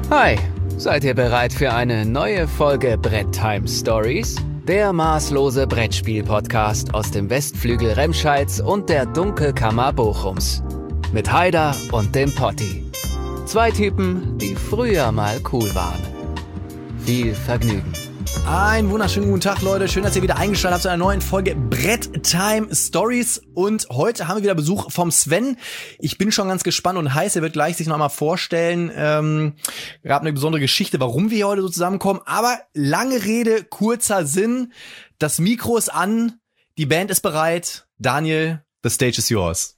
Hi, seid ihr bereit für eine neue Folge Brett Time Stories? Der maßlose Brettspiel-Podcast aus dem Westflügel Remscheids und der Dunkelkammer Bochums. Mit Haider und dem Potti. Zwei Typen, die früher mal cool waren. Viel Vergnügen. Einen wunderschönen guten Tag, Leute. Schön, dass ihr wieder eingeschaltet habt zu einer neuen Folge Brett Time Stories. Und heute haben wir wieder Besuch vom Sven. Ich bin schon ganz gespannt und heiß. Er wird gleich sich noch mal vorstellen. Gab eine besondere Geschichte, warum wir hier heute so zusammenkommen. Aber lange Rede, kurzer Sinn. Das Mikro ist an. Die Band ist bereit. Daniel, the stage is yours.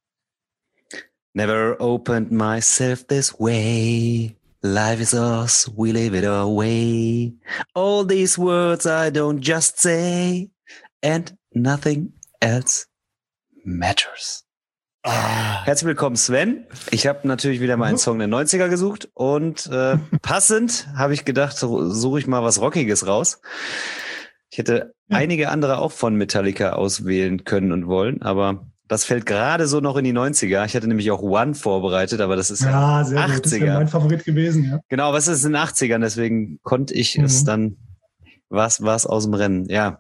Never opened myself this way. Life is us, we live it our way. All these words I don't just say. And nothing else matters. Herzlich willkommen, Sven. Ich habe natürlich wieder mal einen Song der 90er gesucht. Und passend habe ich gedacht, suche ich mal was Rockiges raus. Ich hätte einige andere auch von Metallica auswählen können und wollen, aber das fällt gerade so noch in die 90er. Ich hatte nämlich auch One vorbereitet, aber das ist ja sehr 80er. Gut. Das wäre mein Favorit gewesen, ja. Genau, was ist in den 80ern? Deswegen konnte ich es dann, was aus dem Rennen, ja.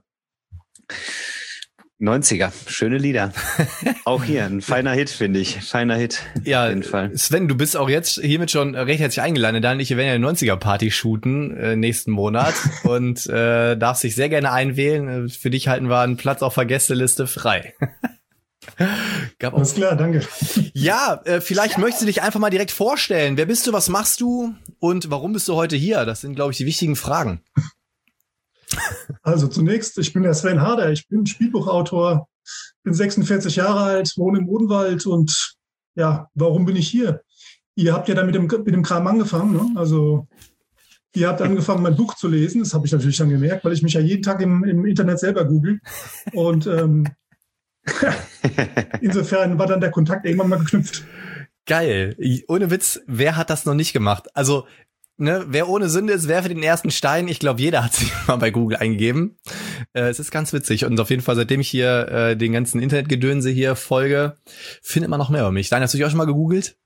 90er, schöne Lieder. Auch hier, ein feiner Hit, finde ich. Feiner Hit, ja, auf jeden Fall. Sven, du bist auch jetzt hiermit schon recht herzlich eingeladen. Dan und ich werden ja eine 90er-Party shooten nächsten Monat und darfst dich sehr gerne einwählen. Für dich halten wir einen Platz auf der Gästeliste frei. Alles klar, danke. Ja, vielleicht möchtest du dich einfach mal direkt vorstellen. Wer bist du, was machst du und warum bist du heute hier? Das sind, glaube ich, die wichtigen Fragen. Also zunächst, ich bin der Sven Harder, ich bin Spielbuchautor, bin 46 Jahre alt, wohne im Odenwald und ja, warum bin ich hier? Ihr habt ja dann mit dem Kram angefangen, ne? Also ihr habt angefangen, mein Buch zu lesen, das habe ich natürlich dann gemerkt, weil ich mich ja jeden Tag im Internet selber google und insofern war dann der Kontakt irgendwann mal geknüpft. Geil. Ohne Witz, wer hat das noch nicht gemacht? Also, ne, wer ohne Sünde ist, werfe den ersten Stein. Ich glaube, jeder hat sich mal bei Google eingegeben. Es ist ganz witzig. Und auf jeden Fall, seitdem ich hier den ganzen Internetgedönse hier folge, findet man noch mehr über mich. Daniel, hast du dich auch schon mal gegoogelt?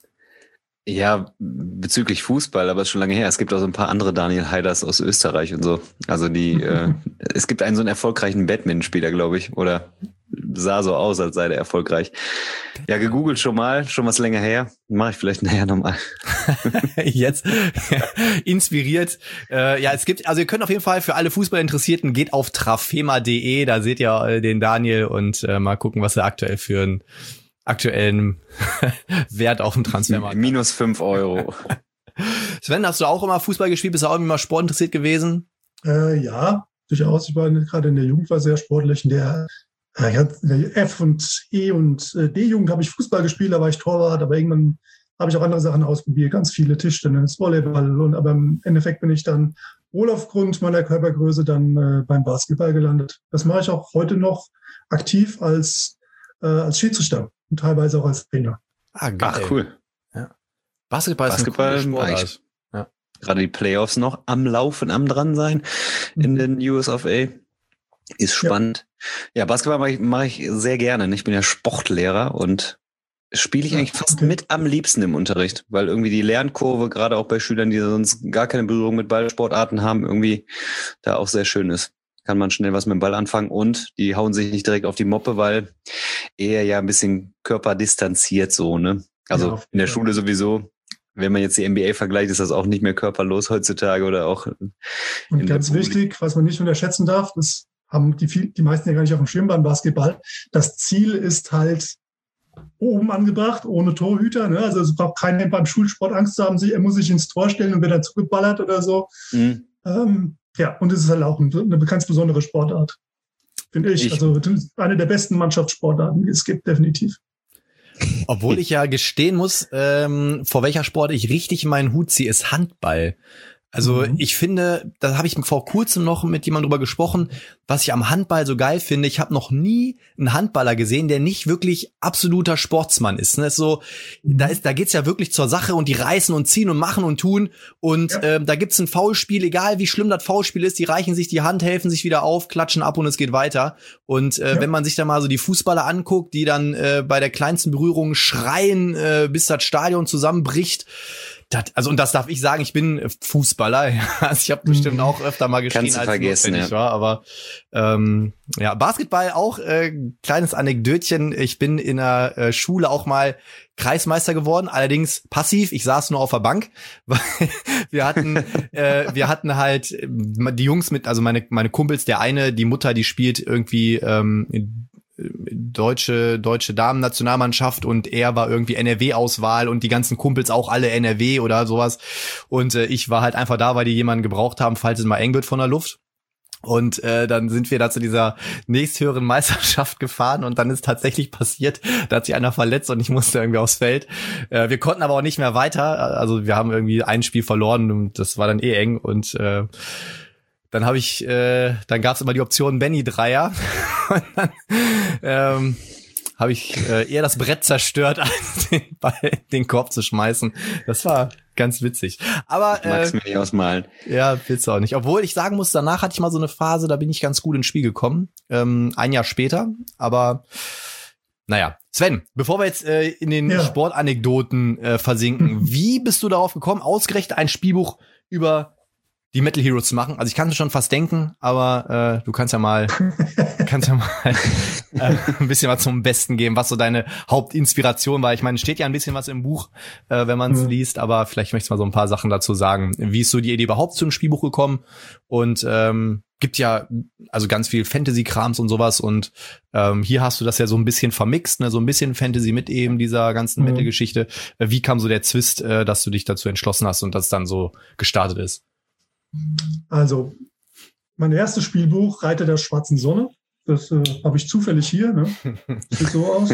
Ja, bezüglich Fußball, aber ist schon lange her. Es gibt auch so ein paar andere Daniel Haiders aus Österreich und so. Also es gibt einen so einen erfolgreichen Badmintonspieler, glaube ich, oder sah so aus, als sei der erfolgreich. Ja, gegoogelt schon was länger her. Mache ich vielleicht nachher nochmal. Jetzt inspiriert. Ja, es gibt, also ihr könnt auf jeden Fall für alle Fußballinteressierten, geht auf trafema.de, da seht ihr den Daniel und mal gucken, was er aktuell für einen aktuellen Wert auf dem Transfermarkt. Minus 5 €. Sven, hast du auch immer Fußball gespielt? Bist du auch immer sportinteressiert gewesen? Ja, durchaus. Ich war gerade in der Jugend war sehr sportlich. In der F- und E- und D-Jugend habe ich Fußball gespielt, da war ich Torwart, aber irgendwann habe ich auch andere Sachen ausprobiert, ganz viele Tischtennis, Volleyball. Aber im Endeffekt bin ich dann wohl aufgrund meiner Körpergröße dann beim Basketball gelandet. Das mache ich auch heute noch aktiv als Schiedsrichter und teilweise auch als Trainer. Ah, geil. Ach, cool. Ja. Basketball ist Basketball ein cooler Sport. Ja. Gerade die Playoffs noch am Laufen, am dran sein in den US of A. Ist spannend. Ja, Basketball mache ich sehr gerne. Ich bin ja Sportlehrer und spiele ich eigentlich fast mit am liebsten im Unterricht, weil irgendwie die Lernkurve, gerade auch bei Schülern, die sonst gar keine Berührung mit Ballsportarten haben, irgendwie da auch sehr schön ist. Kann man schnell was mit dem Ball anfangen und die hauen sich nicht direkt auf die Moppe, weil eher ja ein bisschen körperdistanziert so, ne? Also ja, in der Schule sowieso. Wenn man jetzt die NBA vergleicht, ist das auch nicht mehr körperlos heutzutage oder auch. Und ganz wichtig, was man nicht unterschätzen darf, das haben die meisten ja gar nicht auf dem Schirm beim Basketball. Das Ziel ist halt oben angebracht, ohne Torhüter. Ne? Also es braucht keiner beim Schulsport Angst zu haben, er muss sich ins Tor stellen und wird dann zugeballert oder so. Mhm. Ja, und es ist halt auch eine ganz besondere Sportart, finde ich. Also eine der besten Mannschaftssportarten, die es gibt, definitiv. Obwohl ich ja gestehen muss, vor welcher Sport ich richtig meinen Hut ziehe, ist Handball. Also ich finde, da habe ich vor kurzem noch mit jemandem drüber gesprochen, was ich am Handball so geil finde. Ich habe noch nie einen Handballer gesehen, der nicht wirklich absoluter Sportsmann ist. Ne? So, da geht's ja wirklich zur Sache und die reißen und ziehen und machen und tun. Und da gibt's ein Foulspiel, egal wie schlimm das Foulspiel ist, die reichen sich die Hand, helfen sich wieder auf, klatschen ab und es geht weiter. Und wenn man sich da mal so die Fußballer anguckt, die dann bei der kleinsten Berührung schreien, bis das Stadion zusammenbricht, Und das darf ich sagen, ich bin Fußballer. Ja. Also ich habe bestimmt auch öfter mal geschrien, Kannst du als vergessen, notwendig war. Aber Basketball auch, kleines Anekdötchen. Ich bin in der Schule auch mal Kreismeister geworden, allerdings passiv. Ich saß nur auf der Bank, weil wir hatten halt die Jungs mit, also meine Kumpels, der eine, die Mutter, die spielt irgendwie deutsche Damen-Nationalmannschaft und er war irgendwie NRW-Auswahl und die ganzen Kumpels auch alle NRW oder sowas. Und ich war halt einfach da, weil die jemanden gebraucht haben, falls es mal eng wird von der Luft. Und dann sind wir da zu dieser nächsthöheren Meisterschaft gefahren und dann ist tatsächlich passiert, da hat sich einer verletzt und ich musste irgendwie aufs Feld. Wir konnten aber auch nicht mehr weiter, also wir haben irgendwie ein Spiel verloren und das war dann eng und dann gab's immer die Option Benny Dreier und dann habe ich eher das Brett zerstört, als den Ball in den Korb zu schmeißen. Das war ganz witzig. Aber magst du mir nicht ausmalen. Ja, willst du auch nicht. Obwohl ich sagen muss, danach hatte ich mal so eine Phase, da bin ich ganz gut ins Spiel gekommen. Ein Jahr später. Aber naja, Sven, bevor wir jetzt in den Sportanekdoten versinken, wie bist du darauf gekommen, ausgerechnet ein Spielbuch über die Metal Heroes zu machen? Also ich kann es schon fast denken, aber du kannst ja mal ein bisschen was zum Besten geben, was so deine Hauptinspiration war. Ich meine, steht ja ein bisschen was im Buch, wenn man es liest, aber vielleicht möchtest du mal so ein paar Sachen dazu sagen. Wie ist so die Idee überhaupt zu einem Spielbuch gekommen? Und gibt ja also ganz viel Fantasy-Krams und sowas und hier hast du das ja so ein bisschen vermixt, ne? So ein bisschen Fantasy mit eben dieser ganzen Metal-Geschichte. Wie kam so der Twist, dass du dich dazu entschlossen hast und das dann so gestartet ist? Also, mein erstes Spielbuch, Reiter der schwarzen Sonne, das habe ich zufällig hier, ne? Sieht so aus.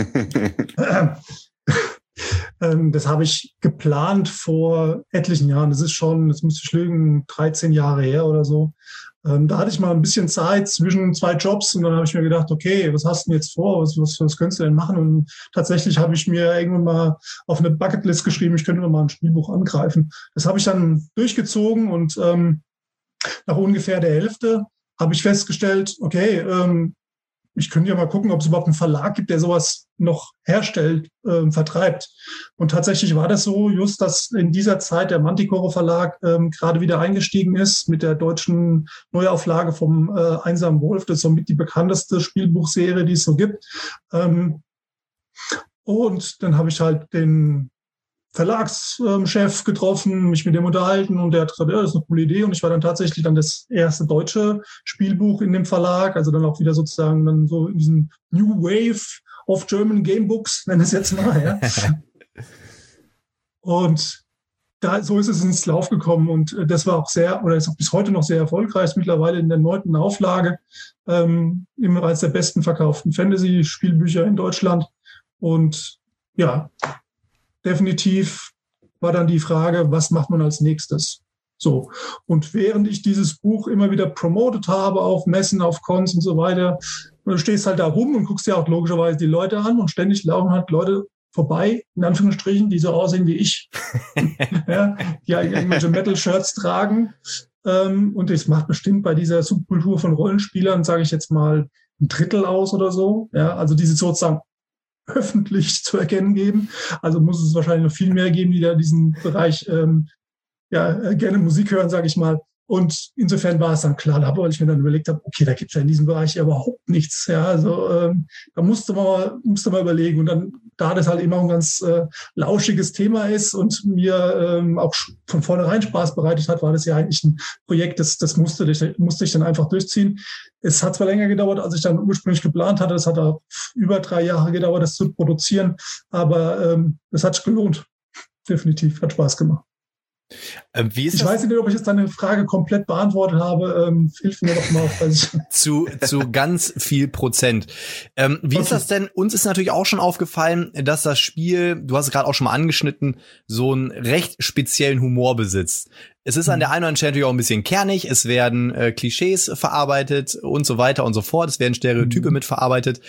Das habe ich geplant vor etlichen Jahren. Das müsste ich lügen, 13 Jahre her oder so. Da hatte ich mal ein bisschen Zeit zwischen 2 Jobs und dann habe ich mir gedacht, okay, was hast du denn jetzt vor? Was könntest du denn machen? Und tatsächlich habe ich mir irgendwann mal auf eine Bucketlist geschrieben, ich könnte mal ein Spielbuch angreifen. Das habe ich dann durchgezogen und nach ungefähr der Hälfte habe ich festgestellt, okay, ich könnte ja mal gucken, ob es überhaupt einen Verlag gibt, der sowas noch herstellt, vertreibt. Und tatsächlich war das so, just, dass in dieser Zeit der Manticore Verlag gerade wieder eingestiegen ist mit der deutschen Neuauflage vom Einsamen Wolf. Das ist somit die bekannteste Spielbuchserie, die es so gibt. Und dann habe ich halt den Verlagschef getroffen, mich mit dem unterhalten und der hat gesagt, ja, das ist eine coole Idee und ich war dann tatsächlich dann das erste deutsche Spielbuch in dem Verlag, also dann auch wieder sozusagen dann so in diesem New Wave of German Gamebooks, nenne ich es jetzt mal, ja. Und so ist es ins Lauf gekommen und das war auch ist auch bis heute noch sehr erfolgreich, mittlerweile in der 9. Auflage, immer eines der besten verkauften Fantasy-Spielbücher in Deutschland und ja, definitiv war dann die Frage, was macht man als nächstes? So. Und während ich dieses Buch immer wieder promotet habe auf Messen, auf Cons und so weiter, du stehst halt da rum und guckst dir auch logischerweise die Leute an und ständig laufen halt Leute vorbei, in Anführungsstrichen, die so aussehen wie ich, ja, die irgendwelche Metal-Shirts tragen. Und das macht bestimmt bei dieser Subkultur von Rollenspielern, sage ich jetzt mal, 1/3 aus oder so. Ja, also diese sozusagen öffentlich zu erkennen geben. Also muss es wahrscheinlich noch viel mehr geben, die da diesen Bereich gerne Musik hören, sage ich mal. Und insofern war es dann klar, weil ich mir dann überlegt habe, okay, da gibt es ja in diesem Bereich ja überhaupt nichts. Ja, also da musste man überlegen. Und dann, da das halt immer ein ganz lauschiges Thema ist und mir auch von vornherein Spaß bereitet hat, war das ja eigentlich ein Projekt, das musste ich dann einfach durchziehen. Es hat zwar länger gedauert, als ich dann ursprünglich geplant hatte. Es hat auch über 3 Jahre gedauert, das zu produzieren. Aber es hat sich gelohnt. Definitiv. Hat Spaß gemacht. Ich weiß nicht, ob ich jetzt deine Frage komplett beantwortet habe. Hilf mir doch mal auf. Zu ganz viel Prozent. Wie ist das denn? Uns ist natürlich auch schon aufgefallen, dass das Spiel, du hast es gerade auch schon mal angeschnitten, so einen recht speziellen Humor besitzt. Es ist an der einen oder anderen Stelle natürlich auch ein bisschen kernig. Es werden Klischees verarbeitet und so weiter und so fort. Es werden Stereotype mitverarbeitet.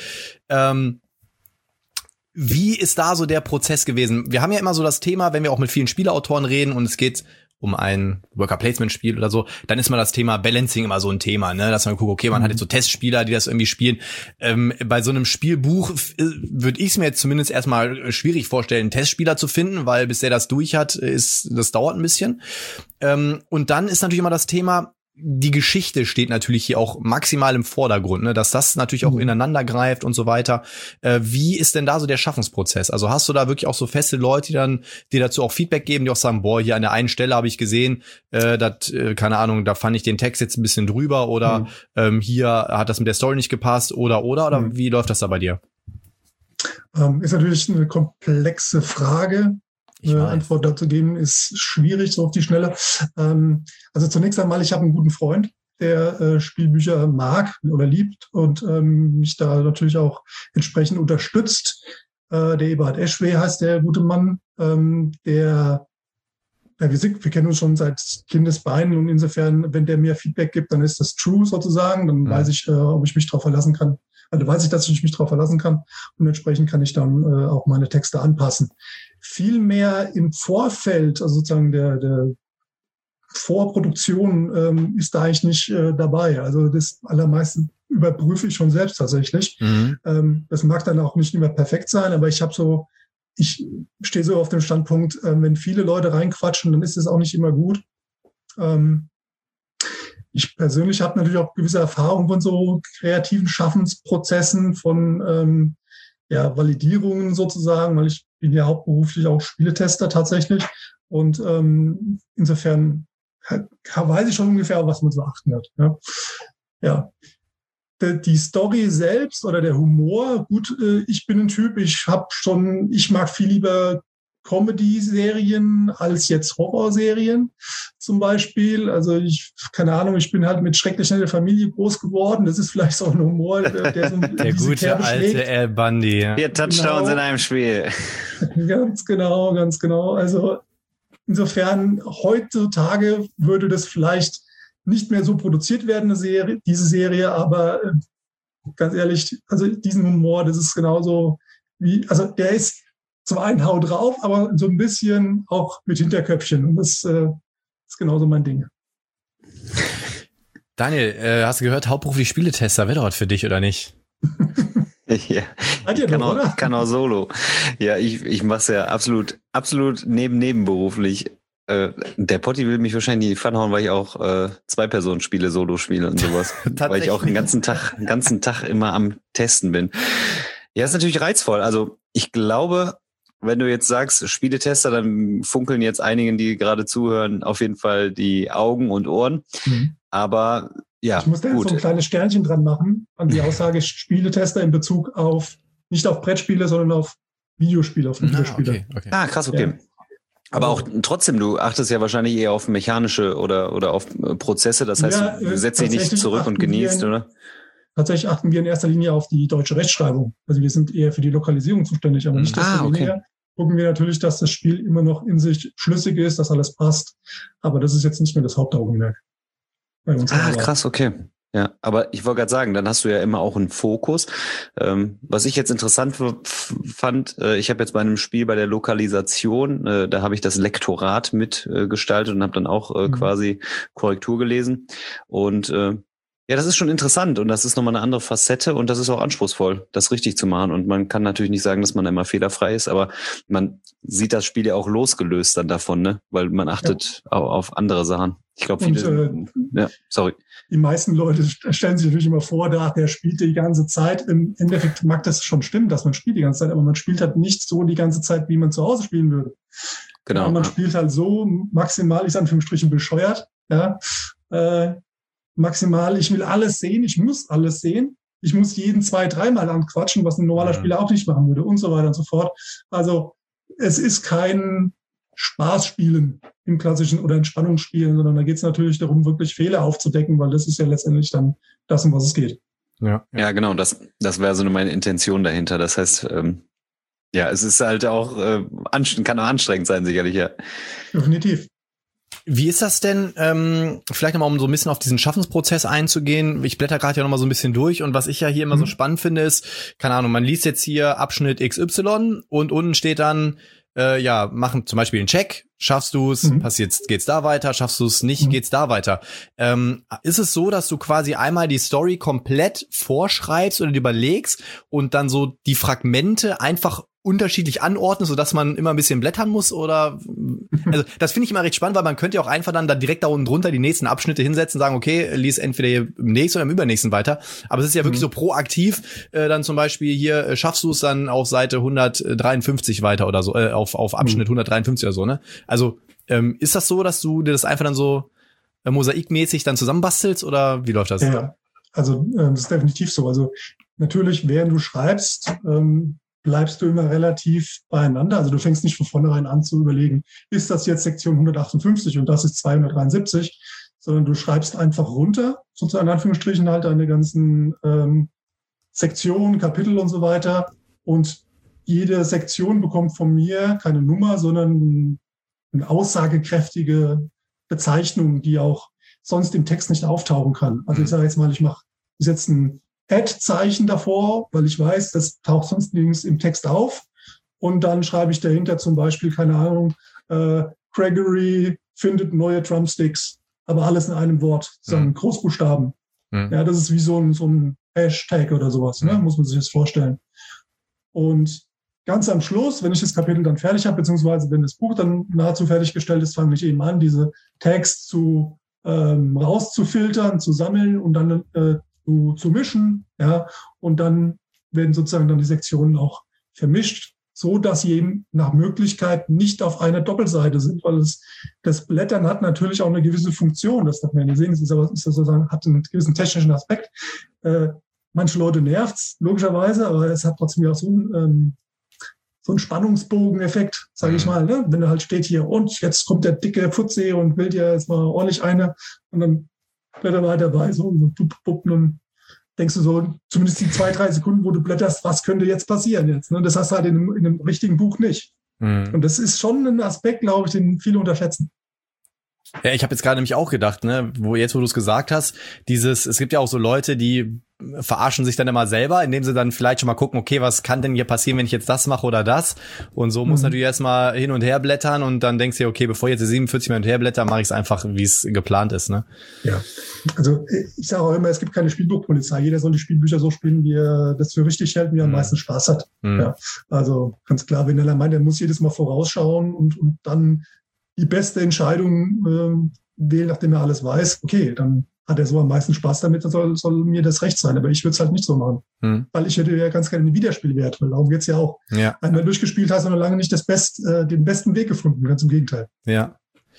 Wie ist da so der Prozess gewesen? Wir haben ja immer so das Thema, wenn wir auch mit vielen Spieleautoren reden und es geht um ein Worker-Placement-Spiel oder so, dann ist mal das Thema Balancing immer so ein Thema, ne, dass man guckt, okay, man hat jetzt so Testspieler, die das irgendwie spielen. Bei so einem Spielbuch würde ich es mir jetzt zumindest erstmal schwierig vorstellen, einen Testspieler zu finden, weil bis der das durch hat, das dauert ein bisschen. Und dann ist natürlich immer das Thema, die Geschichte steht natürlich hier auch maximal im Vordergrund, ne, dass das natürlich auch ineinander greift und so weiter. Wie ist denn da so der Schaffensprozess? Also hast du da wirklich auch so feste Leute, die dazu auch Feedback geben, die auch sagen, boah, hier an der einen Stelle habe ich gesehen, keine Ahnung, da fand ich den Text jetzt ein bisschen drüber oder hier hat das mit der Story nicht gepasst oder wie läuft das da bei dir? Ist natürlich eine komplexe Frage. Eine Antwort dazu geben ist schwierig, so auf die Schnelle. Also zunächst einmal, ich habe einen guten Freund, der Spielbücher mag oder liebt und mich da natürlich auch entsprechend unterstützt. Der Eberhard Eschwe heißt der gute Mann, wir kennen uns schon seit Kindesbeinen und insofern, wenn der mir Feedback gibt, dann ist das true sozusagen. Dann weiß ich, ob ich mich darauf verlassen kann. Also weiß ich, dass ich mich darauf verlassen kann und entsprechend kann ich dann auch meine Texte anpassen. Viel mehr im Vorfeld, also sozusagen der Vorproduktion ist da eigentlich nicht dabei. Also das allermeiste überprüfe ich schon selbst tatsächlich. Das mag dann auch nicht immer perfekt sein, aber ich stehe so auf dem Standpunkt, wenn viele Leute reinquatschen, dann ist es auch nicht immer gut. Ich persönlich habe natürlich auch gewisse Erfahrungen von so kreativen Schaffensprozessen, von Validierungen sozusagen, weil ich bin ja hauptberuflich auch Spieletester tatsächlich. Und insofern weiß ich schon ungefähr, auf was man zu achten hat. Ja. Die Story selbst oder der Humor, gut, ich bin ein Typ, ich mag viel lieber Comedy-Serien als jetzt Horrorserien zum Beispiel. Also ich bin halt mit Schrecklich nette Familie groß geworden. Das ist vielleicht so ein Humor, der so der gute alte Al Bundy. Ja. 4 Touchdowns in einem Spiel. Ganz genau. Also insofern heutzutage würde das vielleicht nicht mehr so produziert werden, diese Serie, aber ganz ehrlich, also diesen Humor, das ist genauso der ist zum einen Hau drauf, aber so ein bisschen auch mit Hinterköpfchen. Und das ist genauso mein Ding. Daniel, hast du gehört, hauptberuflich Spieletester, wäre doch was für dich, oder nicht? Ja, kann auch solo. Ja, ich mache es ja absolut nebenberuflich. Der Potti will mich wahrscheinlich in die Pfanne hauen, weil ich auch 2-Personen-Spiele, Solo spiele und sowas. Weil ich auch den ganzen Tag immer am Testen bin. Ja, ist natürlich reizvoll. Also ich glaube, wenn du jetzt sagst, Spieletester, dann funkeln jetzt einigen, die gerade zuhören, auf jeden Fall die Augen und Ohren. Aber ja, ich muss da jetzt so ein kleines Sternchen dran machen an die Aussage Spieletester in Bezug auf, nicht auf Brettspiele, sondern auf Videospiele, auf Videospiele. Okay. Ah, krass, okay. Ja. Aber auch trotzdem, du achtest ja wahrscheinlich eher auf mechanische oder auf Prozesse. Das heißt, du setzt dich nicht zurück und genießt, oder? Tatsächlich achten wir in erster Linie auf die deutsche Rechtschreibung. Also wir sind eher für die Lokalisierung zuständig, aber nicht desto weniger gucken wir natürlich, dass das Spiel immer noch in sich schlüssig ist, dass alles passt. Aber das ist jetzt nicht mehr das Hauptaugenmerk bei uns. Krass, okay. Ja, aber ich wollte gerade sagen, dann hast du ja immer auch einen Fokus. Was ich jetzt interessant fand, ich habe jetzt bei einem Spiel bei der Lokalisation, da habe ich das Lektorat mitgestaltet und habe dann auch quasi Korrektur gelesen. Und ja, das ist schon interessant und das ist nochmal eine andere Facette und das ist auch anspruchsvoll, das richtig zu machen. Und man kann natürlich nicht sagen, dass man immer fehlerfrei ist, aber man sieht das Spiel ja auch losgelöst dann davon, ne? Weil man achtet auf andere Sachen. Ich glaube, viele. Die meisten Leute stellen sich natürlich immer vor, der spielt die ganze Zeit. Im Endeffekt mag das schon stimmen, dass man spielt die ganze Zeit, aber man spielt halt nicht so die ganze Zeit, wie man zu Hause spielen würde. Genau. Ja, man spielt halt so maximal, ist Anführungsstrichen bescheuert, ja. Maximal, ich will alles sehen, ich muss alles sehen. Ich muss jeden 2-3 Mal anquatschen, was ein normaler Spieler auch nicht machen würde und so weiter und so fort. Also es ist kein Spaßspielen im klassischen oder Entspannungsspielen, sondern da geht es natürlich darum, wirklich Fehler aufzudecken, weil das ist ja letztendlich dann das, um was es geht. Ja, genau, das wäre so meine Intention dahinter. Das heißt, es ist halt auch, kann auch anstrengend sein, sicherlich, ja. Definitiv. Wie ist das denn, vielleicht nochmal, um so ein bisschen auf diesen Schaffensprozess einzugehen, ich blätter gerade ja nochmal so ein bisschen durch und was ich ja hier immer so spannend finde ist, keine Ahnung, man liest jetzt hier Abschnitt XY und unten steht dann machen zum Beispiel einen Check, schaffst du es, geht's da weiter, schaffst du es nicht, geht's da weiter. Ist es so, dass du quasi einmal die Story komplett vorschreibst oder dir überlegst und dann so die Fragmente einfach unterschiedlich anordnen, sodass man immer ein bisschen blättern muss, oder? Also das finde ich immer recht spannend, weil man könnte ja auch einfach dann da direkt da unten drunter die nächsten Abschnitte hinsetzen und sagen, okay, lies entweder hier im nächsten oder im übernächsten weiter. Aber es ist ja wirklich so proaktiv, dann zum Beispiel hier schaffst du es dann auf Seite 153 weiter oder so, auf Abschnitt 153 oder so, ne? Also ist das so, dass du dir das einfach dann so mosaikmäßig dann zusammenbastelst, oder wie läuft das? Ja, also das ist definitiv so. Also natürlich, während du schreibst, bleibst du immer relativ beieinander. Also du fängst nicht von vornherein an zu überlegen, ist das jetzt Sektion 158 und das ist 273, sondern du schreibst einfach runter, sozusagen in Anführungsstrichen halt deine ganzen Sektionen, Kapitel und so weiter. Und jede Sektion bekommt von mir keine Nummer, sondern eine aussagekräftige Bezeichnung, die auch sonst im Text nicht auftauchen kann. Also ich sage jetzt mal, ich setze ein Add-Zeichen davor, weil ich weiß, das taucht sonst nirgends im Text auf. Und dann schreibe ich dahinter zum Beispiel, keine Ahnung, Gregory findet neue Drumsticks, aber alles in einem Wort, sozusagen Großbuchstaben. Ja, das ist wie so ein Hashtag oder sowas, ne? Muss man sich das vorstellen. Und ganz am Schluss, wenn ich das Kapitel dann fertig habe, beziehungsweise wenn das Buch dann nahezu fertiggestellt ist, fange ich eben an, diese Tags rauszufiltern, zu sammeln und dann zu mischen, ja, und dann werden sozusagen dann die Sektionen auch vermischt, so dass sie eben nach Möglichkeit nicht auf einer Doppelseite sind, weil das Blättern hat natürlich auch eine gewisse Funktion, das darf man ja nicht sehen, es ist sozusagen, hat einen gewissen technischen Aspekt. Manche Leute nervt's, logischerweise, aber es hat trotzdem auch so einen Spannungsbogen-Effekt, sage ich mal, ne? Wenn er halt steht hier und jetzt kommt der dicke Fuzzi und will dir jetzt mal ordentlich eine und dann blätter weiter bei, so und denkst du so, zumindest die 2-3 Sekunden, wo du blätterst, was könnte jetzt passieren jetzt? Ne? Das hast du halt in einem richtigen Buch nicht. Und das ist schon ein Aspekt, glaube ich, den viele unterschätzen. Ja, ich habe jetzt gerade nämlich auch gedacht, ne, wo du es gesagt hast, es gibt ja auch so Leute, die verarschen sich dann immer selber, indem sie dann vielleicht schon mal gucken, okay, was kann denn hier passieren, wenn ich jetzt das mache oder das? Und so muss natürlich erstmal hin und her blättern und dann denkst du dir, okay, bevor ich jetzt 47 Mal hin und her blätter, mache ich es einfach, wie es geplant ist, ne? Ja, also ich sage auch immer, es gibt keine Spielbuchpolizei. Jeder soll die Spielbücher so spielen, wie er das für richtig hält, wie er am meisten Spaß hat. Ja, also ganz klar, wenn er meint, er muss jedes Mal vorausschauen und dann die beste Entscheidung wählen, nachdem er alles weiß, okay, dann hat er so am meisten Spaß damit, dann soll mir das recht sein. Aber ich würde es halt nicht so machen. Weil ich hätte ja ganz gerne einen Wiederspielwert, weil darum geht's ja auch. Ja. Einmal durchgespielt hast du noch lange nicht den besten Weg gefunden, ganz im Gegenteil. Ja.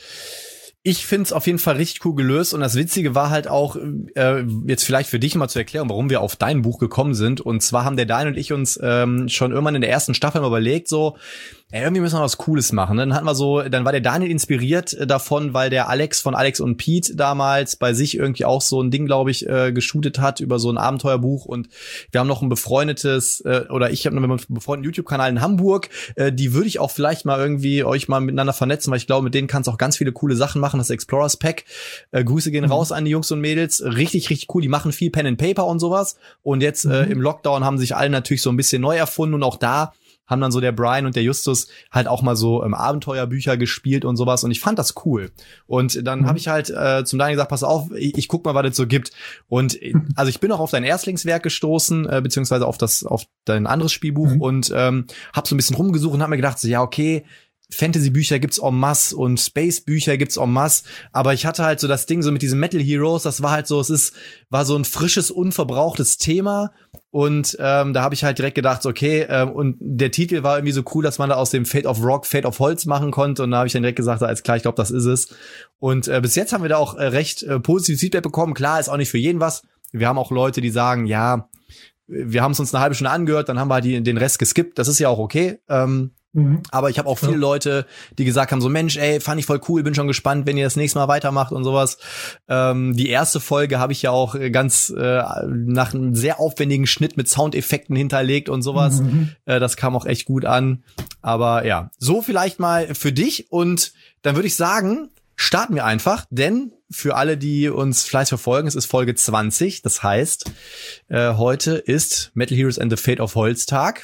Ich find's auf jeden Fall richtig cool gelöst und das Witzige war halt auch, jetzt vielleicht für dich mal zu erklären, warum wir auf dein Buch gekommen sind. Und zwar haben der Daniel und ich uns schon irgendwann in der ersten Staffel mal überlegt, so, irgendwie müssen wir was Cooles machen. Dann war der Daniel inspiriert davon, weil der Alex von Alex und Pete damals bei sich irgendwie auch so ein Ding, glaube ich, geshootet hat über so ein Abenteuerbuch. Und wir haben noch ein befreundetes, ich habe einen befreundeten YouTube-Kanal in Hamburg. Die würde ich auch vielleicht mal irgendwie euch mal miteinander vernetzen, weil ich glaube, mit denen kannst du auch ganz viele coole Sachen machen. Das Explorers Pack. Grüße gehen raus an die Jungs und Mädels. Richtig, richtig cool. Die machen viel Pen and Paper und sowas. Und jetzt im Lockdown haben sich alle natürlich so ein bisschen neu erfunden und auch da haben dann so der Brian und der Justus halt auch mal so Abenteuerbücher gespielt und sowas und ich fand das cool. Und dann habe ich halt zum Daniel gesagt, pass auf, ich guck mal, was es so gibt. Und also ich bin auch auf dein Erstlingswerk gestoßen, beziehungsweise auf dein anderes Spielbuch und habe so ein bisschen rumgesucht und habe mir gedacht, so ja, okay, Fantasy-Bücher gibt's en masse und Space-Bücher gibt's en masse, aber ich hatte halt so das Ding so mit diesen Metal Heroes, das war halt so, war so ein frisches, unverbrauchtes Thema und da habe ich halt direkt gedacht, okay, und der Titel war irgendwie so cool, dass man da aus dem Fate of Rock, Fate of Holz machen konnte und da habe ich dann direkt gesagt, alles klar, ich glaube, das ist es. Und bis jetzt haben wir da auch recht positives Feedback bekommen, klar, ist auch nicht für jeden was. Wir haben auch Leute, die sagen, ja, wir haben es uns eine halbe Stunde angehört, dann haben wir halt den Rest geskippt, das ist ja auch okay, aber ich habe auch viele Leute, die gesagt haben, so Mensch, ey, fand ich voll cool, bin schon gespannt, wenn ihr das nächste Mal weitermacht und sowas. Die erste Folge habe ich ja auch ganz nach einem sehr aufwendigen Schnitt mit Soundeffekten hinterlegt und sowas. Das kam auch echt gut an. Aber ja, so vielleicht mal für dich und dann würde ich sagen, starten wir einfach, denn für alle, die uns fleißig verfolgen, es ist Folge 20. Das heißt, heute ist Metal Heroes and the Fate of Holz Tag.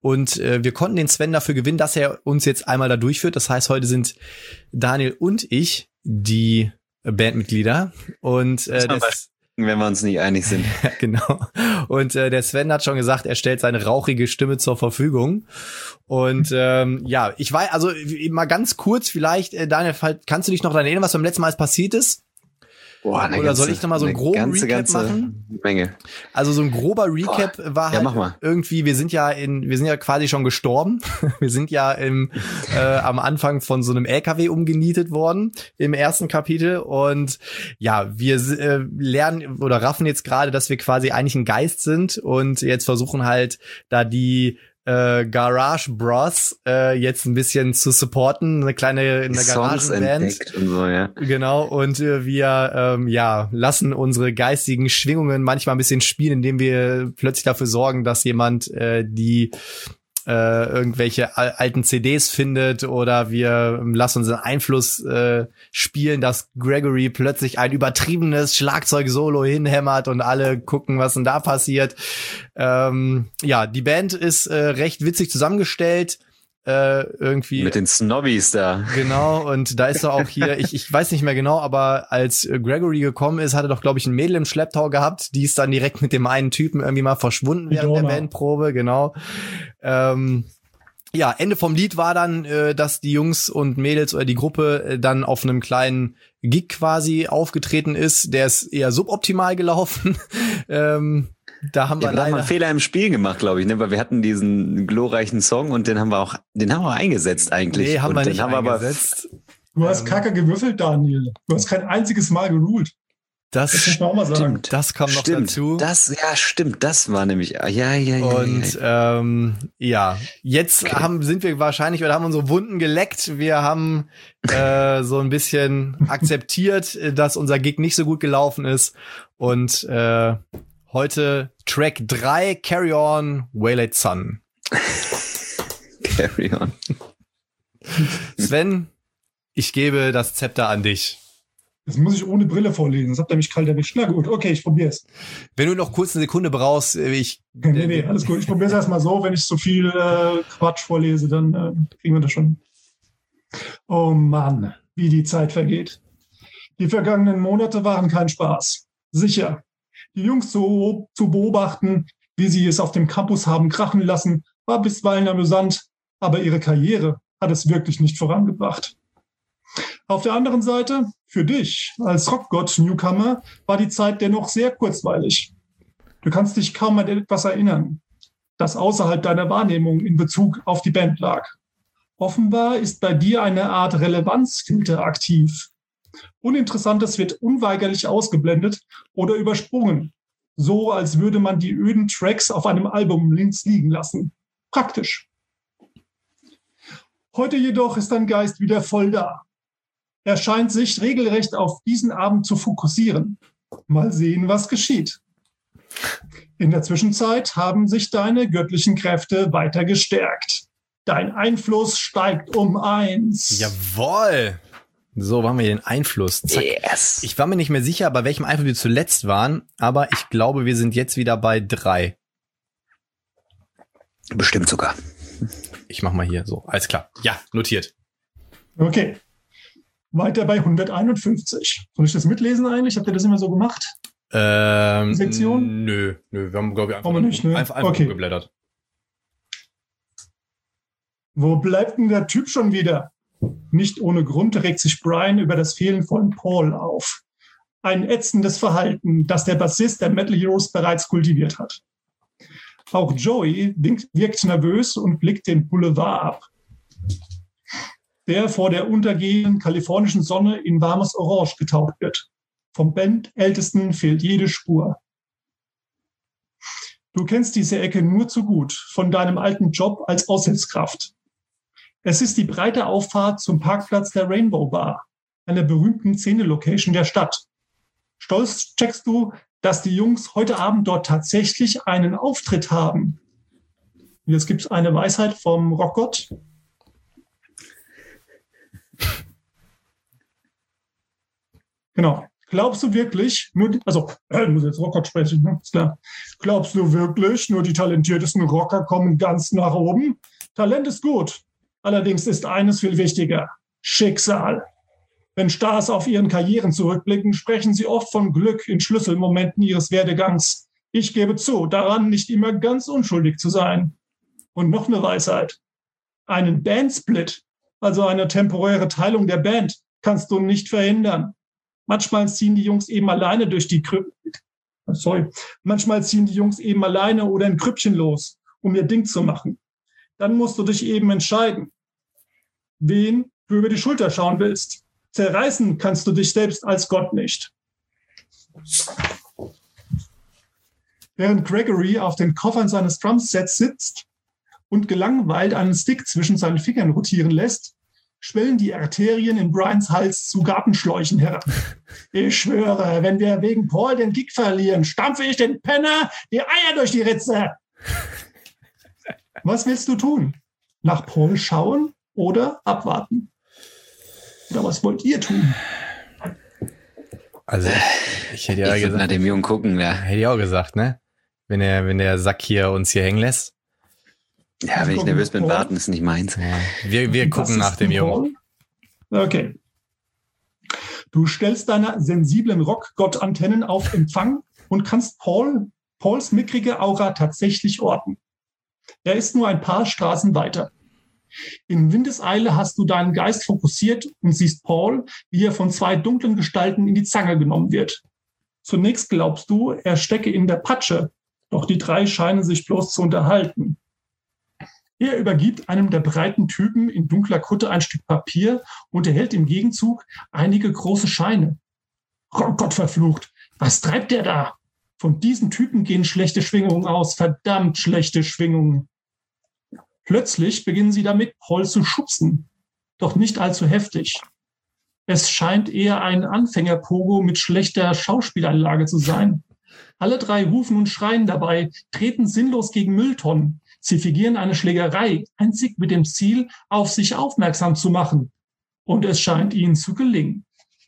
Und wir konnten den Sven dafür gewinnen, dass er uns jetzt einmal da durchführt. Das heißt, heute sind Daniel und ich die Bandmitglieder. Und wenn wir uns nicht einig sind. Genau. Und der Sven hat schon gesagt, er stellt seine rauchige Stimme zur Verfügung. Und ja, ich weiß, also mal ganz kurz vielleicht, Daniel, kannst du dich noch daran erinnern, was beim letzten Mal passiert ist? Boah, oder soll ich noch mal so einen groben Recap machen? Menge. Also so ein grober Recap war halt mach mal. irgendwie, wir sind ja quasi schon gestorben. Wir sind ja am Anfang von so einem LKW umgenietet worden im ersten Kapitel und ja, wir lernen oder raffen jetzt gerade, dass wir quasi eigentlich ein Geist sind und jetzt versuchen halt da die Garage Bros jetzt ein bisschen zu supporten, eine Garagenband und so, ja. Genau, und wir lassen unsere geistigen Schwingungen manchmal ein bisschen spielen, indem wir plötzlich dafür sorgen, dass jemand die irgendwelche alten CDs findet oder wir lassen unseren Einfluss spielen, dass Gregory plötzlich ein übertriebenes Schlagzeug-Solo hinhämmert und alle gucken, was denn da passiert. Ja, die Band ist recht witzig zusammengestellt. Irgendwie mit den Snobbies da. Genau, und da ist er auch hier, ich weiß nicht mehr genau, aber als Gregory gekommen ist, hat er doch, glaube ich, ein Mädel im Schlepptau gehabt, die ist dann direkt mit dem einen Typen irgendwie mal verschwunden während der Bandprobe, genau. Ja, Ende vom Lied war dann, dass die Jungs und Mädels oder die Gruppe dann auf einem kleinen Gig quasi aufgetreten ist, der ist eher suboptimal gelaufen. Da haben wir leider einen Fehler im Spiel gemacht, glaube ich, ne? Weil wir hatten diesen glorreichen Song und den haben wir auch eingesetzt eigentlich. Nee, haben wir nicht eingesetzt. Du hast kacke gewürfelt, Daniel. Du hast kein einziges Mal geruht. Das muss man auch mal sagen. Das kam noch dazu. Stimmt, das war nämlich, ja. Und jetzt sind wir wahrscheinlich oder haben unsere Wunden geleckt. Wir haben so ein bisschen akzeptiert, dass unser Gig nicht so gut gelaufen ist. Und heute Track 3, Carry On, Waylaid Sun. Carry On. Sven, ich gebe das Zepter an dich. Das muss ich ohne Brille vorlesen. Das habt ihr mich kalt erwischt. Na gut, okay, ich probier's. Wenn du noch kurz eine Sekunde brauchst, Nee, alles gut. Ich probier's erstmal so. Wenn ich so viel Quatsch vorlese, dann kriegen wir das schon. Oh Mann, wie die Zeit vergeht. Die vergangenen Monate waren kein Spaß. Sicher. Die Jungs zu beobachten, wie sie es auf dem Campus haben krachen lassen, war bisweilen amüsant, aber ihre Karriere hat es wirklich nicht vorangebracht. Auf der anderen Seite, für dich als Rockgott-Newcomer war die Zeit dennoch sehr kurzweilig. Du kannst dich kaum an etwas erinnern, das außerhalb deiner Wahrnehmung in Bezug auf die Band lag. Offenbar ist bei dir eine Art Relevanzfilter aktiv. Uninteressantes wird unweigerlich ausgeblendet oder übersprungen, so als würde man die öden Tracks auf einem Album links liegen lassen. Praktisch. Heute jedoch ist dein Geist wieder voll da. Er scheint sich regelrecht auf diesen Abend zu fokussieren. Mal sehen, was geschieht. In der Zwischenzeit haben sich deine göttlichen Kräfte weiter gestärkt. Dein Einfluss steigt um 1. Jawohl! So, waren wir den Einfluss. Zack. Yes. Ich war mir nicht mehr sicher, bei welchem Einfluss wir zuletzt waren, aber ich glaube, wir sind jetzt wieder bei 3. Bestimmt sogar. Ich mach mal hier so. Alles klar. Ja, notiert. Okay. Weiter bei 151. Soll ich das mitlesen eigentlich? Habt ihr das immer so gemacht? Sektion? Nö. Wir haben, glaube ich, einfach okay. geblättert. Wo bleibt denn der Typ schon wieder? Nicht ohne Grund regt sich Brian über das Fehlen von Paul auf. Ein ätzendes Verhalten, das der Bassist der Metal Heroes bereits kultiviert hat. Auch Joey wirkt nervös und blickt den Boulevard ab, der vor der untergehenden kalifornischen Sonne in warmes Orange getaucht wird. Vom Bandältesten fehlt jede Spur. Du kennst diese Ecke nur zu gut von deinem alten Job als Aushilfskraft. Es ist die breite Auffahrt zum Parkplatz der Rainbow Bar, einer berühmten Szene-Location der Stadt. Stolz checkst du, dass die Jungs heute Abend dort tatsächlich einen Auftritt haben. Jetzt gibt es eine Weisheit vom Rockgott. Genau. Glaubst du wirklich, ich muss jetzt Rocker sprechen, ne? Ist klar. Glaubst du wirklich, nur die talentiertesten Rocker kommen ganz nach oben? Talent ist gut. Allerdings ist eines viel wichtiger: Schicksal. Wenn Stars auf ihren Karrieren zurückblicken, sprechen sie oft von Glück in Schlüsselmomenten ihres Werdegangs. Ich gebe zu, daran nicht immer ganz unschuldig zu sein. Und noch eine Weisheit: Einen Bandsplit, also eine temporäre Teilung der Band, kannst du nicht verhindern. Manchmal ziehen die Jungs eben alleine oder in Grüppchen los, um ihr Ding zu machen. Dann musst du dich eben entscheiden, wen du über die Schulter schauen willst. Zerreißen kannst du dich selbst als Gott nicht. Während Gregory auf den Koffern seines Drumsets sitzt und gelangweilt einen Stick zwischen seinen Fingern rotieren lässt, schwellen die Arterien in Brians Hals zu Gartenschläuchen herab. Ich schwöre, wenn wir wegen Paul den Gig verlieren, stampfe ich den Penner die Eier durch die Ritze. Was willst du tun? Nach Paul schauen oder abwarten? Oder was wollt ihr tun? Also, ich hätte ja gesagt, nach dem Jungen gucken, ja. Hätte ich auch gesagt, ne? Wenn der Sack hier uns hier hängen lässt. Ja, wenn ich nervös bin, warten ist nicht meins. Ja, wir gucken nach dem Jungen. Okay. Du stellst deine sensiblen Rockgott-Antennen auf Empfang und kannst Pauls mickrige Aura tatsächlich orten. Er ist nur ein paar Straßen weiter. In Windeseile hast du deinen Geist fokussiert und siehst Paul, wie er von zwei dunklen Gestalten in die Zange genommen wird. Zunächst glaubst du, er stecke in der Patsche, doch die drei scheinen sich bloß zu unterhalten. Er übergibt einem der breiten Typen in dunkler Kutte ein Stück Papier und erhält im Gegenzug einige große Scheine. Oh Gott verflucht, was treibt der da? Von diesen Typen gehen schlechte Schwingungen aus, verdammt schlechte Schwingungen. Plötzlich beginnen sie damit, Paul zu schubsen, doch nicht allzu heftig. Es scheint eher ein Anfängerpogo mit schlechter Schauspielanlage zu sein. Alle drei rufen und schreien dabei, treten sinnlos gegen Mülltonnen. Sie fingieren eine Schlägerei, einzig mit dem Ziel, auf sich aufmerksam zu machen. Und es scheint ihnen zu gelingen.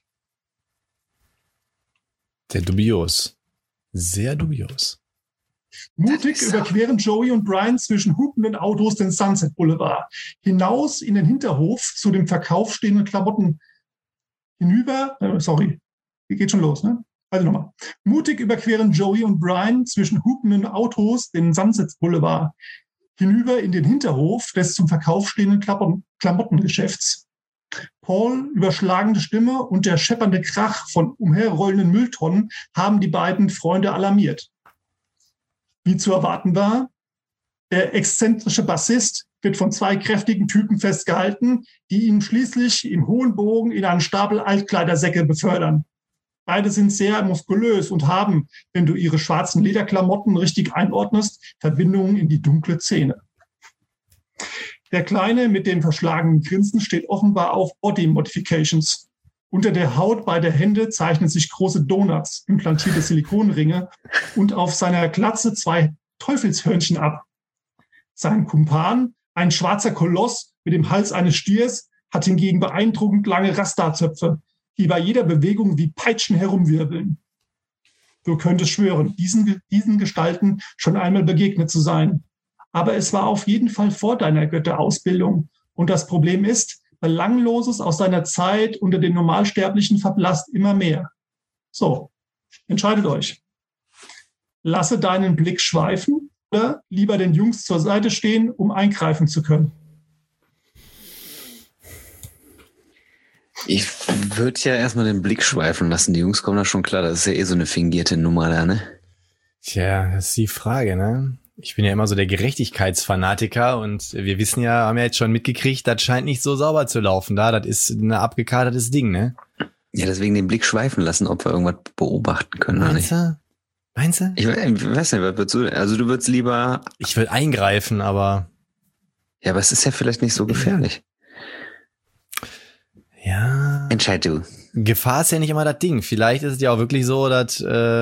Sehr dubios. Sehr dubios. Mutig überqueren Joey und Brian zwischen hupenden Autos den Sunset Boulevard, hinaus in den Hinterhof zu dem Verkauf stehenden Klamotten, hinüber, geht schon los, ne? Also nochmal. Mutig überqueren Joey und Brian zwischen hupenden Autos den Sunset Boulevard, hinüber in den Hinterhof des zum Verkauf stehenden Klamottengeschäfts. Paul, überschlagende Stimme und der scheppernde Krach von umherrollenden Mülltonnen haben die beiden Freunde alarmiert. Wie zu erwarten war, der exzentrische Bassist wird von zwei kräftigen Typen festgehalten, die ihn schließlich im hohen Bogen in einen Stapel Altkleidersäcke befördern. Beide sind sehr muskulös und haben, wenn du ihre schwarzen Lederklamotten richtig einordnest, Verbindungen in die dunkle Szene. Der Kleine mit dem verschlagenen Grinsen steht offenbar auf Body Modifications. Unter der Haut beider Hände zeichnen sich große Donuts, implantierte Silikonringe und auf seiner Glatze zwei Teufelshörnchen ab. Sein Kumpan, ein schwarzer Koloss mit dem Hals eines Stiers, hat hingegen beeindruckend lange Rastazöpfe, die bei jeder Bewegung wie Peitschen herumwirbeln. Du könntest schwören, diesen Gestalten schon einmal begegnet zu sein. Aber es war auf jeden Fall vor deiner Götterausbildung. Und das Problem ist, Belangloses aus deiner Zeit unter den Normalsterblichen verblasst immer mehr. So, entscheidet euch. Lasse deinen Blick schweifen oder lieber den Jungs zur Seite stehen, um eingreifen zu können. Ich würde ja erstmal den Blick schweifen lassen. Die Jungs kommen da schon klar. Das ist ja eh so eine fingierte Nummer da, ne? Tja, das ist die Frage, ne? Ich bin ja immer so der Gerechtigkeitsfanatiker und wir wissen ja, haben ja jetzt schon mitgekriegt, das scheint nicht so sauber zu laufen da. Das ist ein abgekatertes Ding, ne? Ja, deswegen den Blick schweifen lassen, ob wir irgendwas beobachten können oder nicht. Meinst du? Ich weiß nicht, was würdest du? Also du würdest lieber... Ich will eingreifen, aber... Ja, aber es ist ja vielleicht nicht so gefährlich. Ja. Entscheid du. Gefahr ist ja nicht immer das Ding. Vielleicht ist es ja auch wirklich so, dass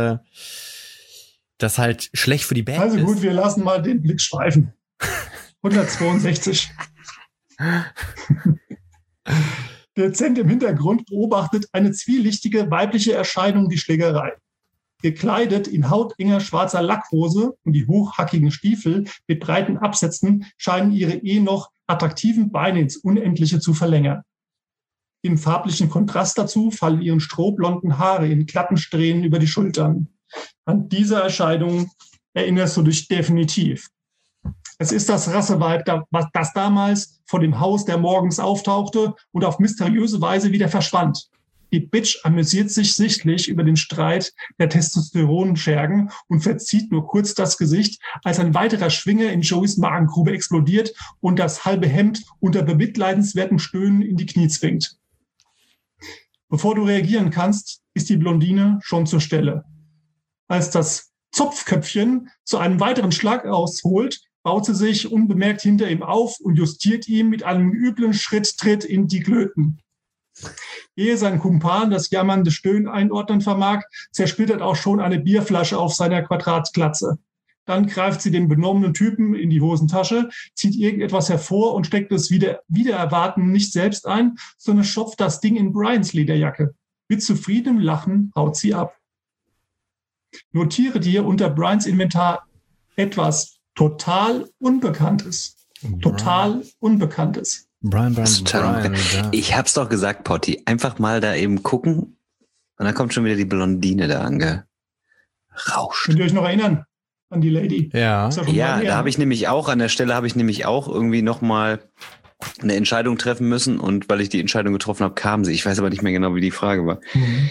das halt schlecht für die Band ist. Also gut, wir lassen mal den Blick schweifen. 162. Dezent im Hintergrund beobachtet eine zwielichtige weibliche Erscheinung die Schlägerei. Gekleidet in hautenger schwarzer Lackhose und die hochhackigen Stiefel mit breiten Absätzen scheinen ihre noch attraktiven Beine ins Unendliche zu verlängern. Im farblichen Kontrast dazu fallen ihren strohblonden Haare in glatten Strähnen über die Schultern. An diese Erscheinung erinnerst du dich definitiv. Es ist das Rasseweib, das damals vor dem Haus der morgens auftauchte und auf mysteriöse Weise wieder verschwand. Die Bitch amüsiert sich sichtlich über den Streit der Testosteronschergen und verzieht nur kurz das Gesicht, als ein weiterer Schwinger in Joeys Magengrube explodiert und das halbe Hemd unter bemitleidenswertem Stöhnen in die Knie zwingt. Bevor du reagieren kannst, ist die Blondine schon zur Stelle. Als das Zopfköpfchen zu einem weiteren Schlag ausholt, baut sie sich unbemerkt hinter ihm auf und justiert ihm mit einem üblen Schritttritt in die Klöten. Ehe sein Kumpan das jammernde Stöhnen einordnen vermag, zersplittert auch schon eine Bierflasche auf seiner Quadratglatze. Dann greift sie den benommenen Typen in die Hosentasche, zieht irgendetwas hervor und steckt es wieder erwarten nicht selbst ein, sondern stopft das Ding in Brians Lederjacke. Mit zufriedenem Lachen haut sie ab. Notiere dir unter Brians Inventar etwas total Unbekanntes. Total Unbekanntes. Brian. Ich hab's doch gesagt, Potti. Einfach mal da eben gucken und dann kommt schon wieder die Blondine da angerauscht. Könnt ihr euch noch erinnern an die Lady? Ja. Ja, da habe ich nämlich auch, an der Stelle habe ich nämlich auch irgendwie nochmal eine Entscheidung treffen müssen und weil ich die Entscheidung getroffen habe, kam sie. Ich weiß aber nicht mehr genau, wie die Frage war.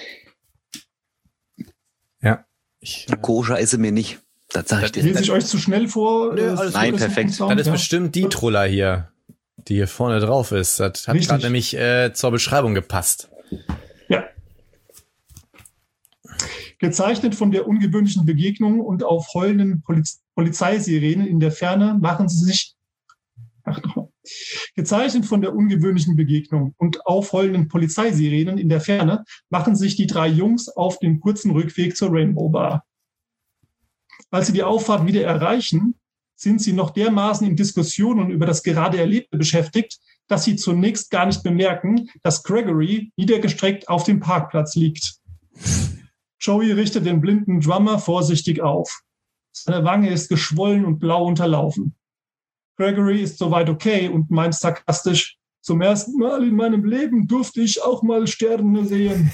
Ja. Koscher ist sie mir nicht. Das sage ich dir. Lese ich euch zu schnell vor? Nein, perfekt. Das ist bestimmt die Truller hier, die hier vorne drauf ist. Das hat gerade nämlich zur Beschreibung gepasst. Ja. Gezeichnet von der ungewöhnlichen Begegnung und auf heulenden Polizeisirenen in der Ferne machen sie sich... Gezeichnet von der ungewöhnlichen Begegnung und aufheulenden Polizeisirenen in der Ferne machen sich die drei Jungs auf den kurzen Rückweg zur Rainbow Bar. Als sie die Auffahrt wieder erreichen, sind sie noch dermaßen in Diskussionen über das gerade Erlebte beschäftigt, dass sie zunächst gar nicht bemerken, dass Gregory niedergestreckt auf dem Parkplatz liegt. Joey richtet den blinden Drummer vorsichtig auf. Seine Wange ist geschwollen und blau unterlaufen. Gregory ist soweit okay und meint sarkastisch, zum ersten Mal in meinem Leben durfte ich auch mal Sterne sehen.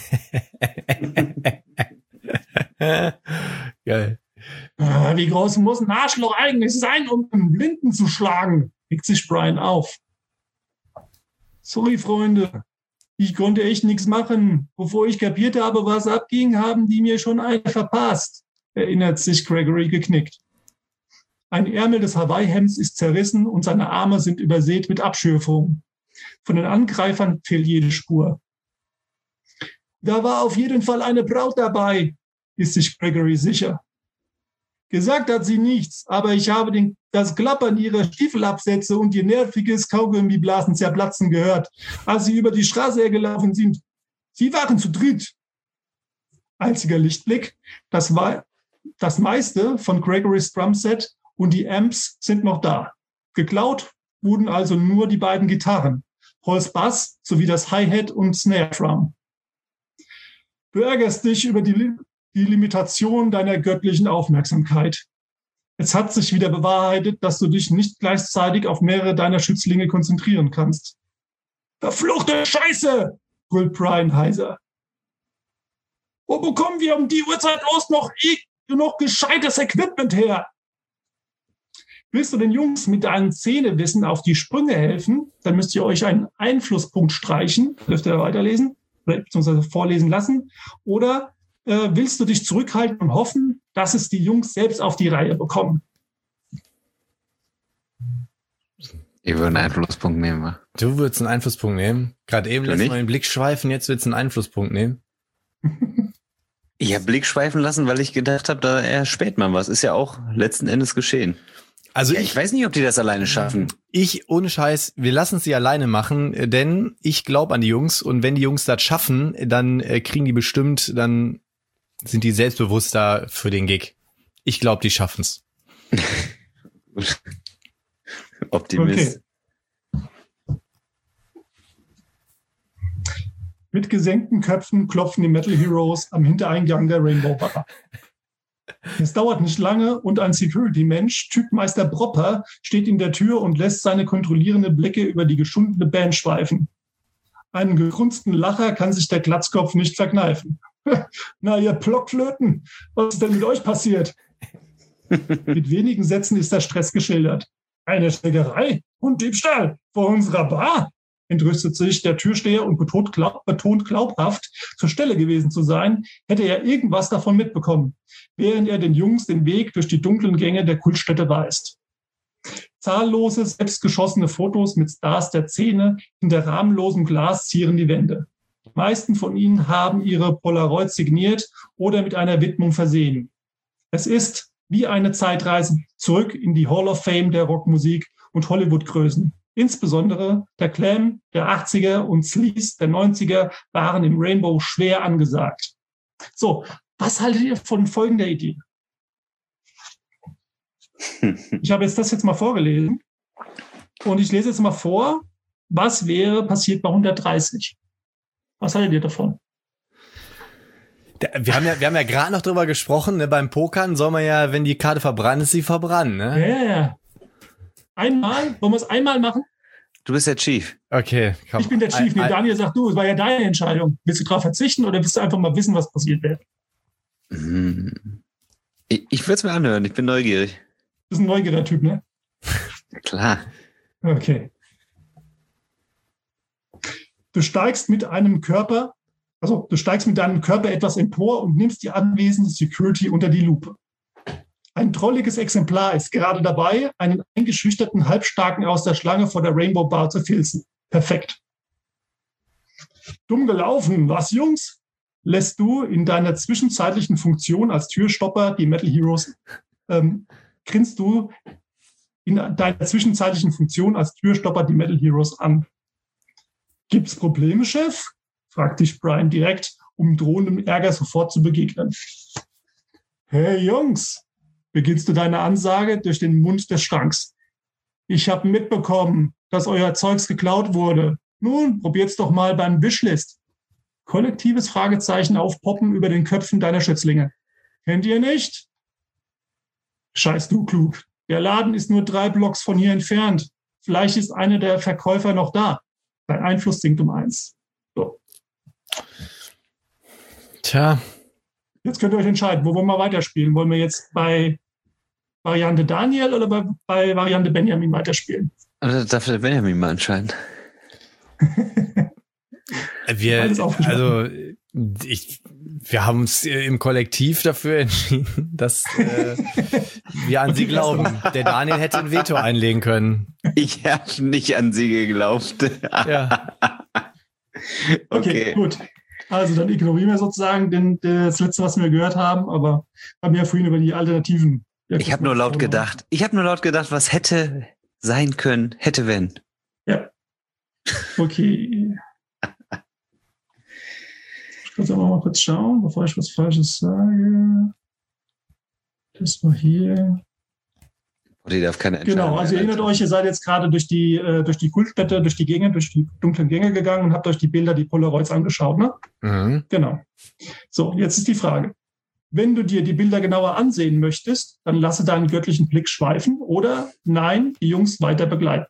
Geil. Wie groß muss ein Arschloch eigentlich sein, um einen Blinden zu schlagen? Regt sich Brian auf. Sorry, Freunde. Ich konnte echt nichts machen. Bevor ich kapiert habe, was abging, haben die mir schon eine verpasst, erinnert sich Gregory geknickt. Ein Ärmel des Hawaii-Hemds ist zerrissen und seine Arme sind übersät mit Abschürfungen. Von den Angreifern fehlt jede Spur. Da war auf jeden Fall eine Braut dabei, ist sich Gregory sicher. Gesagt hat sie nichts, aber ich habe das Klappern ihrer Stiefelabsätze und ihr nerviges Kaugummiblasen zerplatzen gehört, als sie über die Straße hergelaufen sind. Sie waren zu dritt. Einziger Lichtblick, das meiste von Gregorys Drumset und die Amps sind noch da. Geklaut wurden also nur die beiden Gitarren, Pauls Bass sowie das Hi-Hat und Snare Drum. Du ärgerst dich über die Limitation deiner göttlichen Aufmerksamkeit. Es hat sich wieder bewahrheitet, dass du dich nicht gleichzeitig auf mehrere deiner Schützlinge konzentrieren kannst. Verfluchte Scheiße, brüllt Brian heiser. Wo bekommen wir um die Uhrzeit noch gescheites Equipment her? Willst du den Jungs mit deinen Zähnewissen auf die Sprünge helfen, dann müsst ihr euch einen Einflusspunkt streichen, dürft ihr weiterlesen, beziehungsweise vorlesen lassen, oder willst du dich zurückhalten und hoffen, dass es die Jungs selbst auf die Reihe bekommen? Ich würde einen Einflusspunkt nehmen. Wa? Du würdest einen Einflusspunkt nehmen? Gerade eben lässt man den Blick schweifen, jetzt willst du einen Einflusspunkt nehmen? Ich habe Blick schweifen lassen, weil ich gedacht habe, da erspäht man was. Ist ja auch letzten Endes geschehen. Also ja, ich weiß nicht, ob die das alleine schaffen. Ohne Scheiß, wir lassen sie alleine machen, denn ich glaube an die Jungs und wenn die Jungs das schaffen, dann kriegen die bestimmt, dann sind die selbstbewusster für den Gig. Ich glaube, die schaffen's. Optimist. Okay. Mit gesenkten Köpfen klopfen die Metal Heroes am Hintereingang der Rainbow Bar. Es dauert nicht lange und ein Security-Mensch, Typ Meister Bropper, steht in der Tür und lässt seine kontrollierenden Blicke über die geschundene Band schweifen. Einen gegrunzten Lacher kann sich der Glatzkopf nicht verkneifen. Na, ihr Blockflöten, was ist denn mit euch passiert? Mit wenigen Sätzen ist der Stress geschildert. Eine Schlägerei und Diebstahl vor unserer Bar? Entrüstet sich der Türsteher und betont glaubhaft, zur Stelle gewesen zu sein, hätte er irgendwas davon mitbekommen, während er den Jungs den Weg durch die dunklen Gänge der Kultstätte weist. Zahllose, selbstgeschossene Fotos mit Stars der Szene hinter rahmenlosem Glas zieren die Wände. Die meisten von ihnen haben ihre Polaroids signiert oder mit einer Widmung versehen. Es ist wie eine Zeitreise zurück in die Hall of Fame der Rockmusik und Hollywood-Größen. Insbesondere der Glam der 80er und Sleaze der 90er waren im Rainbow schwer angesagt. So, was haltet ihr von folgender Idee? Ich habe das mal vorgelesen und ich lese jetzt mal vor, was wäre passiert bei 130? Was haltet ihr davon? Wir haben ja gerade noch drüber gesprochen, ne? Beim Pokern soll man ja, wenn die Karte verbrannt ist, sie verbrennen, ne? Ja. Einmal? Wollen wir es einmal machen? Du bist der Chief. Okay, komm. Ich bin der Chief. Nee, Daniel sagt du, es war ja deine Entscheidung. Willst du darauf verzichten oder willst du einfach mal wissen, was passiert wäre? Ich würde es mir anhören, ich bin neugierig. Du bist ein neugieriger Typ, ne? Klar. Okay. Du steigst mit deinem Körper etwas empor und nimmst die anwesende Security unter die Lupe. Ein drolliges Exemplar ist gerade dabei, einen eingeschüchterten Halbstarken aus der Schlange vor der Rainbow Bar zu filzen. Perfekt. Dumm gelaufen, was, Jungs? Lässt du in deiner zwischenzeitlichen Funktion als Türstopper die Metal Heroes, grinst du in deiner zwischenzeitlichen Funktion als Türstopper die Metal Heroes an. Gibt's Probleme, Chef? Fragt dich Brian direkt, um drohendem Ärger sofort zu begegnen. Hey Jungs, beginnst du deine Ansage durch den Mund des Schranks. Ich habe mitbekommen, dass euer Zeugs geklaut wurde. Nun, probiert's doch mal beim Wishlist. Kollektives Fragezeichen aufpoppen über den Köpfen deiner Schützlinge. Kennt ihr nicht? Scheiß du klug. Der Laden ist nur 3 Blocks von hier entfernt. Vielleicht ist einer der Verkäufer noch da. Dein Einfluss sinkt um 1. So. Tja. Jetzt könnt ihr euch entscheiden, wo wollen wir weiterspielen? Wollen wir jetzt bei Variante Daniel oder bei Variante Benjamin weiterspielen? Darf der Benjamin mal entscheiden? Wir haben uns im Kollektiv dafür entschieden, dass wir an sie glauben. Der Daniel hätte ein Veto einlegen können. Ich habe nicht an sie geglaubt. Ja. Okay, gut. Also dann ignorieren wir sozusagen das Letzte, was wir gehört haben, aber haben ja vorhin über die Alternativen. Ich habe nur laut gedacht, was hätte sein können, hätte wenn. Ja. Okay. Ich kann aber mal kurz schauen, bevor ich was Falsches sage. Das war hier. Die darf keine Entscheidung. Genau, also ihr erinnert euch, ihr seid jetzt gerade durch die Kultstätte, durch die dunklen Gänge gegangen und habt euch die Bilder, die Polaroids angeschaut, ne? Mhm. Genau. So, jetzt ist die Frage. Wenn du dir die Bilder genauer ansehen möchtest, dann lasse deinen göttlichen Blick schweifen oder nein, die Jungs weiter begleiten.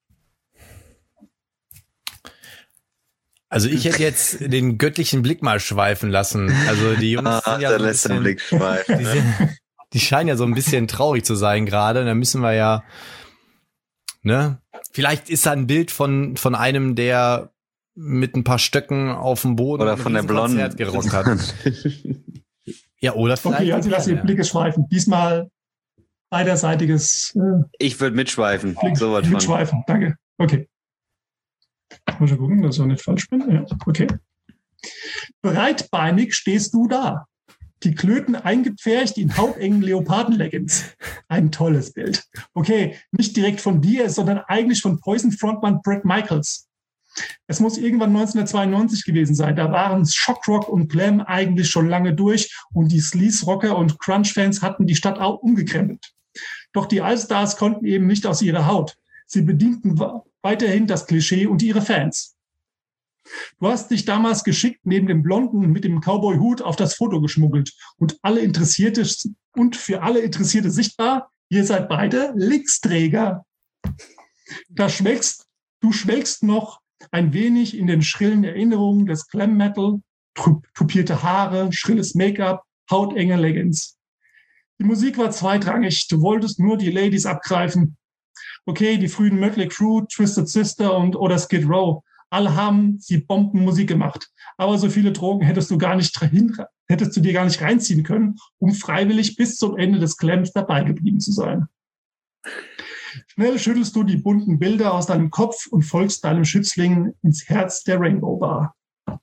Also ich hätte jetzt den göttlichen Blick mal schweifen lassen. Also die Jungs sind ja so lässt den Blick schweifen. Die scheinen ja so ein bisschen traurig zu sein gerade. Da müssen wir ja, ne? Vielleicht ist da ein Bild von einem, der mit ein paar Stöcken auf dem Boden oder von der Blonden Konzert gerockt hat. Ja, oder vielleicht. Okay, also lass die Blicke schweifen. Diesmal beiderseitiges. Ich würde mitschweifen. Mitschweifen, danke. Okay. Muss ich gucken, dass ich auch nicht falsch bin. Ja, okay. Breitbeinig stehst du da. Die Klöten eingepfercht in hautengen Leoparden-Leggings. Ein tolles Bild. Okay, nicht direkt von dir, sondern eigentlich von Poison-Frontmann Bret Michaels. Es muss irgendwann 1992 gewesen sein. Da waren Shockrock und Glam eigentlich schon lange durch und die Sleaze-Rocker und Crunch-Fans hatten die Stadt auch umgekrempelt. Doch die Allstars konnten eben nicht aus ihrer Haut. Sie bedienten weiterhin das Klischee und ihre Fans. Du hast dich damals geschickt neben dem Blonden mit dem Cowboy-Hut auf das Foto geschmuggelt und für alle Interessierte sichtbar, ihr seid beide Linksträger. Du schwelgst noch ein wenig in den schrillen Erinnerungen des Glam Metal, tupierte Haare, schrilles Make-up, hautenge Leggings. Die Musik war zweitrangig, du wolltest nur die Ladies abgreifen. Okay, die frühen Mötley Crüe, Twisted Sister oder Skid Row, alle haben sie Bombenmusik gemacht. Aber so viele Drogen hättest du dir gar nicht reinziehen können, um freiwillig bis zum Ende des Clams dabei geblieben zu sein. Schnell schüttelst du die bunten Bilder aus deinem Kopf und folgst deinem Schützling ins Herz der Rainbow Bar.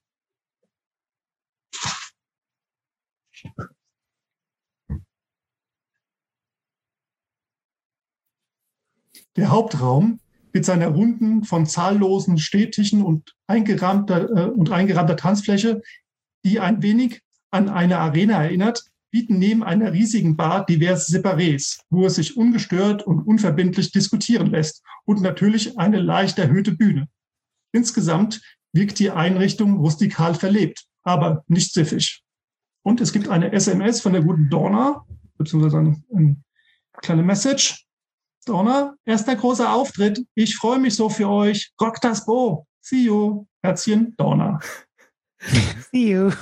Der Hauptraum mit seiner runden, von zahllosen Stehtischen und eingerahmter Tanzfläche, die ein wenig an eine Arena erinnert, bieten neben einer riesigen Bar diverse Separés, wo es sich ungestört und unverbindlich diskutieren lässt und natürlich eine leicht erhöhte Bühne. Insgesamt wirkt die Einrichtung rustikal verlebt, aber nicht siffig. Und es gibt eine SMS von der guten Donna, beziehungsweise eine kleine Message. Donna, erster großer Auftritt. Ich freue mich so für euch. Rock das Bo. See you. Herzchen, Donna. See you.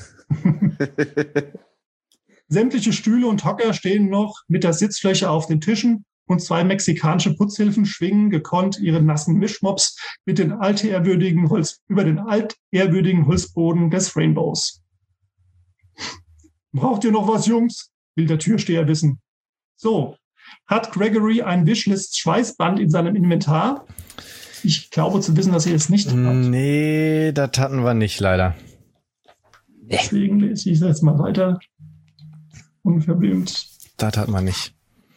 Sämtliche Stühle und Hocker stehen noch mit der Sitzfläche auf den Tischen und 2 mexikanische Putzhilfen schwingen gekonnt ihre nassen Mischmops über den altehrwürdigen Holzboden des Rainbows. Braucht ihr noch was, Jungs? Will der Türsteher wissen. So, hat Gregory ein Wishlist-Schweißband in seinem Inventar? Ich glaube zu wissen, dass ihr es nicht habt. Nee, das hatten wir nicht, leider. Deswegen lese ich es jetzt mal weiter. Unverblümt. Das hat man nicht.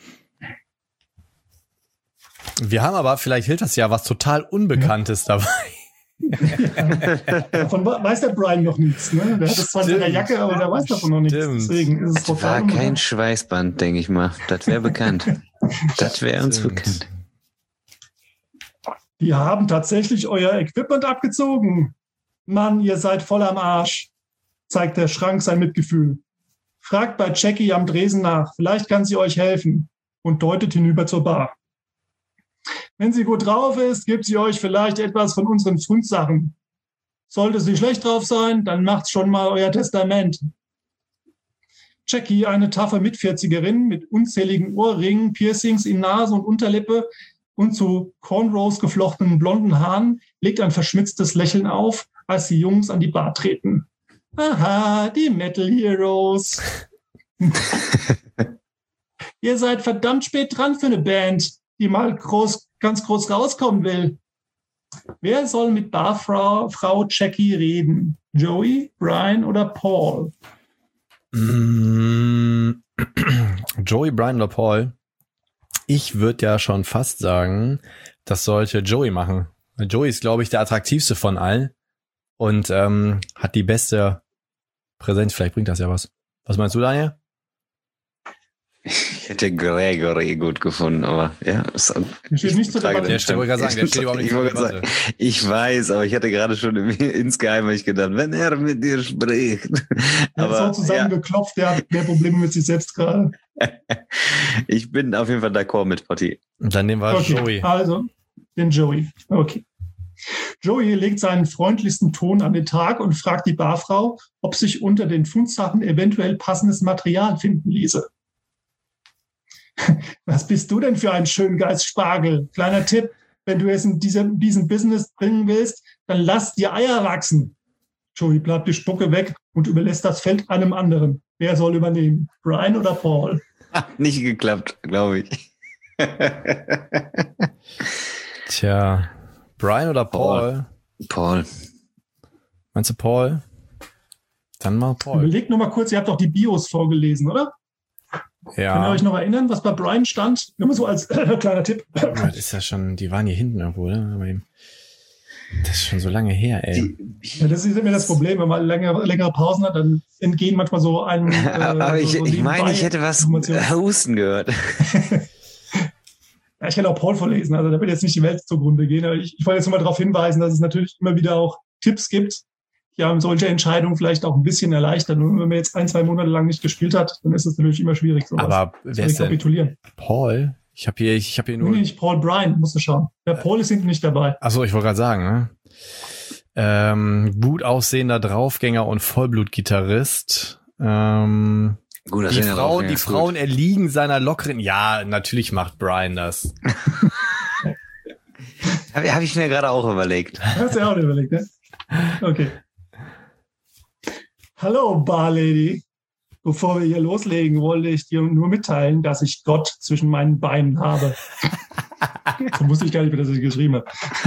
Wir haben aber, vielleicht hilft das ja, was total Unbekanntes dabei. Ja. Davon weiß der Brian noch nichts. Ne? Der hat es zwar in seiner Jacke, aber der weiß davon noch nichts. Deswegen ist es das war kein Schweißband, denke ich mal. Das wäre bekannt. Das wäre uns bekannt. Die haben tatsächlich euer Equipment abgezogen. Mann, ihr seid voll am Arsch, zeigt der Schrank sein Mitgefühl. Fragt bei Jackie am Dresen nach, vielleicht kann sie euch helfen und deutet hinüber zur Bar. Wenn sie gut drauf ist, gibt sie euch vielleicht etwas von unseren Fundsachen. Sollte sie schlecht drauf sein, dann macht's schon mal euer Testament. Jackie, eine taffe Mitvierzigerin mit unzähligen Ohrringen, Piercings in Nase und Unterlippe und zu Cornrows geflochtenen blonden Haaren, legt ein verschmitztes Lächeln auf, als die Jungs an die Bar treten. Aha, die Metal Heroes. Ihr seid verdammt spät dran für eine Band, die mal ganz groß rauskommen will. Wer soll mit Barfrau Jackie reden? Joey, Brian oder Paul? Joey, Brian oder Paul? Ich würde ja schon fast sagen, das sollte Joey machen. Joey ist, glaube ich, der attraktivste von allen und hat die beste Präsenz. Vielleicht bringt das ja was. Was meinst du, Daniel? Ich hätte Gregory gut gefunden, aber ja. Der steht nicht zur Debatte. Der steht überhaupt nicht zur Debatte. Ich weiß, aber ich hatte gerade schon insgeheim gedacht, wenn er mit dir spricht. Er ist auch zusammengeklopft, der hat mehr Probleme mit sich selbst gerade. Ich bin auf jeden Fall d'accord mit Potti. Und dann nehmen wir Joey. Also, den Joey. Okay. Joey legt seinen freundlichsten Ton an den Tag und fragt die Barfrau, ob sich unter den Fundsachen eventuell passendes Material finden ließe. Was bist du denn für ein Schöngeist-Spargel? Kleiner Tipp, wenn du es in diesen Business bringen willst, dann lass die Eier wachsen. Joey bleibt die Spucke weg und überlässt das Feld einem anderen. Wer soll übernehmen? Brian oder Paul? Hat nicht geklappt, glaube ich. Tja, Brian oder Paul? Paul. Meinst du Paul? Dann mal Paul. Überlegt nur mal kurz, ihr habt doch die Bios vorgelesen, oder? Ja. Könnt ihr euch noch erinnern, was bei Brian stand? Nur mal so als kleiner Tipp. Das ist ja schon, die waren hier hinten irgendwo, ne? Das ist schon so lange her, ey. Ja, das ist immer das Problem, wenn man längere Pausen hat, dann entgehen manchmal so einem. Aber ich meine, ich hätte was Husten gehört. Ja, ich kann auch Paul vorlesen, also da wird jetzt nicht die Welt zugrunde gehen, aber ich wollte jetzt nur mal darauf hinweisen, dass es natürlich immer wieder auch Tipps gibt, die einem solche Entscheidungen vielleicht auch ein bisschen erleichtern. Und wenn man jetzt 1-2 Monate lang nicht gespielt hat, dann ist es natürlich immer schwierig, sowas Aber wer ist kapitulieren. Paul? Ich habe hier nur... Nee, nicht Paul Bryan, musst du schauen. Der Paul ist hinten nicht dabei. Achso, ich wollte gerade sagen, ne? Gut aussehender Draufgänger und Vollblutgitarrist. Gut, Die Frauen erliegen seiner lockeren... Ja, natürlich macht Brian das. Habe ich mir gerade auch überlegt. Hast du ja auch überlegt, ne? Okay. Hallo, Barlady. Bevor wir hier loslegen, wollte ich dir nur mitteilen, dass ich Gott zwischen meinen Beinen habe. So wusste ich gar nicht mehr, dass ich geschrieben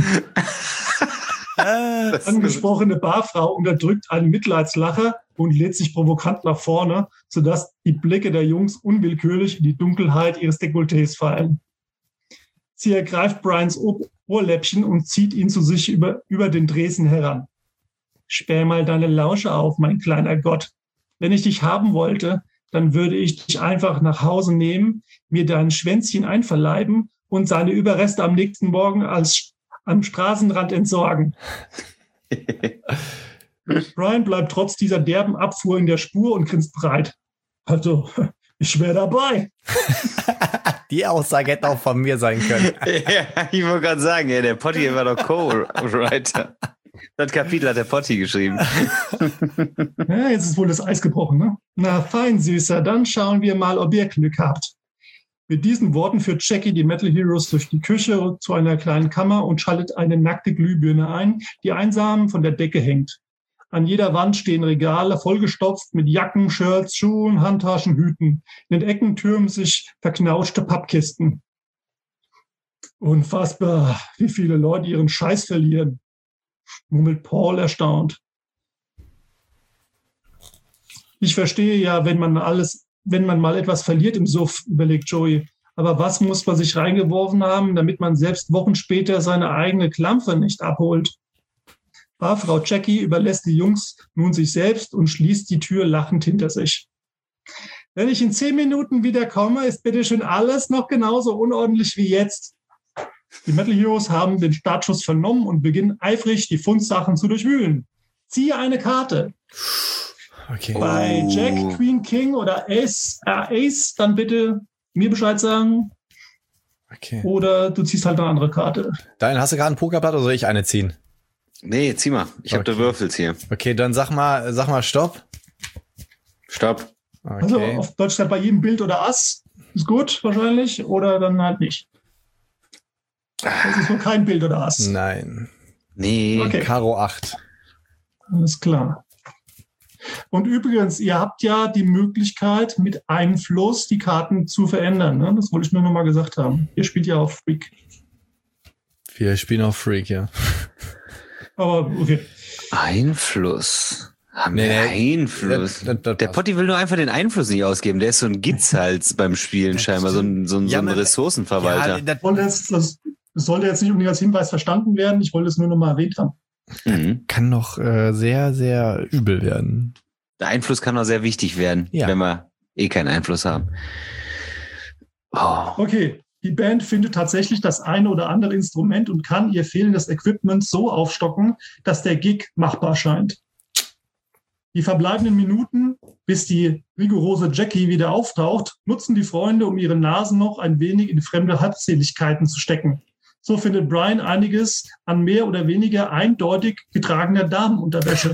habe. Angesprochene Barfrau unterdrückt einen Mitleidslacher und lädt sich provokant nach vorne, sodass die Blicke der Jungs unwillkürlich in die Dunkelheit ihres Dekolletés fallen. Sie ergreift Brians Ohrläppchen und zieht ihn zu sich über den Dresen heran. Sperr mal deine Lausche auf, mein kleiner Gott. Wenn ich dich haben wollte, dann würde ich dich einfach nach Hause nehmen, mir dein Schwänzchen einverleiben und seine Überreste am nächsten Morgen am Straßenrand entsorgen. Brian bleibt trotz dieser derben Abfuhr in der Spur und grinst breit. Also, ich wäre dabei. Die Aussage hätte auch von mir sein können. Ja, ich wollte gerade sagen, der Potti war doch Co-Writer. Das Kapitel hat der Potti geschrieben. Ja, jetzt ist wohl das Eis gebrochen, ne? Na fein, Süßer, dann schauen wir mal, ob ihr Glück habt. Mit diesen Worten führt Jackie die Metal Heroes durch die Küche zu einer kleinen Kammer und schaltet eine nackte Glühbirne ein, die einsam von der Decke hängt. An jeder Wand stehen Regale vollgestopft mit Jacken, Shirts, Schuhen, Handtaschen, Hüten. In den Ecken türmen sich verknauschte Pappkisten. Unfassbar, wie viele Leute ihren Scheiß verlieren, murmelt Paul erstaunt. Ich verstehe ja, wenn man mal etwas verliert im Suff, überlegt Joey. Aber was muss man sich reingeworfen haben, damit man selbst Wochen später seine eigene Klampfe nicht abholt? Barfrau Jackie überlässt die Jungs nun sich selbst und schließt die Tür lachend hinter sich. Wenn ich in 10 Minuten wieder komme, ist bitte schön alles noch genauso unordentlich wie jetzt. Die Metal Heroes haben den Startschuss vernommen und beginnen eifrig, die Fundsachen zu durchwühlen. Ziehe eine Karte. Okay. Bei Jack, Queen, King oder Ace, dann bitte mir Bescheid sagen. Okay. Oder du ziehst halt eine andere Karte. Dein, hast du gerade ein Pokerblatt oder soll ich eine ziehen? Nee, zieh mal. Ich habe da Würfels hier. Okay, dann sag mal Stopp. Stopp. Okay. Also auf Deutsch halt bei jedem Bild oder Ass. Ist gut wahrscheinlich. Oder dann halt nicht. Das ist wohl kein Bild oder Ass. Nein. Nee. Okay. Karo 8. Alles klar. Und übrigens, ihr habt ja die Möglichkeit, mit Einfluss die Karten zu verändern. Ne? Das wollte ich nur noch mal gesagt haben. Ihr spielt ja auf Freak. Wir spielen auf Freak, ja. Aber okay. Einfluss. Haben wir Einfluss? Der Potti will nur einfach den Einfluss nicht ausgeben. Der ist so ein Gitzhals beim Spielen scheinbar. So ein Ressourcenverwalter. Ja, das sollte jetzt nicht unbedingt als Hinweis verstanden werden. Ich wollte es nur noch mal erwähnt haben. Kann noch sehr, sehr übel werden. Der Einfluss kann auch sehr wichtig werden, wenn wir keinen Einfluss haben. Oh. Okay, die Band findet tatsächlich das eine oder andere Instrument und kann ihr fehlendes Equipment so aufstocken, dass der Gig machbar scheint. Die verbleibenden Minuten, bis die rigorose Jackie wieder auftaucht, nutzen die Freunde, um ihre Nasen noch ein wenig in fremde Halbseligkeiten zu stecken. So findet Brian einiges an mehr oder weniger eindeutig getragener Damenunterwäsche.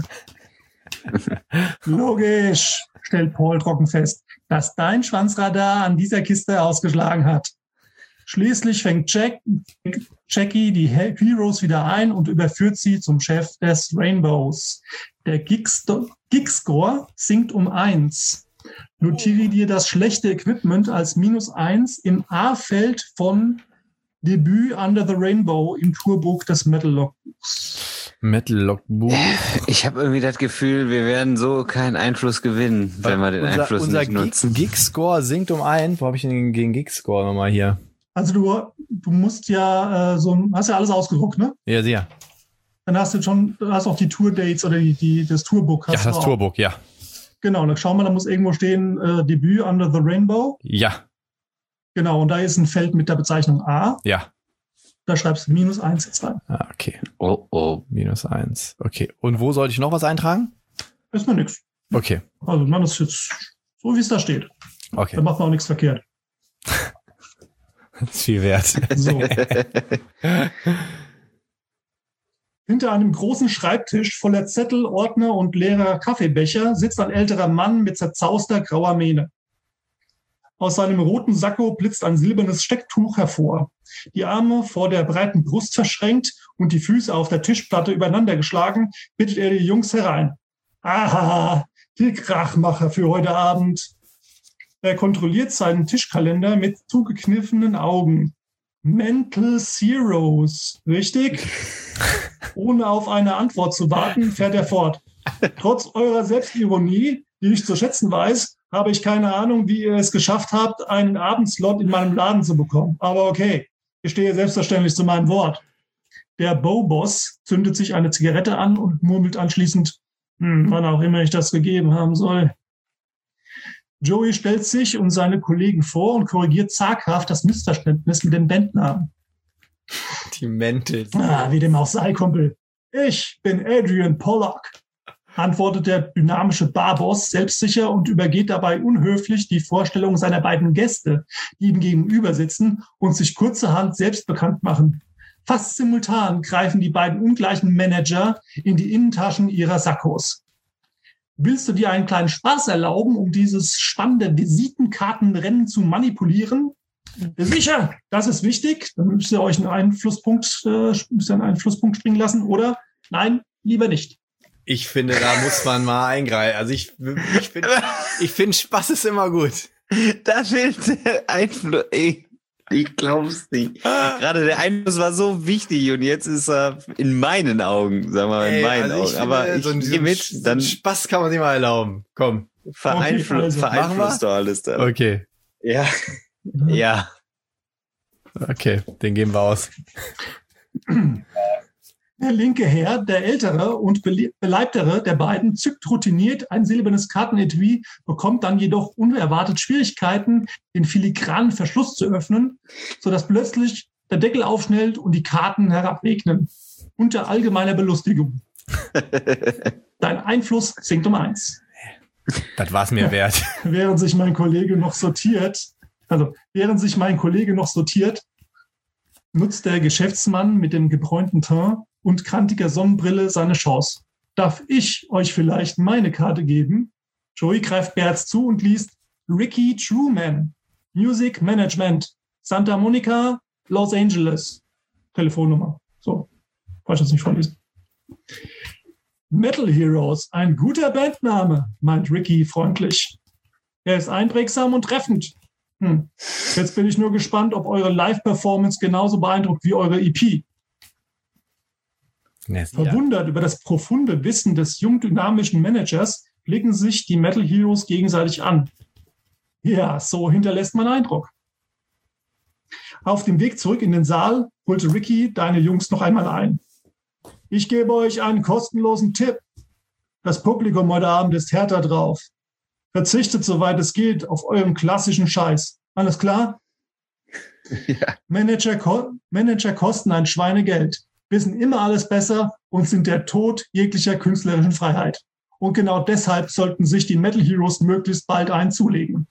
Logisch, stellt Paul trocken fest, dass dein Schwanzradar an dieser Kiste ausgeschlagen hat. Schließlich fängt Jackie die Heroes wieder ein und überführt sie zum Chef des Rainbows. Der Gig-Score sinkt um 1. Notiere dir das schlechte Equipment als -1 im A-Feld von Debüt Under the Rainbow im Tourbook des Metal Logbuchs. Metal Logbuch. Ich habe irgendwie das Gefühl, wir werden so keinen Einfluss gewinnen, wenn wir den Einfluss nicht nutzen. Unser Gig-Score sinkt um 1. Wo habe ich denn den Gig-Score nochmal hier? Also du musst ja hast ja alles ausgedruckt, ne? Ja, sehr. Dann hast du hast auch die Tour-Dates oder das Tourbook. Ja, das Tourbook, ja. Genau, dann schau mal, da muss irgendwo stehen Debüt Under the Rainbow. Ja. Genau, und da ist ein Feld mit der Bezeichnung A. Ja. Da schreibst du -1 jetzt rein. Ah, okay. Oh. -1. Okay. Und wo sollte ich noch was eintragen? Erstmal nix. Okay. Also man ist jetzt so, wie es da steht. Okay. Da macht man auch nichts verkehrt. Das ist viel wert. So. Hinter einem großen Schreibtisch voller Zettel, Ordner und leerer Kaffeebecher sitzt ein älterer Mann mit zerzauster grauer Mähne. Aus seinem roten Sakko blitzt ein silbernes Stecktuch hervor. Die Arme vor der breiten Brust verschränkt und die Füße auf der Tischplatte übereinander geschlagen, bittet er die Jungs herein. Aha, die Krachmacher für heute Abend. Er kontrolliert seinen Tischkalender mit zugekniffenen Augen. Mental Zeros, richtig? Ohne auf eine Antwort zu warten, fährt er fort. Trotz eurer Selbstironie, die ich zu schätzen weiß, habe ich keine Ahnung, wie ihr es geschafft habt, einen Abendslot in meinem Laden zu bekommen. Aber okay, ich stehe selbstverständlich zu meinem Wort. Der Bo-Boss zündet sich eine Zigarette an und murmelt anschließend, wann auch immer ich das gegeben haben soll. Joey stellt sich und seine Kollegen vor und korrigiert zaghaft das Missverständnis mit dem Bandnamen. Die Mäntel. Wie dem auch sei, Kumpel. Ich bin Adrian Pollock, antwortet der dynamische Barboss selbstsicher und übergeht dabei unhöflich die Vorstellung seiner beiden Gäste, die ihm gegenüber sitzen und sich kurzerhand selbst bekannt machen. Fast simultan greifen die beiden ungleichen Manager in die Innentaschen ihrer Sakkos. Willst du dir einen kleinen Spaß erlauben, um dieses spannende Visitenkartenrennen zu manipulieren? Sicher, das ist wichtig. Dann müsst ihr euch einen Flusspunkt springen lassen. Oder nein, lieber nicht. Ich finde, da muss man mal eingreifen. Also ich finde, Spaß ist immer gut. Da fehlt der Einfluss. Ich glaub's nicht. Gerade der Einfluss war so wichtig und jetzt ist er in meinen Augen, sagen wir mal, in meinen Augen. Aber ich gehe mit, dann Spaß kann man sich mal erlauben. Komm. Vereinflusst doch alles dann. Okay. Ja. Okay, den geben wir aus. Der linke Herr, der ältere und beleibtere der beiden, zückt routiniert ein silbernes Kartenetui, bekommt dann jedoch unerwartet Schwierigkeiten, den filigranen Verschluss zu öffnen, sodass plötzlich der Deckel aufschnellt und die Karten herabregnen. Unter allgemeiner Belustigung. Dein Einfluss sinkt um 1. Das war's mir wert. Während sich mein Kollege noch sortiert, nutzt der Geschäftsmann mit dem gebräunten Teint und kantiger Sonnenbrille seine Chance. Darf ich euch vielleicht meine Karte geben? Joey greift Berz zu und liest Ricky Truman, Music Management, Santa Monica, Los Angeles. Telefonnummer. So, wollte ich das nicht vorlesen. Metal Heroes, ein guter Bandname, meint Ricky freundlich. Er ist einprägsam und treffend. Jetzt bin ich nur gespannt, ob eure Live-Performance genauso beeindruckt wie eure EP. Verwundert über das profunde Wissen des jung dynamischen Managers blicken sich die Metal Heroes gegenseitig an. Ja, so hinterlässt man Eindruck. Auf dem Weg zurück in den Saal holte Ricky deine Jungs noch einmal ein. Ich gebe euch einen kostenlosen Tipp. Das Publikum heute Abend ist härter drauf. Verzichtet, soweit es geht, auf euren klassischen Scheiß. Alles klar? Ja. Manager kosten ein Schweinegeld, wissen immer alles besser und sind der Tod jeglicher künstlerischen Freiheit. Und genau deshalb sollten sich die Metal Heroes möglichst bald einzulegen.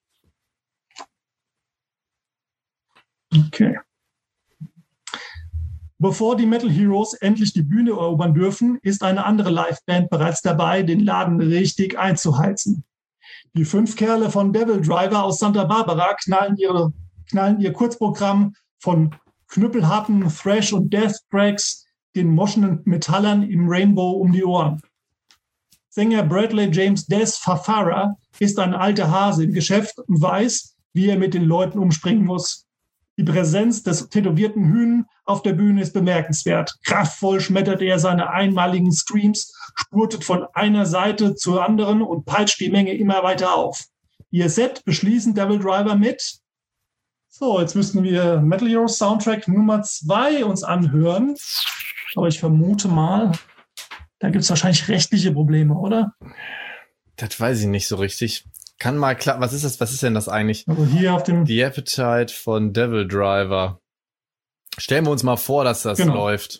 Okay. Bevor die Metal Heroes endlich die Bühne erobern dürfen, ist eine andere Liveband bereits dabei, den Laden richtig einzuheizen. Die 5 Kerle von Devil Driver aus Santa Barbara knallen ihr Kurzprogramm von knüppelharten Thrash- und Death-Tracks den moschenden Metallern im Rainbow um die Ohren. Sänger Bradley James Des Fafara ist ein alter Hase im Geschäft und weiß, wie er mit den Leuten umspringen muss. Die Präsenz des tätowierten Hühn auf der Bühne ist bemerkenswert. Kraftvoll schmettert er seine einmaligen Screams, spurtet von einer Seite zur anderen und peitscht die Menge immer weiter auf. Ihr Set beschließen Devil Driver mit. So, jetzt müssten wir Metal Heroes Soundtrack Nummer 2 uns anhören. Aber ich vermute mal, da gibt es wahrscheinlich rechtliche Probleme, oder? Das weiß ich nicht so richtig. Kann mal klar. Was ist das? Was ist denn das eigentlich? Also hier auf dem The Appetite von Devil Driver. Stellen wir uns mal vor, dass das läuft.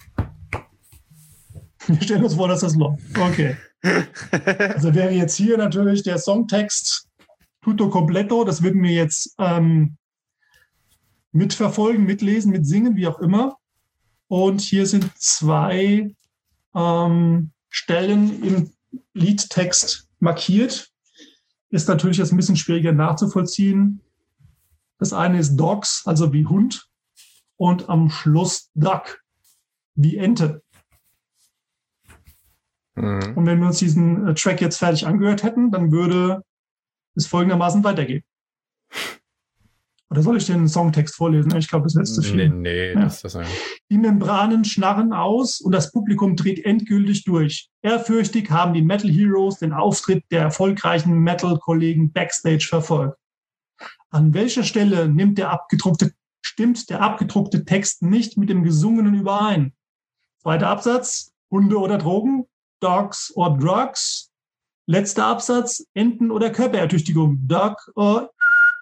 Wir stellen uns vor, dass das läuft. Okay. Also wäre jetzt hier natürlich der Songtext tutto completo. Das würden wir jetzt mitverfolgen, mitlesen, mitsingen, wie auch immer. Und hier sind 2 Stellen im Liedtext markiert. Ist natürlich jetzt ein bisschen schwieriger nachzuvollziehen. Das eine ist Dogs, also wie Hund. Und am Schluss Duck, wie Ente. Und wenn wir uns diesen Track jetzt fertig angehört hätten, dann würde es folgendermaßen weitergehen. Oder soll ich den Songtext vorlesen? Ich glaube, das wird zu viel. Nee, Ja. das ist das. Die Membranen schnarren aus und das Publikum dreht endgültig durch. Ehrfürchtig haben die Metal Heroes den Auftritt der erfolgreichen Metal-Kollegen Backstage verfolgt. An welcher Stelle stimmt der abgedruckte Text nicht mit dem Gesungenen überein? Zweiter Absatz, Hunde oder Drogen, Dogs or Drugs. Letzter Absatz, Enten oder Körperertüchtigung, Dog or...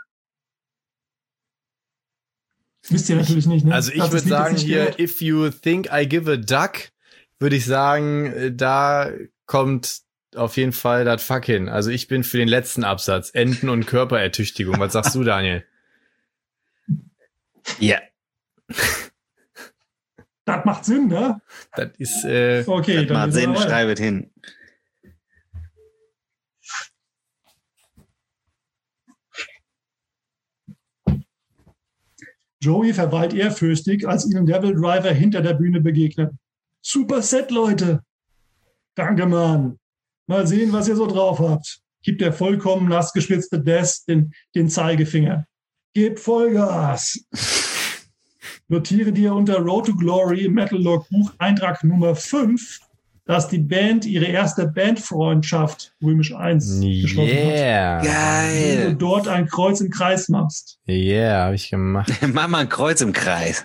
Wisst ihr natürlich nicht, ne? Also ich würde sagen hier, if you think I give a duck, würde ich sagen, da kommt auf jeden Fall das Fuck hin. Also ich bin für den letzten Absatz, Enten- und Körperertüchtigung. Was sagst du, Daniel? Ja. Das macht Sinn, ne? Das ist, Okay, Das macht Sinn, schreibet hin. Joey verweilt ehrfürchtig, als ihnen Devil Driver hinter der Bühne begegnet. Super Set, Leute. Danke, Mann. Mal sehen, was ihr so drauf habt. Gibt der vollkommen nass geschwitzte Des den Zeigefinger. Gebt Vollgas. Notiere dir unter Road to Glory im Metal Logbuch Eintrag Nummer 5, dass die Band ihre erste Bandfreundschaft, römisch 1, geschlossen hat. yeah. Wenn du Geil. dort ein Kreuz im Kreis machst. Yeah, habe ich gemacht. Mach mal ein Kreuz im Kreis.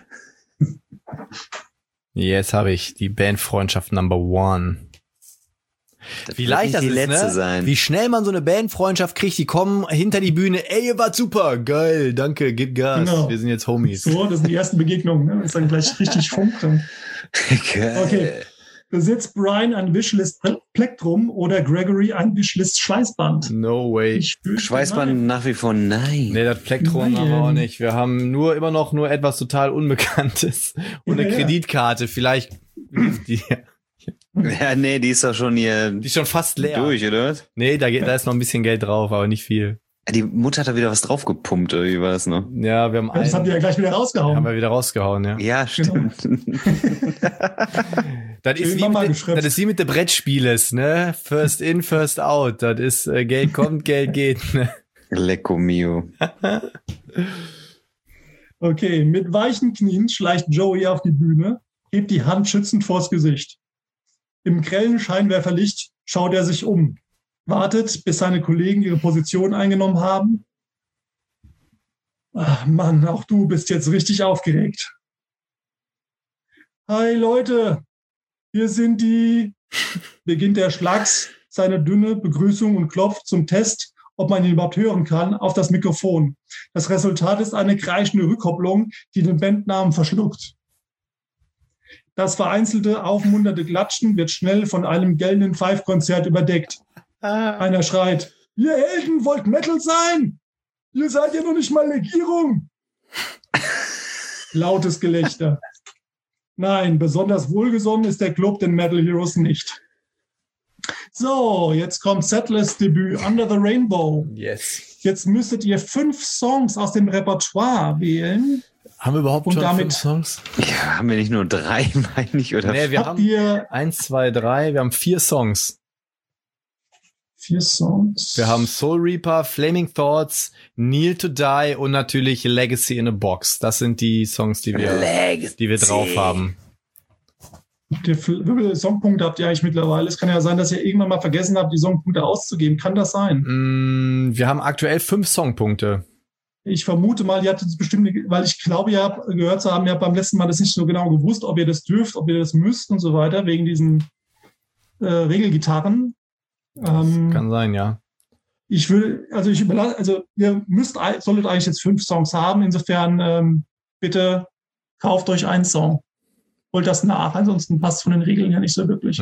Jetzt habe ich die Bandfreundschaft Number 1. Das Wie wird leicht nicht das die ist, letzte ne? sein. Wie schnell man so eine Bandfreundschaft kriegt, die kommen hinter die Bühne. Ey, ihr wart super, geil, danke, gib Gas. Genau. Wir sind jetzt Homies. So, das sind die ersten Begegnungen. Ne? Das ist dann gleich richtig funkt. Geil. Okay. Besitzt Brian ein Wishlist Plektrum oder Gregory ein Wishlist Schweißband? No way. Ich fürchte, Schweißband nein. nach wie vor nein. Nee, das Plektrum Nein. haben wir auch nicht. Wir haben immer noch etwas total Unbekanntes. Und eine Ja. Kreditkarte, vielleicht hilft die. Ja, nee, die ist doch schon hier Die ist schon fast leer. durch, oder was? Nee, da ist noch ein bisschen Geld drauf, aber nicht viel. Die Mutter hat da wieder was draufgepumpt, oder wie war das noch? Ja, wir haben Ja, das haben die ja gleich wieder rausgehauen. haben wir wieder rausgehauen, ja. Ja, stimmt. Das ist, Irgendwann mal das geschrieben. ist wie mit der Brettspieles, ne? First in, first out. Das ist, Geld kommt, Geld geht, ne? Lecco mio. Okay, mit weichen Knien schleicht Joey auf die Bühne, hebt die Hand schützend vors Gesicht. Im grellen Scheinwerferlicht schaut er sich um, wartet, bis seine Kollegen ihre Position eingenommen haben. Ach Mann, auch du bist jetzt richtig aufgeregt. Hi Leute, wir sind die, beginnt der Schlags seine dünne Begrüßung und klopft zum Test, ob man ihn überhaupt hören kann, auf das Mikrofon. Das Resultat ist eine kreischende Rückkopplung, die den Bandnamen verschluckt. Das vereinzelte, aufmunternde Klatschen wird schnell von einem gellenden Pfeifkonzert überdeckt. Einer schreit, ihr Helden wollt Metal sein? Ihr seid ja noch nicht mal Legierung. Lautes Gelächter. Nein, besonders wohlgesonnen ist der Club den Metal Heroes nicht. So, jetzt kommt Settlers Debüt Under the Rainbow. Yes. Jetzt müsstet ihr 5 Songs aus dem Repertoire wählen. Haben wir überhaupt Und schon damit- 5 Songs? Ja, haben wir nicht nur 3, meine ich, oder? Nee, wir Habt haben ihr 1, 2, 3, wir haben 4 Songs. 4 Songs? Wir haben Soul Reaper, Flaming Thoughts, Kneel to Die und natürlich Legacy in a Box. Das sind die Songs, die wir drauf haben. Wie viele Songpunkte habt ihr eigentlich mittlerweile? Es kann ja sein, dass ihr irgendwann mal vergessen habt, die Songpunkte auszugeben. Kann das sein? Wir haben aktuell 5 Songpunkte. Ich vermute mal, ihr hattet es bestimmt, weil ich glaube, ihr habt gehört zu haben, ihr habt beim letzten Mal das nicht so genau gewusst, ob ihr das dürft, ob ihr das müsst und so weiter, wegen diesen Regelgitarren. Kann sein, ja. Ihr solltet eigentlich jetzt 5 Songs haben. Insofern bitte kauft euch einen Song. Holt das nach, ansonsten passt von den Regeln ja nicht so wirklich.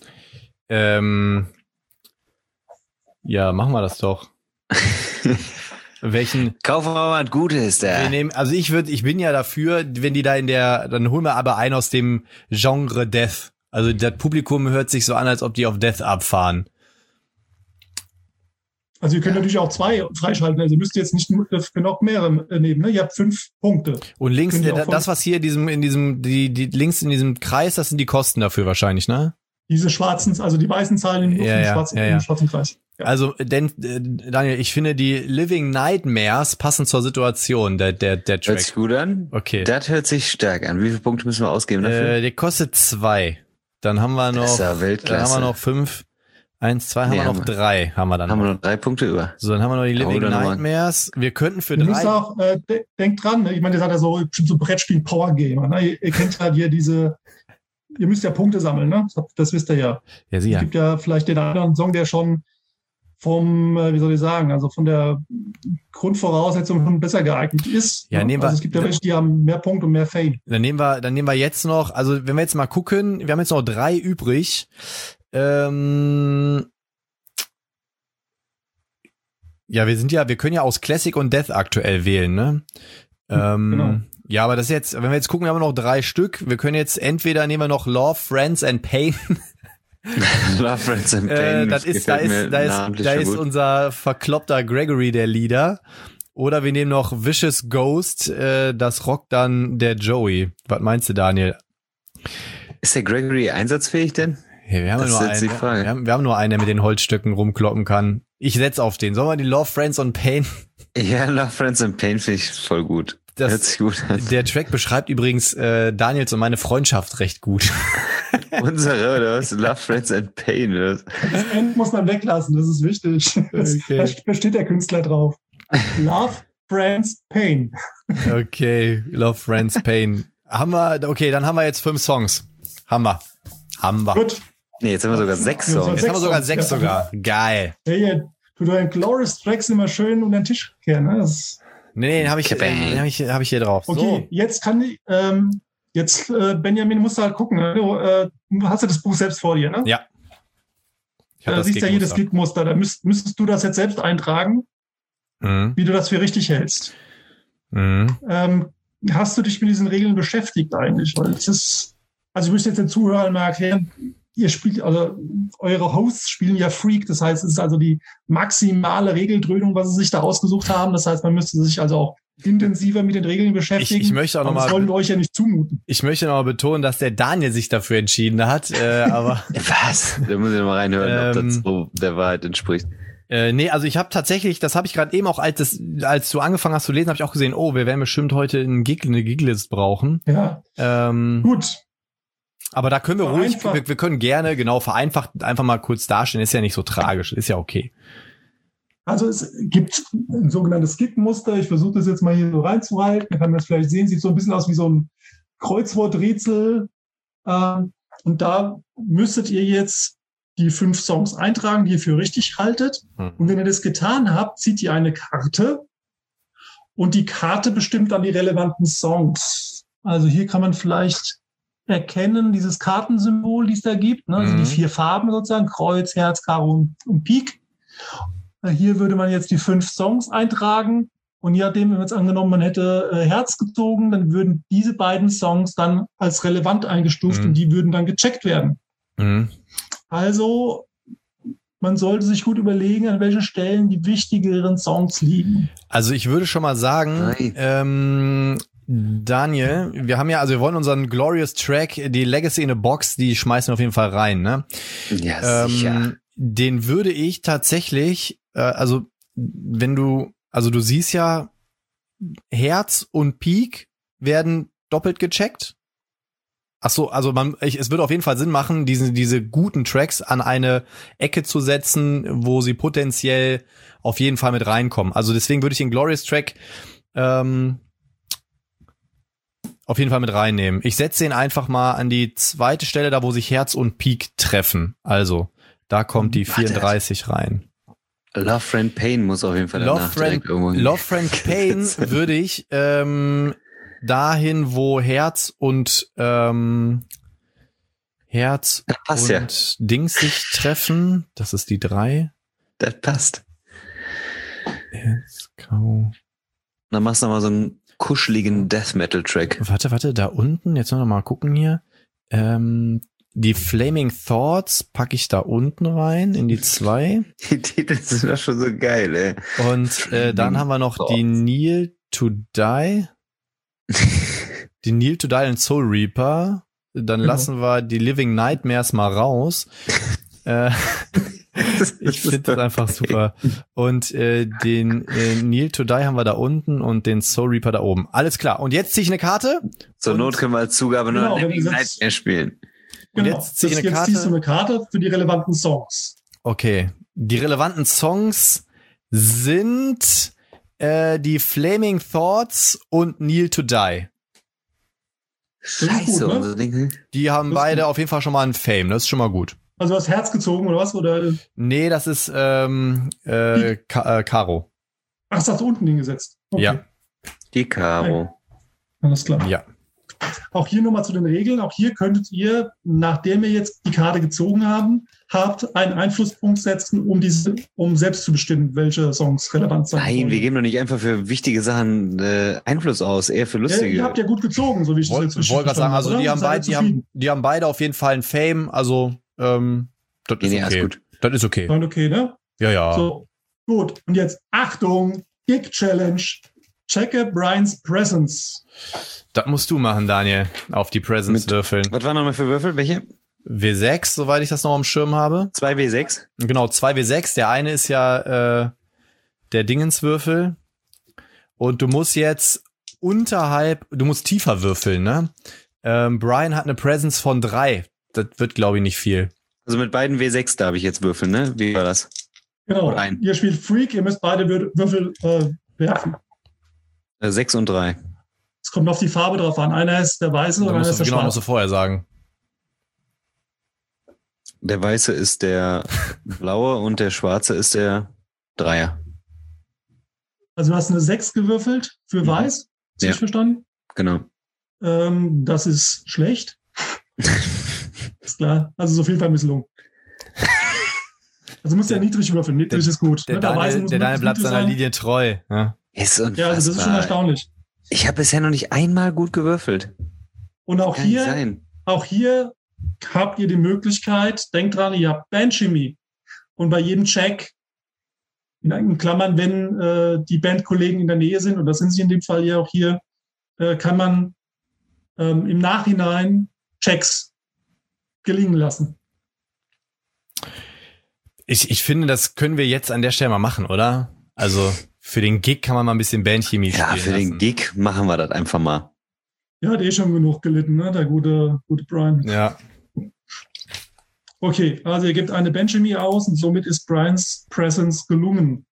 Ja, machen wir das doch. Welchen? Kaufen wir mal ein Gutes, Wir nehmen, also ich bin ja dafür, wenn die da dann holen wir aber einen aus dem Genre Death. Also das Publikum hört sich so an, als ob die auf Death abfahren. Also ihr könnt natürlich auch 2 freischalten, also ihr müsst jetzt nicht nur noch mehrere nehmen, ne? Ihr habt 5 Punkte. Und links, das was hier die links in diesem Kreis, das sind die Kosten dafür wahrscheinlich, ne? Diese schwarzen, also die weißen Zahlen nur im schwarzen Kreis. Ja. Also, Daniel, ich finde, die Living Nightmares passen zur Situation, der Track. Hört sich gut an? Okay. Das hört sich stark an. Wie viele Punkte müssen wir ausgeben dafür? Der kostet 2. Dann haben wir noch, das ist ja Weltklasse. Dann haben wir noch 5. 1, 2, haben wir noch 3. Haben wir noch 3 Punkte über. So, dann haben wir noch die Living Nightmares. Wir könnten für 3. Du musst auch, denkt dran, ne? Ich meine, ihr seid ja so Brettspiel Power Gamer, ne? Ihr kennt ja hier ihr müsst ja Punkte sammeln, ne? Das wisst ihr ja. Ja, sicher. Es gibt ja vielleicht den anderen Song, der schon wie soll ich sagen, also von der Grundvoraussetzung schon besser geeignet ist. Ja, nehmen wir, also es gibt ja welche, die haben mehr Punkte und mehr Fame. Dann nehmen wir jetzt noch, also wenn wir jetzt mal gucken, wir haben jetzt noch 3 übrig. Ja, wir können ja aus Classic und Death aktuell wählen, ne? Genau. Ja, aber das ist jetzt, wenn wir jetzt gucken, wir haben noch 3 Stück. Wir können jetzt entweder nehmen wir noch Love, Friends and Pain. Love, Friends and Pain. Da ist unser verkloppter Gregory der Leader. Oder wir nehmen noch Vicious Ghost, das rockt dann der Joey. Was meinst du, Daniel? Ist der Gregory einsatzfähig denn? Hey, wir haben nur einen, der mit den Holzstöcken rumkloppen kann. Ich setz auf den. Sollen wir die Love, Friends and Pain? Ja, Love, Friends and Pain finde ich voll gut. Hört sich gut an. Der Track beschreibt übrigens Daniels und meine Freundschaft recht gut. Unsere, oder was? Love, Friends and Pain. Oder? Das End muss man weglassen, das ist wichtig. Da steht der Künstler drauf. Love, Friends, Pain. Okay, Love, Friends, Pain. Dann haben wir jetzt 5 Songs. Haben wir. Gut. Nee, jetzt haben wir sogar 6 Songs. Jetzt haben wir sogar 6 sogar. Geil. Hey, du deinen Glorious Tracks immer schön unter den Tisch kehren, ne? Nee, den hab ich hier drauf. Okay, so. Jetzt Benjamin, musst du halt gucken. Ne? Du hast ja das Buch selbst vor dir, ne? Ja. Da siehst ja hier das Gigmuster. Da müsstest du das jetzt selbst eintragen, wie du das für richtig hältst. Hast du dich mit diesen Regeln beschäftigt eigentlich? Weil es ist, also ich möchte jetzt den Zuhörern mal erklären, eure Hosts spielen ja Freak, das heißt, es ist also die maximale Regeldröhnung, was sie sich da ausgesucht haben. Das heißt, man müsste sich also auch intensiver mit den Regeln beschäftigen. Ich möchte auch noch mal, das wollen wir euch ja nicht zumuten. Ich möchte noch mal betonen, dass der Daniel sich dafür entschieden hat, aber was? Da muss ich noch mal reinhören, ob das so der Wahrheit entspricht. Nee, also ich habe tatsächlich, das habe ich gerade eben auch, als du angefangen hast zu lesen, habe ich auch gesehen, wir werden bestimmt heute eine Giglist brauchen. Ja. Gut. Aber da können wir ruhig, wir können gerne, vereinfacht einfach mal kurz darstellen, ist ja nicht so tragisch, ist ja okay. Also es gibt ein sogenanntes Gigmuster, ich versuche das jetzt mal hier so reinzuhalten, man kann das vielleicht sehen, sieht so ein bisschen aus wie so ein Kreuzworträtsel. Und da müsstet ihr jetzt die 5 Songs eintragen, die ihr für richtig haltet. Und wenn ihr das getan habt, zieht ihr eine Karte und die Karte bestimmt dann die relevanten Songs. Also hier kann man vielleicht erkennen, dieses Kartensymbol, die es da gibt, ne? Also die 4 Farben sozusagen, Kreuz, Herz, Karo und Pik. Hier würde man jetzt die 5 Songs eintragen und je nachdem, wenn man jetzt angenommen, man hätte Herz gezogen, dann würden diese beiden Songs dann als relevant eingestuft und die würden dann gecheckt werden. Also man sollte sich gut überlegen, an welchen Stellen die wichtigeren Songs liegen. Also ich würde schon mal sagen, Daniel, wir wollen unseren Glorious Track, die Legacy in a Box, die schmeißen wir auf jeden Fall rein, ne? Ja, sicher. Den würde ich tatsächlich, du siehst ja, Herz und Pik werden doppelt gecheckt. Ach so, also es würde auf jeden Fall Sinn machen, diese guten Tracks an eine Ecke zu setzen, wo sie potenziell auf jeden Fall mit reinkommen. Also deswegen würde ich den Glorious Track auf jeden Fall mit reinnehmen. Ich setze ihn einfach mal an die zweite Stelle, da wo sich Herz und Pik treffen. Also, da kommt die 34 rein. Love, Friend, Pain muss auf jeden Fall danach Love, Friend, Pain würde ich dahin, wo Herz und passt ja. Dings sich treffen. Das ist die 3. Das passt. Herz, Kau. Dann machst du mal so einen kuscheligen Death-Metal-Track. Warte, da unten, jetzt noch mal gucken hier. Die Flaming Thoughts packe ich da unten rein, in die 2. Die Titel sind doch schon so geil, ey. Und dann haben wir noch die Kneel to Die. Die Kneel to Die und Soul Reaper. Dann lassen wir die Living Nightmares mal raus. Ich finde das einfach super. Und den Kneel to Die haben wir da unten und den Soul Reaper da oben. Alles klar. Und jetzt ziehe ich eine Karte. Zur Not können wir als Zugabe nur Living Nightmares spielen. Und Genau, jetzt ziehe ich eine Karte. Jetzt ziehst du eine Karte für die relevanten Songs. Okay. Die relevanten Songs sind die Flaming Thoughts und Kneel to Die. Scheiße, gut, ne? unsere Dinge. Die haben Das ist beide gut. auf jeden Fall schon mal einen Fame. Das ist schon mal gut. Also du hast Herz gezogen oder was? Oder Nee, das ist Karo. ach, das hast du unten hingesetzt. Okay. Ja. Die Karo. Alles klar. Ja. Auch hier nochmal zu den Regeln. Auch hier könntet ihr, nachdem ihr jetzt die Karte gezogen habt, einen Einflusspunkt setzen, um selbst zu bestimmen, welche Songs relevant sein Nein, sollen. wir geben doch nicht einfach für wichtige Sachen Einfluss aus, eher für Ja, lustige. ihr habt ja gut gezogen, so wie ich das jetzt Wollte gerade sagen, also oder? die haben, Seid ihr zufrieden? die haben beide auf jeden Fall einen Fame. Also das ist Nee, okay. alles gut. Das ist okay. Und okay, ne? Ja. So, gut. Und jetzt Achtung, Gig Challenge. Checke Brians Presence. Das musst du machen, Daniel. Auf die Presents würfeln. Was waren nochmal für Würfel? Welche? W6, soweit ich das noch am Schirm habe. 2W6? Genau, 2W6. Der eine ist ja der Dingenswürfel. Und du musst jetzt du musst tiefer würfeln, ne? Brian hat eine Presence von 3. Das wird, glaube ich, nicht viel. Also mit beiden W6 darf ich jetzt würfeln, ne? Wie war das? Genau. Rein. Ihr spielt Freak, ihr müsst beide Würfel werfen. 6 und 3. Es kommt auf die Farbe drauf an. Einer ist der weiße und einer ist der Genau, musst schwarze. du vorher sagen. Der weiße ist der blaue und der schwarze ist der Dreier. Also du hast eine 6 gewürfelt für Mhm. weiß. Hast du Ja. mich verstanden? Genau. Das ist schlecht. Ist klar. Also so viel Vermisslung. Also musst du ja niedrig würfeln. Niedrig ist gut. Der Ne, bei Weißen muss Daniel möglichst bleibt niedrig seiner sein. Linie treu. Ja. Ist unfassbar. Ja, also das ist schon erstaunlich. Ich habe bisher noch nicht einmal gut gewürfelt. Und auch Kann nicht hier, sein. habt ihr die Möglichkeit, denkt dran, ihr habt Bandchemie. Und bei jedem Check, in Klammern, wenn die Bandkollegen in der Nähe sind, und das sind sie in dem Fall ja auch hier, kann man im Nachhinein Checks gelingen lassen. Ich finde, das können wir jetzt an der Stelle mal machen, oder? Also für den Gig kann man mal ein bisschen Bandchemie spielen Ja, für den lassen. Gig machen wir das einfach mal. Ja, hat schon genug gelitten, ne? Der gute Brian. Ja. Okay, also ihr gebt eine Bandchemie aus und somit ist Brians Presence gelungen.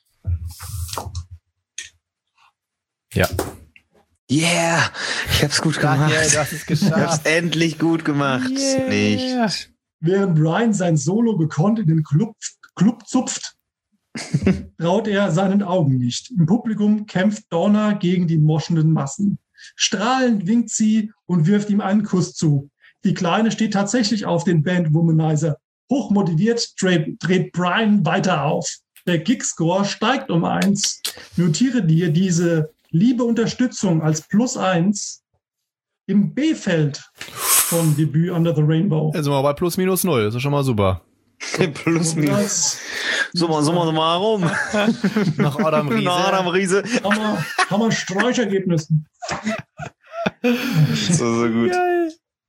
Ja. Yeah! Ich hab's gut gemacht. Daniel, du hast es Ich hab's geschafft. endlich gut gemacht. Yeah. Nicht. Während Brian sein Solo gekonnt in den Club zupft, traut er seinen Augen nicht. Im Publikum kämpft Donna gegen die moschenden Massen. Strahlend winkt sie und wirft ihm einen Kuss zu. Die Kleine steht tatsächlich auf den Band-Womanizer. Hochmotiviert dreht Brian weiter auf. Der Gig-Score steigt um 1. Notiere dir diese liebe Unterstützung als +1 im B-Feld vom Debüt Under the Rainbow. Jetzt sind wir bei plus minus 0. Das ist schon mal super. Plus minus. Das So mal rum. Noch Adam Riese. Na, Adam Riese. haben wir Streichergebnisse. So gut. Geil.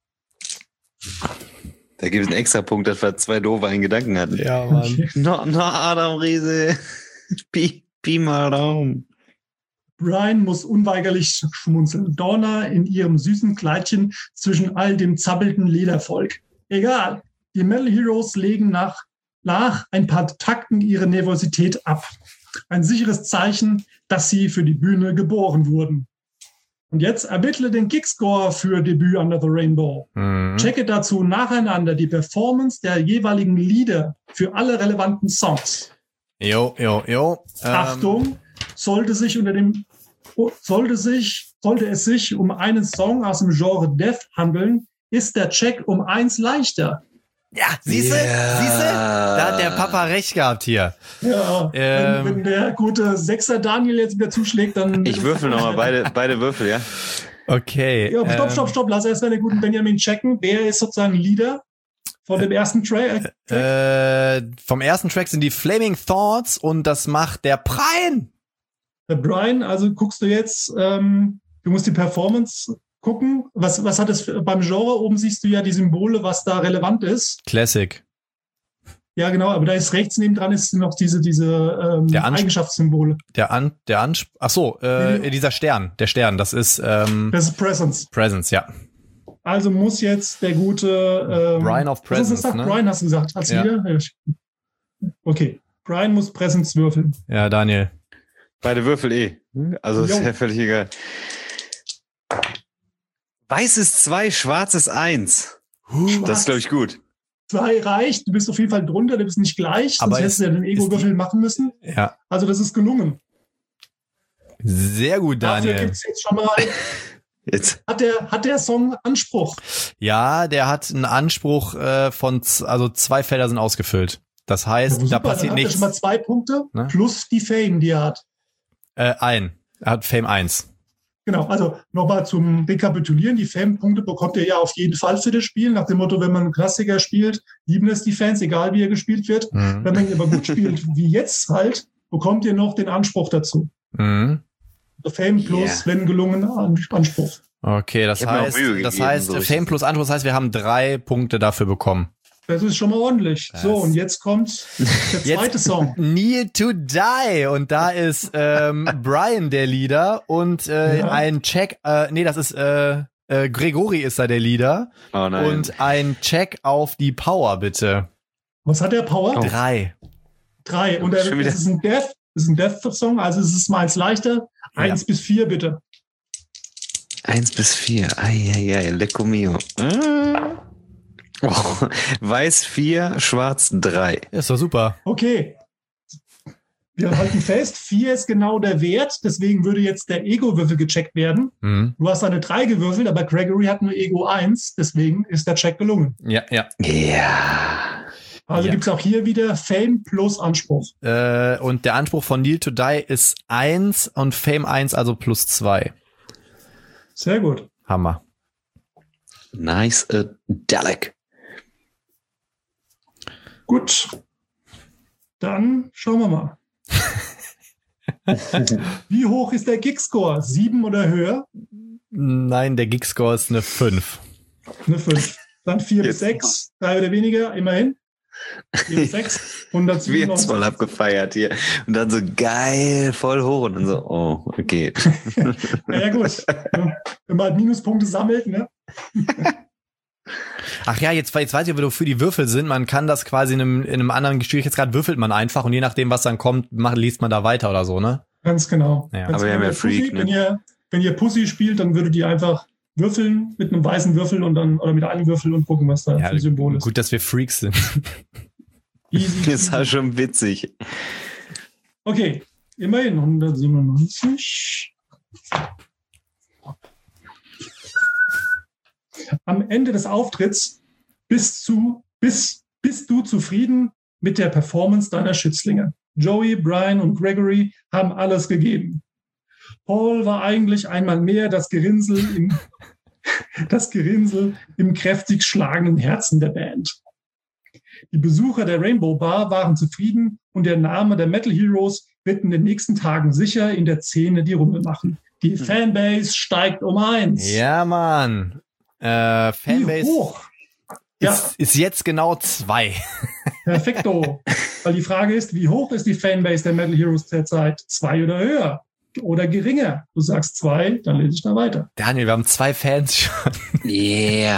Da gibt es einen extra Punkt, dass wir 2 doofe einen Gedanken hatten. Ja, Mann. Na, Adam Riese. Pi mal Raum. Brian muss unweigerlich schmunzeln. Donna in ihrem süßen Kleidchen zwischen all dem zappelnden Ledervolk. Egal, die Metal Heroes legen nach ein paar Takten ihre Nervosität ab. Ein sicheres Zeichen, dass sie für die Bühne geboren wurden. Und jetzt ermittle den Kickscore für Debüt Under the Rainbow. Mhm. Checke dazu nacheinander die Performance der jeweiligen Lieder für alle relevanten Songs. Jo. Achtung, sollte sich Sollte es sich um einen Song aus dem Genre Death handeln, ist der Check um 1 leichter. Ja, siehste? Da hat der Papa recht gehabt hier. Ja, wenn der gute Sechser Daniel jetzt wieder zuschlägt, dann... Ich würfel nochmal, beide Würfel, ja. Okay. Ja, stopp. Lass erst mal den guten Benjamin checken. Wer ist sozusagen Leader von dem ersten Track? Vom ersten Track sind die Flaming Thoughts und das macht der Brian. Der Brian, also guckst du jetzt, du musst die Performance gucken. Was hat es beim Genre? Oben siehst du ja die Symbole, was da relevant ist. Classic. Ja, genau, aber da ist rechts nebendran ist noch diese Eigenschaftssymbole. Dieser Stern, das ist das ist Presence. Presence, ja. Also muss jetzt der gute Brian of Presence, gesagt? ne? Brian hast du gesagt, als Leader? Ja. Okay, Brian muss Presence würfeln. Ja, Daniel. Beide Würfel Also ist ja völlig egal. Weiß ist 2, schwarz ist 1. Das ist, glaube ich, gut. 2 reicht, du bist auf jeden Fall drunter, du bist nicht gleich, sonst hättest du ja den Ego-Würfel machen müssen. Ja. Also das ist gelungen. Sehr gut, Daniel. Dafür gibt's jetzt schon mal... Jetzt. Hat der Song Anspruch? Ja, der hat einen Anspruch von 2 Felder sind ausgefüllt. Das heißt, ja, da passiert nichts. Schon mal 2 Punkte, ne? Plus die Fame, die er hat. Er hat Fame 1. Genau, also nochmal zum Rekapitulieren. Die Fame-Punkte bekommt er ja auf jeden Fall für das Spiel. Nach dem Motto, wenn man einen Klassiker spielt, lieben es die Fans, egal wie er gespielt wird. Mhm. Wenn man ihn aber gut spielt, wie jetzt halt, bekommt ihr noch den Anspruch dazu. Mhm. Fame plus, wenn gelungen, Anspruch. Okay, das heißt Fame plus Anspruch, das heißt, wir haben 3 Punkte dafür bekommen. Das ist schon mal ordentlich. So, und jetzt kommt der zweite Song. Need to Die. Und da ist Brian der Leader und ein Check, das ist Gregory ist da der Leader. Oh nein. Und ein Check auf die Power, bitte. Was hat der Power? 3. Und es ist ein Death-Song, also es ist mal eins leichter. 1 bis 4, bitte. 1 bis 4. Eieiei, lecco mio. Oh, weiß 4, schwarz 3. Ist doch super. Okay. Wir halten fest, 4 ist genau der Wert, deswegen würde jetzt der Ego-Würfel gecheckt werden. Mhm. Du hast eine 3 gewürfelt, aber Gregory hat nur Ego 1, deswegen ist der Check gelungen. Ja. Also gibt es auch hier wieder Fame plus Anspruch. Und der Anspruch von Need to Die ist 1 und Fame 1, also plus 2. Sehr gut. Hammer. Nice Dalek. Gut. Dann schauen wir mal. Wie hoch ist der Gig-Score? 7 oder höher? Nein, der Gig-Score ist eine 5. Eine 5. Dann 4 bis 6, 3 oder weniger, immerhin. 4 bis 6, 197. Wir jetzt voll abgefeiert hier. Und dann so geil, voll hoch und dann so, oh, okay. Ja gut. Wenn man halt Minuspunkte sammelt, ne? Ach ja, jetzt weiß ich, wofür die Würfel sind. Man kann das quasi in einem anderen Schwierigkeitsgrad würfelt man einfach und je nachdem, was dann kommt, liest man da weiter oder so, ne? Ganz genau. Ja. Ganz aber wir haben ja Freak, Pussy, ne? Wenn ihr Pussy spielt, dann würdet ihr einfach würfeln mit einem weißen Würfel und dann oder mit einem Würfel und gucken, was da für ein Symbol ist. Gut, dass wir Freaks sind. Easy. Das ist halt schon witzig. Okay, immerhin 197. Am Ende des Auftritts bist du zufrieden mit der Performance deiner Schützlinge. Joey, Brian und Gregory haben alles gegeben. Paul war eigentlich einmal mehr das Gerinnsel im kräftig schlagenden Herzen der Band. Die Besucher der Rainbow Bar waren zufrieden und der Name der Metal Heroes wird in den nächsten Tagen sicher in der Szene die Runde machen. Die Fanbase steigt um 1. Ja, Mann. Fanbase hoch? Ist jetzt genau 2. Perfekto. Weil die Frage ist, wie hoch ist die Fanbase der Metal Heroes derzeit? 2 oder höher? Oder geringer? Du sagst 2, dann lese ich da weiter. Daniel, wir haben 2 Fans schon. Yeah.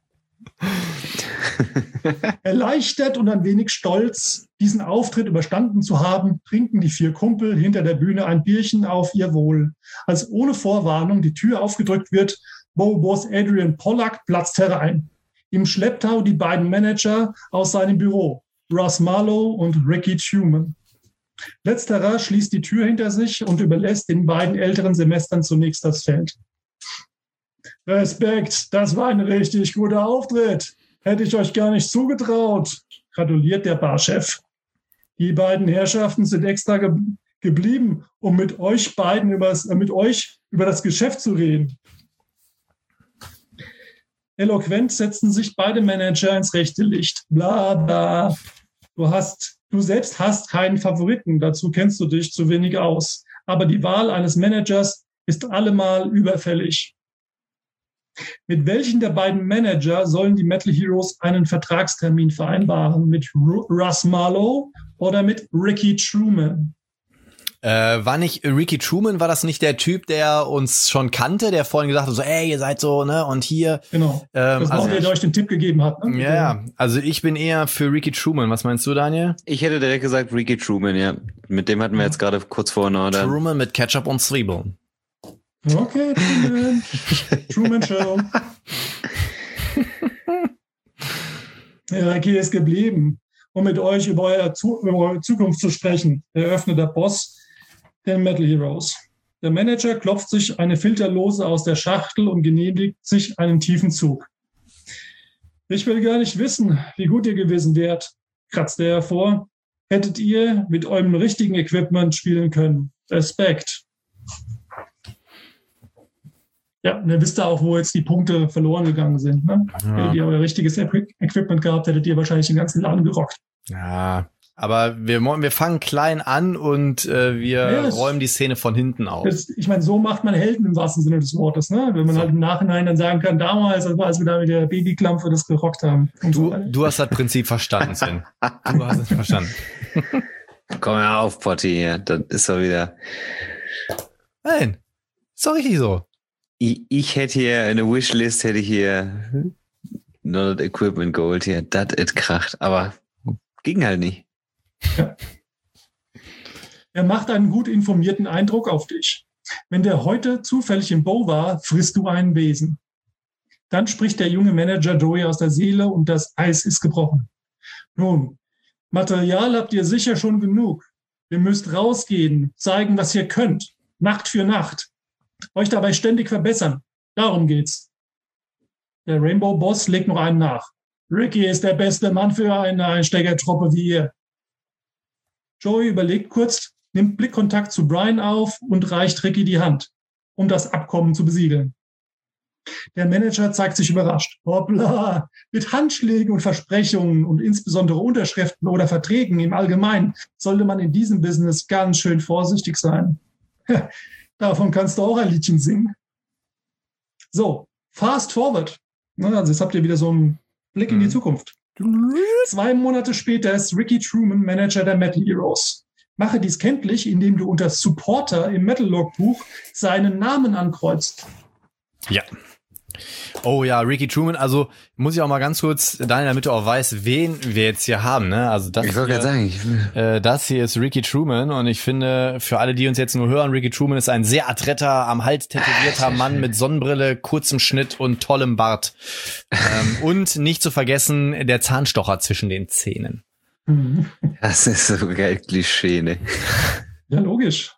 Erleichtert und ein wenig stolz, diesen Auftritt überstanden zu haben, trinken die 4 Kumpel hinter der Bühne ein Bierchen auf ihr Wohl. Als ohne Vorwarnung die Tür aufgedrückt wird, Boss Adrian Pollack platzt herein. Im Schlepptau die beiden Manager aus seinem Büro, Russ Marlowe und Ricky Tuman. Letzterer schließt die Tür hinter sich und überlässt den beiden älteren Semestern zunächst das Feld. Respekt, das war ein richtig guter Auftritt. Hätte ich euch gar nicht zugetraut, gratuliert der Barchef. Die beiden Herrschaften sind extra geblieben, um mit euch beiden über das Geschäft zu reden. Eloquent setzten sich beide Manager ins rechte Licht. Bla bla. Du selbst hast keinen Favoriten, dazu kennst du dich zu wenig aus. Aber die Wahl eines Managers ist allemal überfällig. Mit welchen der beiden Manager sollen die Metal Heroes einen Vertragstermin vereinbaren? Mit Russ Marlowe oder mit Ricky Truman? War nicht Ricky Truman, war das nicht der Typ, der uns schon kannte, der vorhin gesagt hat, so, ey, ihr seid so, ne, und hier. Genau, das war der euch den Tipp gegeben hat. Ne? Ja, also ich bin eher für Ricky Truman. Was meinst du, Daniel? Ich hätte direkt gesagt Ricky Truman, ja. Mit dem hatten wir jetzt gerade kurz vorhin, oder? Truman mit Ketchup und Zwiebeln. Okay, Truman. Truman Show. Ricky ist geblieben, um mit euch über eure Zukunft zu sprechen, eröffnet der Boss der Metal Heroes. Der Manager klopft sich eine Filterlose aus der Schachtel und genehmigt sich einen tiefen Zug. Ich will gar nicht wissen, wie gut ihr gewesen wärt, kratzte er hervor. Hättet ihr mit eurem richtigen Equipment spielen können. Respekt. Ja, und dann wisst ihr auch, wo jetzt die Punkte verloren gegangen sind. Ne? Ja. Hättet ihr euer richtiges Equipment gehabt, hättet ihr wahrscheinlich den ganzen Laden gerockt. Ja, aber wir fangen klein an und wir räumen die Szene von hinten auf. Ich meine, so macht man Helden im wahrsten Sinne des Wortes, ne? Wenn man halt im Nachhinein dann sagen kann, damals, als wir da mit der Babyklampfe das gerockt haben. Du hast das Prinzip verstanden, Sven. Du hast es verstanden. Komm ja auf, Potti, ja. Das ist doch wieder... Nein, ist doch richtig so. Ich hätte hier eine Wishlist, hätte ich hier Not Equipment geholt hier. Das it kracht, aber ging halt nicht. Ja. Er macht einen gut informierten Eindruck auf dich. Wenn der heute zufällig im Bow war, frisst du einen Besen. Dann spricht der junge Manager Joey aus der Seele und das Eis ist gebrochen. Nun, Material habt ihr sicher schon genug. Ihr müsst rausgehen, zeigen, was ihr könnt. Nacht für Nacht. Euch dabei ständig verbessern. Darum geht's. Der Rainbow Boss legt noch einen nach. Ricky ist der beste Mann für eine Einsteigertruppe wie ihr. Joey überlegt kurz, nimmt Blickkontakt zu Brian auf und reicht Ricky die Hand, um das Abkommen zu besiegeln. Der Manager zeigt sich überrascht. Hoppla, mit Handschlägen und Versprechungen und insbesondere Unterschriften oder Verträgen im Allgemeinen sollte man in diesem Business ganz schön vorsichtig sein. Davon kannst du auch ein Liedchen singen. So, fast forward. Also jetzt habt ihr wieder so einen Blick in die Zukunft. 2 Monate später ist Ricky Truman Manager der Metal Heroes. Mache dies kenntlich, indem du unter Supporter im Metal Logbuch seinen Namen ankreuzt. Ja. Oh ja, Ricky Truman, also muss ich auch mal ganz kurz, Daniel, damit du auch weißt, wen wir jetzt hier haben, ne? Also das ich wollte gerade sagen, das hier ist Ricky Truman und ich finde, für alle, die uns jetzt nur hören, Ricky Truman ist ein sehr adretter, am Hals tätowierter Mann mit Sonnenbrille, kurzem Schnitt und tollem Bart. Und nicht zu vergessen, der Zahnstocher zwischen den Zähnen. Das ist so geil, Klischee, ne? Ja, logisch.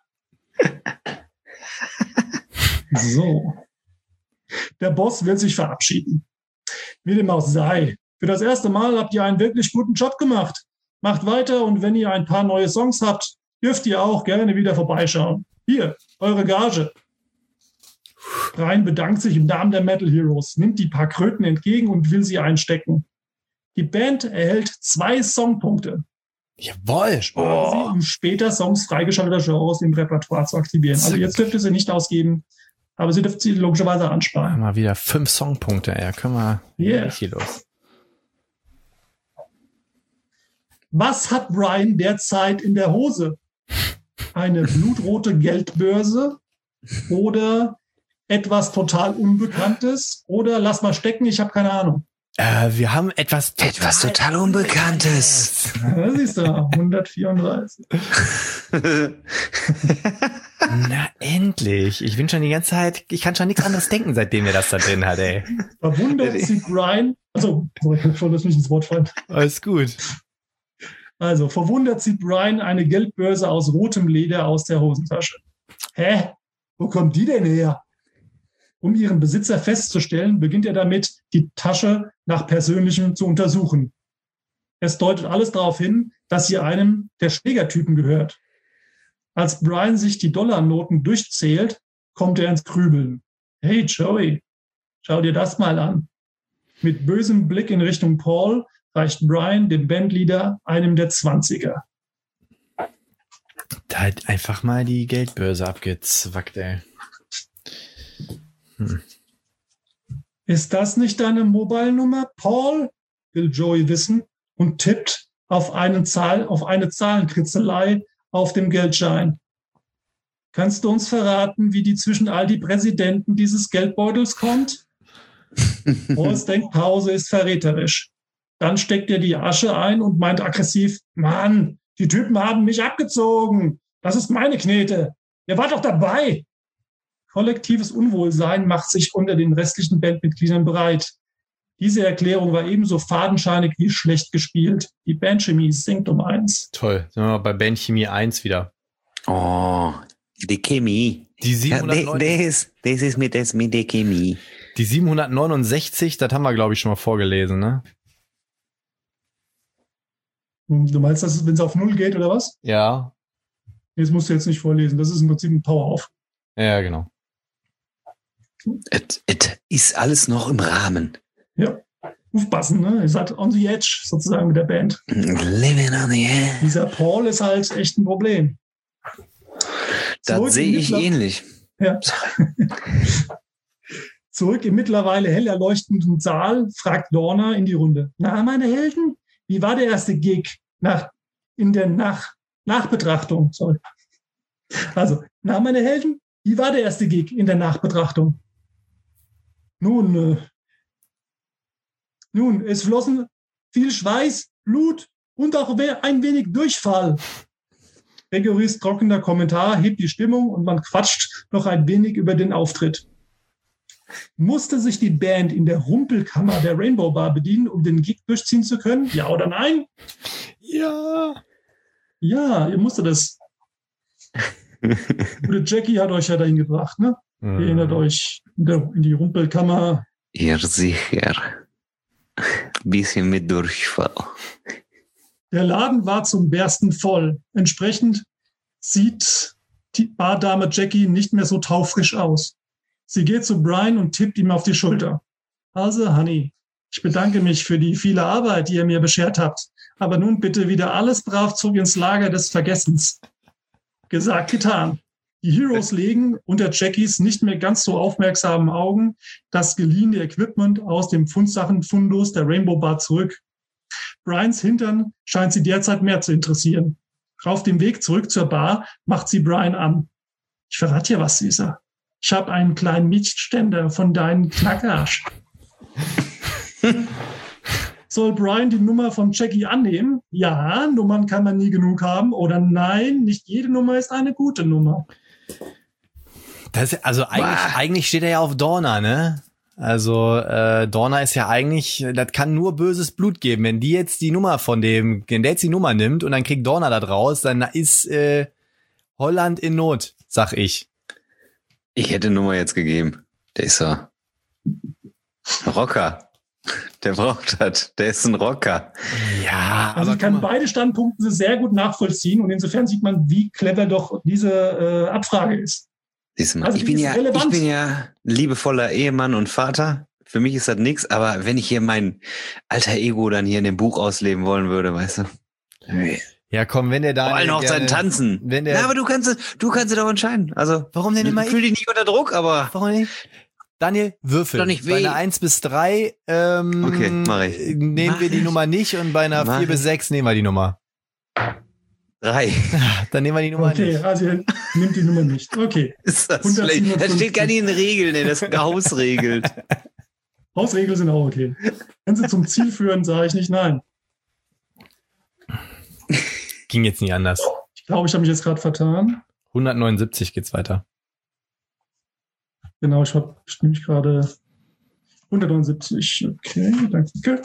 So. Der Boss will sich verabschieden. Wie dem auch sei. Für das erste Mal habt ihr einen wirklich guten Job gemacht. Macht weiter und wenn ihr ein paar neue Songs habt, dürft ihr auch gerne wieder vorbeischauen. Hier, eure Gage. Brian bedankt sich im Namen der Metal Heroes, nimmt die paar Kröten entgegen und will sie einstecken. Die Band erhält 2 Songpunkte. Jawohl. Um später Songs freigeschalteter Genres im Repertoire zu aktivieren. Also jetzt dürft ihr sie nicht ausgeben. Aber sie dürfen sie logischerweise ansparen. Mal wieder 5 Songpunkte, ja, können wir richtig los. Was hat Brian derzeit in der Hose? Eine blutrote Geldbörse oder etwas total Unbekanntes oder lass mal stecken, ich habe keine Ahnung. Wir haben etwas total Unbekanntes. Ja, siehst du, 134. Na, endlich. Ich bin schon die ganze Zeit, ich kann schon nichts anderes denken, seitdem wir das da drin hat, ey. Verwundert sieht Brian, also, schon, dass mich ins Wort fallen. Alles gut. Also, verwundert zieht Brian eine Geldbörse aus rotem Leder aus der Hosentasche. Hä? Wo kommt die denn her? Um ihren Besitzer festzustellen, beginnt er damit, die Tasche nach Persönlichem zu untersuchen. Es deutet alles darauf hin, dass sie einem der Schlägertypen gehört. Als Brian sich die Dollarnoten durchzählt, kommt er ins Grübeln. Hey Joey, schau dir das mal an. Mit bösem Blick in Richtung Paul reicht Brian dem Bandleader einem der 20er. Da hat einfach mal die Geldbörse abgezwackt, ey. Ist das nicht deine Mobile-Nummer, Paul? Will Joey wissen und tippt auf eine Zahlenkritzelei auf dem Geldschein. Kannst du uns verraten, wie die zwischen all die Präsidenten dieses Geldbeutels kommt? Pauls Denkpause ist verräterisch. Dann steckt er die Asche ein und meint aggressiv, Mann, die Typen haben mich abgezogen. Das ist meine Knete. Ihr wart doch dabei. Kollektives Unwohlsein macht sich unter den restlichen Bandmitgliedern bereit. Diese Erklärung war ebenso fadenscheinig wie schlecht gespielt. Die Bandchemie sinkt um 1. Toll, sind wir mal bei Bandchemie 1 wieder. Oh, die Chemie. Die 769, das ist mit der Chemie. die 769, das haben wir, glaube ich, schon mal vorgelesen, ne? Du meinst, dass es, wenn es auf 0 geht, oder was? Ja. Das musst du jetzt nicht vorlesen. Das ist im Prinzip ein Power-Off. Ja, genau. Es ist alles noch im Rahmen. Ja. Aufpassen, ne? Ihr seid on the edge, sozusagen, mit der Band. Living on the edge. Dieser Paul ist halt echt ein Problem. Das sehe ich ähnlich. Ja. Zurück im mittlerweile hell erleuchtenden Saal fragt Dorna in die Runde. Na, meine Helden, wie war der erste Gig in der Nachbetrachtung? Sorry. Also, na, meine Helden, wie war der erste Gig in der Nachbetrachtung? Nun, es flossen viel Schweiß, Blut und auch ein wenig Durchfall. Gregorys trockener Kommentar hebt die Stimmung und man quatscht noch ein wenig über den Auftritt. Musste sich die Band in der Rumpelkammer der Rainbow Bar bedienen, um den Gig durchziehen zu können? Ja oder nein? Ja. Ja, ihr musstet das. Gute Jackie hat euch ja dahin gebracht, ne? Ihr erinnert euch in die Rumpelkammer. Ja, sicher. Bisschen mit Durchfall. Der Laden war zum Bersten voll. Entsprechend sieht die Bardame Jackie nicht mehr so taufrisch aus. Sie geht zu Brian und tippt ihm auf die Schulter. Also, Honey, ich bedanke mich für die viele Arbeit, die ihr mir beschert habt. Aber nun bitte wieder alles brav zurück ins Lager des Vergessens. Gesagt, getan. Die Heroes legen unter Jackies nicht mehr ganz so aufmerksamen Augen das geliehene Equipment aus dem Pfundsachenfundus der Rainbow Bar zurück. Brians Hintern scheint sie derzeit mehr zu interessieren. Auf dem Weg zurück zur Bar macht sie Brian an. Ich verrate dir was, Süßer. Ich habe einen kleinen Mietständer von deinem Knackarsch. Soll Brian die Nummer von Jackie annehmen? Ja, Nummern kann man nie genug haben. Oder nein, nicht jede Nummer ist eine gute Nummer. Eigentlich steht er ja auf Dorna, ne? Also Dorna ist ja eigentlich, das kann nur böses Blut geben. Wenn die jetzt die Nummer wenn der jetzt die Nummer nimmt und dann kriegt Dorna da draus, dann ist Holland in Not, sag ich. Ich hätte Nummer jetzt gegeben. Der ist so Rocker. Der braucht das. Der ist ein Rocker. Ja, also ich kann beide Standpunkte sehr gut nachvollziehen und insofern sieht man, wie clever doch diese Abfrage ist. Also ich bin ja liebevoller Ehemann und Vater. Für mich ist das nichts, aber wenn ich hier mein alter Ego dann hier in dem Buch ausleben wollen würde, weißt du? Ja, komm, wenn der da... Vor allem auch sein Tanzen. Aber du kannst es doch entscheiden. Also, warum denn immer ich? Fühl dich nicht unter Druck, aber... Warum nicht? Daniel, würfel. Doch nicht weh. Bei einer 1 bis 3 okay, mach ich. Nehmen wir die Nummer nicht und bei einer 4 bis 6 nehmen wir die Nummer. 3. Dann nehmen wir die Nummer nicht. Okay, also ihr nimmt die Nummer nicht. Okay. Ist das schlecht? Das steht gar nicht in Regeln, das sind Hausregeln. Hausregeln sind auch okay. Wenn sie zum Ziel führen, sage ich nicht nein. Ging jetzt nicht anders. Ich glaube, ich habe mich jetzt gerade vertan. 179 geht's weiter. Genau, ich habe nämlich gerade 179. Okay, danke.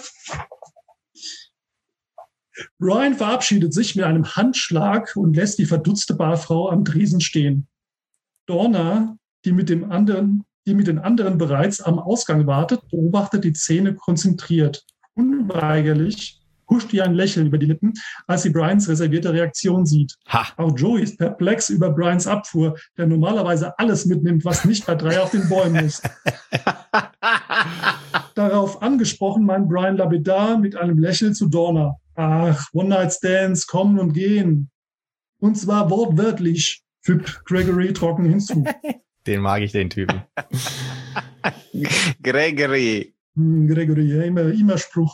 Brian verabschiedet sich mit einem Handschlag und lässt die verdutzte Barfrau am Tresen stehen. Dorna, die mit dem anderen die mit den anderen bereits am Ausgang wartet, beobachtet die Szene konzentriert. Unweigerlich huscht ihr ein Lächeln über die Lippen, als sie Brians reservierte Reaktion sieht. Ha. Auch Joey ist perplex über Brians Abfuhr, der normalerweise alles mitnimmt, was nicht bei 3 auf den Bäumen ist. Darauf angesprochen meint Brian lapidar mit einem Lächeln zu Dorna. Ach, One-Night-Stands kommen und gehen. Und zwar wortwörtlich, fügt Gregory trocken hinzu. Den mag ich, den Typen. Gregory. Gregory, ja, immer Spruch.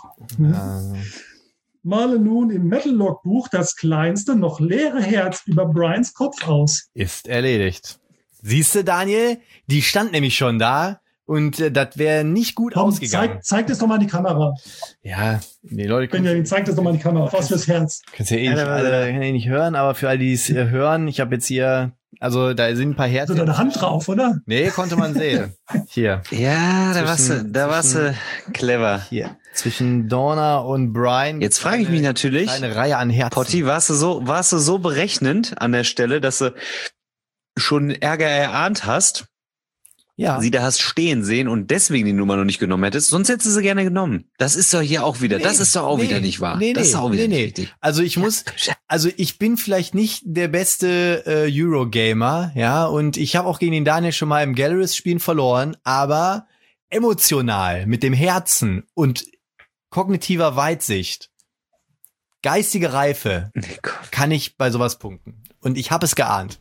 Male nun im Metal-Logbuch das kleinste, noch leere Herz über Brians Kopf aus. Ist erledigt. Siehst du, Daniel? Die stand nämlich schon da und das wäre nicht gut ausgegangen. Zeig das doch mal in die Kamera. Ja, die Leute Benjamin, zeig das doch mal in die Kamera. Was fürs Herz. Kannst ja nicht hören, aber für alle, die es hören, ich habe jetzt hier, also da sind ein paar Herzen. So deine Hand drauf, oder? Nee, konnte man sehen. Hier. Ja, da warst du clever. Hier. Zwischen Dorna und Brian. Jetzt frage ich mich natürlich, eine Reihe an Herzen. Potti, warst du so berechnend an der Stelle, dass du schon Ärger erahnt hast? Ja. Sie da hast stehen sehen und deswegen die Nummer noch nicht genommen hättest, sonst hättest du sie gerne genommen. Das ist doch hier auch wieder, das ist doch auch wieder nicht wahr. Das ist auch wieder nicht richtig. Also ich bin vielleicht nicht der beste Eurogamer, ja, und ich habe auch gegen den Daniel schon mal im Galleries-Spielen verloren, aber emotional, mit dem Herzen und kognitiver Weitsicht, geistige Reife, kann ich bei sowas punkten. Und ich habe es geahnt.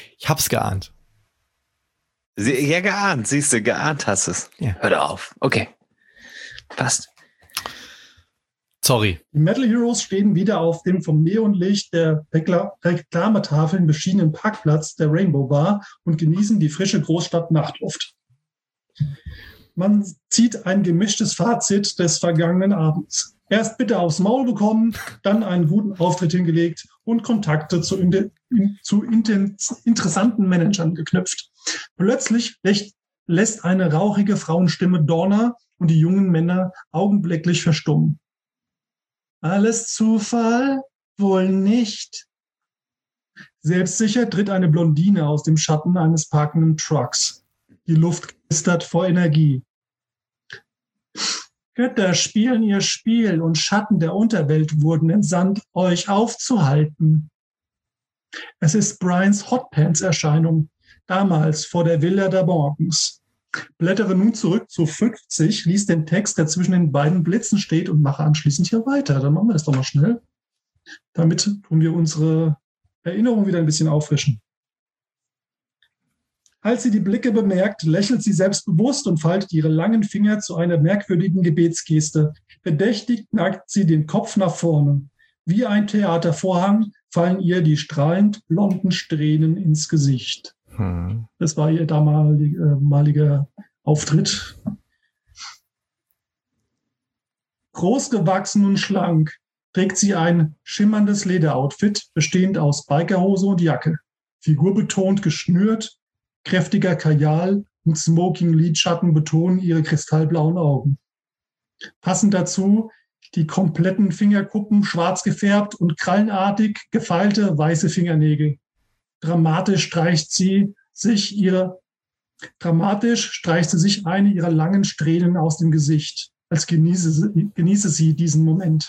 Ja, geahnt, siehst du, geahnt hast es. Ja. Hör doch auf. Okay. Passt. Sorry. Die Metal Heroes stehen wieder auf dem vom Neonlicht der Reklametafeln beschienenen Parkplatz der Rainbow Bar und genießen die frische Großstadt-Nachtluft. Man zieht ein gemischtes Fazit des vergangenen Abends. Erst bitte aufs Maul bekommen, dann einen guten Auftritt hingelegt und Kontakte zu interessanten Managern geknüpft. Plötzlich lässt eine rauchige Frauenstimme Dorna und die jungen Männer augenblicklich verstummen. Alles Zufall? Wohl nicht. Selbstsicher tritt eine Blondine aus dem Schatten eines parkenden Trucks. Die Luft knistert vor Energie. Götter spielen ihr Spiel und Schatten der Unterwelt wurden entsandt, euch aufzuhalten. Es ist Brians Hotpants-Erscheinung, damals vor der Villa der Morgens. Blättere nun zurück zu 50, lies den Text, der zwischen den beiden Blitzen steht und mache anschließend hier weiter. Dann machen wir das doch mal schnell. Damit tun wir unsere Erinnerung wieder ein bisschen auffrischen. Als sie die Blicke bemerkt, lächelt sie selbstbewusst und faltet ihre langen Finger zu einer merkwürdigen Gebetsgeste. Bedächtig neigt sie den Kopf nach vorne. Wie ein Theatervorhang fallen ihr die strahlend blonden Strähnen ins Gesicht. Das war ihr damaliger Auftritt. Großgewachsen und schlank trägt sie ein schimmerndes Lederoutfit, bestehend aus Bikerhose und Jacke. Figurbetont geschnürt, kräftiger Kajal und Smoking-Lidschatten betonen ihre kristallblauen Augen. Passend dazu die kompletten Fingerkuppen schwarz gefärbt und krallenartig gefeilte weiße Fingernägel. Dramatisch streicht sie sich eine ihrer langen Strähnen aus dem Gesicht, als genieße sie diesen Moment.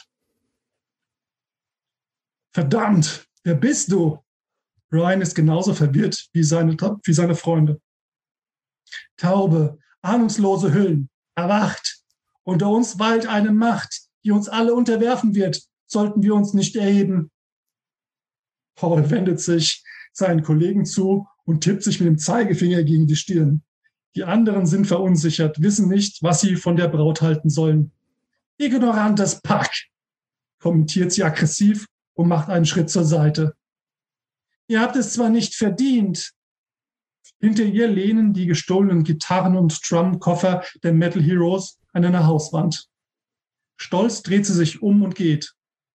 Verdammt, wer bist du? Brian ist genauso verwirrt wie seine Freunde. Taube, ahnungslose Hüllen, erwacht. Unter uns weilt eine Macht, die uns alle unterwerfen wird, sollten wir uns nicht erheben. Paul wendet sich seinen Kollegen zu und tippt sich mit dem Zeigefinger gegen die Stirn. Die anderen sind verunsichert, wissen nicht, was sie von der Braut halten sollen. Ignorantes Pack, kommentiert sie aggressiv und macht einen Schritt zur Seite. Ihr habt es zwar nicht verdient. Hinter ihr lehnen die gestohlenen Gitarren und Drumkoffer der Metal Heroes an einer Hauswand. Stolz dreht sie sich um und geht.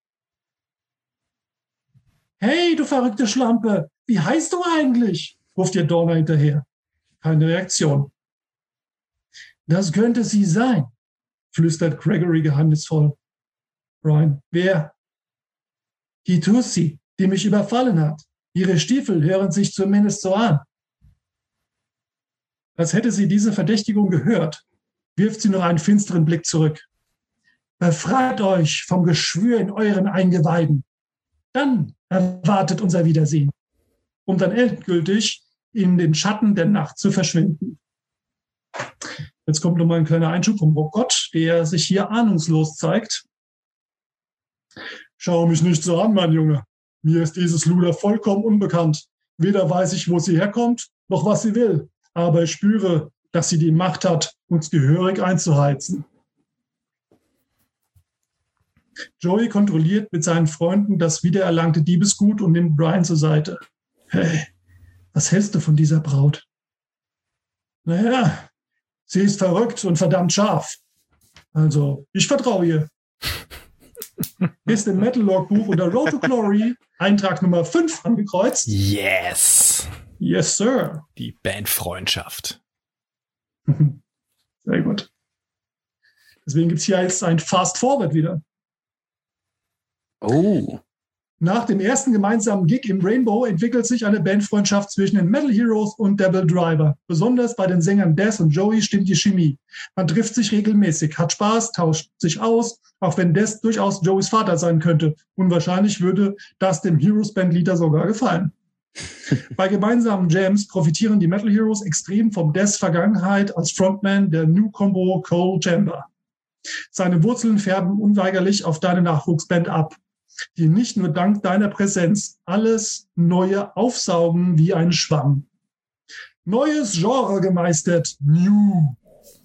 Hey, du verrückte Schlampe, wie heißt du eigentlich? Ruft ihr Dorna hinterher. Keine Reaktion. Das könnte sie sein, flüstert Gregory geheimnisvoll. Brian, wer? Die Tussi, die mich überfallen hat. Ihre Stiefel hören sich zumindest so an. Als hätte sie diese Verdächtigung gehört, wirft sie noch einen finsteren Blick zurück. Befreit euch vom Geschwür in euren Eingeweiden. Dann erwartet unser Wiedersehen, um dann endgültig in den Schatten der Nacht zu verschwinden. Jetzt kommt nochmal ein kleiner Einschub vom Gott, der sich hier ahnungslos zeigt. Schau mich nicht so an, mein Junge. Mir ist dieses Luder vollkommen unbekannt. Weder weiß ich, wo sie herkommt, noch was sie will. Aber ich spüre, dass sie die Macht hat, uns gehörig einzuheizen. Joey kontrolliert mit seinen Freunden das wiedererlangte Diebesgut und nimmt Brian zur Seite. Hey, was hältst du von dieser Braut? Naja, sie ist verrückt und verdammt scharf. Also, ich vertraue ihr. Ist im Metal Logbuch unter Road to Glory Eintrag Nummer 5 angekreuzt. Yes. Yes, sir. Die Bandfreundschaft. Sehr gut. Deswegen gibt es hier jetzt ein Fast Forward wieder. Oh. Nach dem ersten gemeinsamen Gig im Rainbow entwickelt sich eine Bandfreundschaft zwischen den Metal Heroes und Devil Driver. Besonders bei den Sängern Des und Joey stimmt die Chemie. Man trifft sich regelmäßig, hat Spaß, tauscht sich aus, auch wenn Des durchaus Joeys Vater sein könnte. Unwahrscheinlich würde das dem Heroes-Bandleader sogar gefallen. Bei gemeinsamen Jams profitieren die Metal Heroes extrem vom Des Vergangenheit als Frontman der New Combo Cole Chamber. Seine Wurzeln färben unweigerlich auf deine Nachwuchsband ab, die nicht nur dank deiner Präsenz alles Neue aufsaugen wie ein Schwamm. Neues Genre gemeistert. New.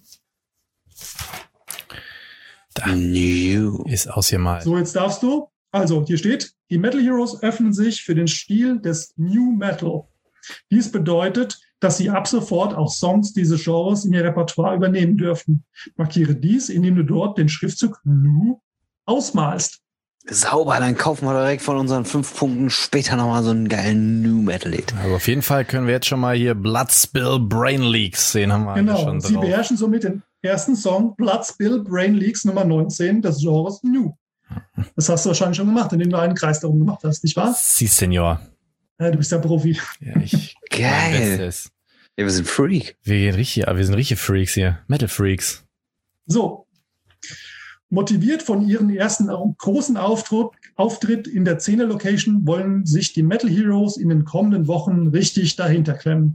Da ist ausgemalt. So, jetzt darfst du. Also, hier steht, die Metal Heroes öffnen sich für den Stil des New Metal. Dies bedeutet, dass sie ab sofort auch Songs dieses Genres in ihr Repertoire übernehmen dürfen. Markiere dies, indem du dort den Schriftzug New ausmalst. Sauber, dann kaufen wir direkt von unseren 5 Punkten später nochmal so einen geilen New Metal-Lied. Also auf jeden Fall können wir jetzt schon mal hier Blood Spill Brain Leaks sehen, haben wir genau, schon drauf. Sie beherrschen somit den ersten Song Blood Spill Brain Leaks Nummer 19 des Genres New. Das hast du wahrscheinlich schon gemacht, indem du einen Kreis darum gemacht hast, nicht wahr? Si, Senor. Ja, du bist ja Profi. Ja, ich Geil. Ja, wir sind Freak. Wir sind richtige Freaks hier. Metal Freaks. So. Motiviert von ihrem ersten großen Auftritt in der Szene-Location wollen sich die Metal Heroes in den kommenden Wochen richtig dahinter klemmen.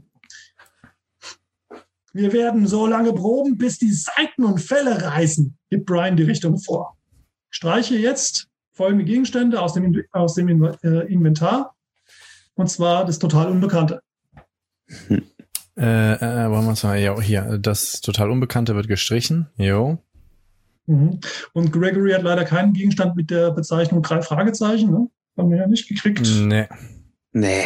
Wir werden so lange proben, bis die Saiten und Felle reißen, gibt Brian die Richtung vor. Streiche jetzt folgende Gegenstände aus dem Inventar, und zwar das total Unbekannte. Wollen wir es mal, ja, hier, das total Unbekannte wird gestrichen. Jo. Und Gregory hat leider keinen Gegenstand mit der Bezeichnung 3 Fragezeichen, ne? Haben wir ja nicht gekriegt. Nee.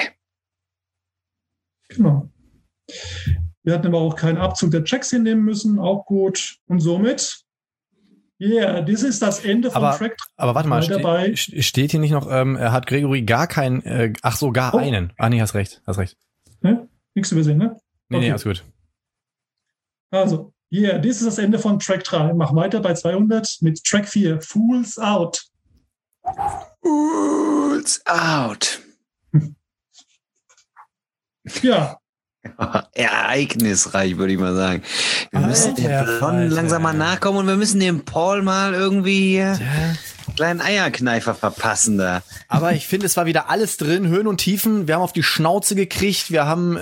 Genau. Wir hatten aber auch keinen Abzug der Checks hinnehmen müssen, auch gut. Und somit, das ist das Ende von Track 3. Aber warte mal, steht hier nicht noch, hat Gregory gar keinen, einen. Ah, nee, hast recht. Ne? Nichts übersehen, ne? Nee, alles gut. Also, das ist das Ende von Track 3. Mach weiter bei 200 mit Track 4, Fools Out. Fools Out. Ja. Ereignisreich, würde ich mal sagen. Wir müssen dem Blond langsam mal nachkommen und wir müssen dem Paul mal irgendwie einen kleinen Eierkneifer verpassen da. Aber ich finde, es war wieder alles drin, Höhen und Tiefen. Wir haben auf die Schnauze gekriegt, wir haben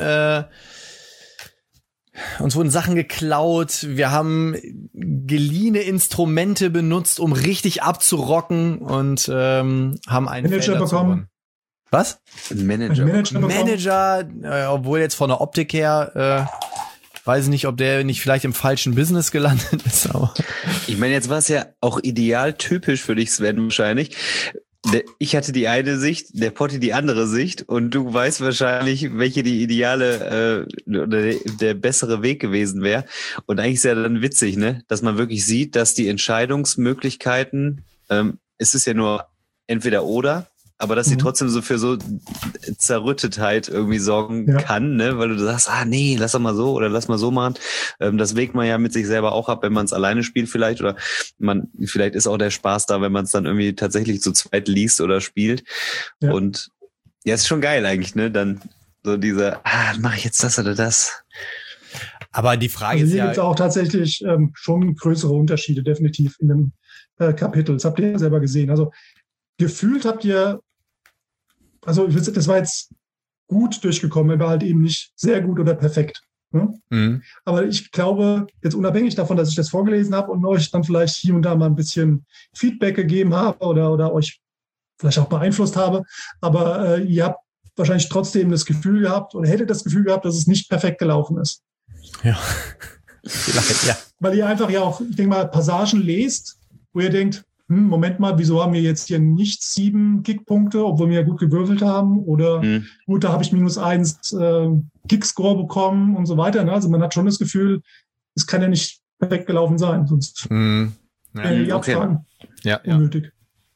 uns wurden Sachen geklaut, wir haben geliehene Instrumente benutzt, um richtig abzurocken und haben einen Manager bekommen. Was? Ein Manager, obwohl jetzt von der Optik her, weiß ich nicht, ob der nicht vielleicht im falschen Business gelandet ist. Aber ich meine, jetzt war es ja auch ideal typisch für dich, Sven, wahrscheinlich. Ich hatte die eine Sicht, der Potti die andere Sicht und du weißt wahrscheinlich, welche die ideale oder der bessere Weg gewesen wäre. Und eigentlich ist ja dann witzig, ne, dass man wirklich sieht, dass die Entscheidungsmöglichkeiten, es ist ja nur entweder oder, aber dass sie trotzdem so für so Zerrüttetheit irgendwie sorgen kann, ne, weil du sagst, nee, lass doch mal so oder lass mal so machen. Das wägt man ja mit sich selber auch ab, wenn man es alleine spielt vielleicht oder vielleicht ist auch der Spaß da, wenn man es dann irgendwie tatsächlich zu zweit liest oder spielt. Ja. Und ja, ist schon geil eigentlich, ne, dann so diese, mache ich jetzt das oder das? Aber die Frage also ist hier ja... gibt es auch tatsächlich schon größere Unterschiede, definitiv in dem Kapitel. Das habt ihr ja selber gesehen. Also gefühlt habt ihr, also das war jetzt gut durchgekommen, aber halt eben nicht sehr gut oder perfekt. Ne? Mhm. Aber ich glaube, jetzt unabhängig davon, dass ich das vorgelesen habe und euch dann vielleicht hier und da mal ein bisschen Feedback gegeben habe oder euch vielleicht auch beeinflusst habe, aber ihr habt wahrscheinlich trotzdem das Gefühl gehabt oder hättet das Gefühl gehabt, dass es nicht perfekt gelaufen ist. Ja. Vielleicht, ja. Weil ihr einfach ja auch, ich denke mal, Passagen lest, wo ihr denkt, Moment mal, wieso haben wir jetzt hier nicht 7 Kickpunkte, obwohl wir ja gut gewürfelt haben? Oder gut, da habe ich -1 Kickscore bekommen und so weiter. Ne? Also man hat schon das Gefühl, es kann ja nicht perfekt gelaufen sein, sonst die Abfragen unnötig.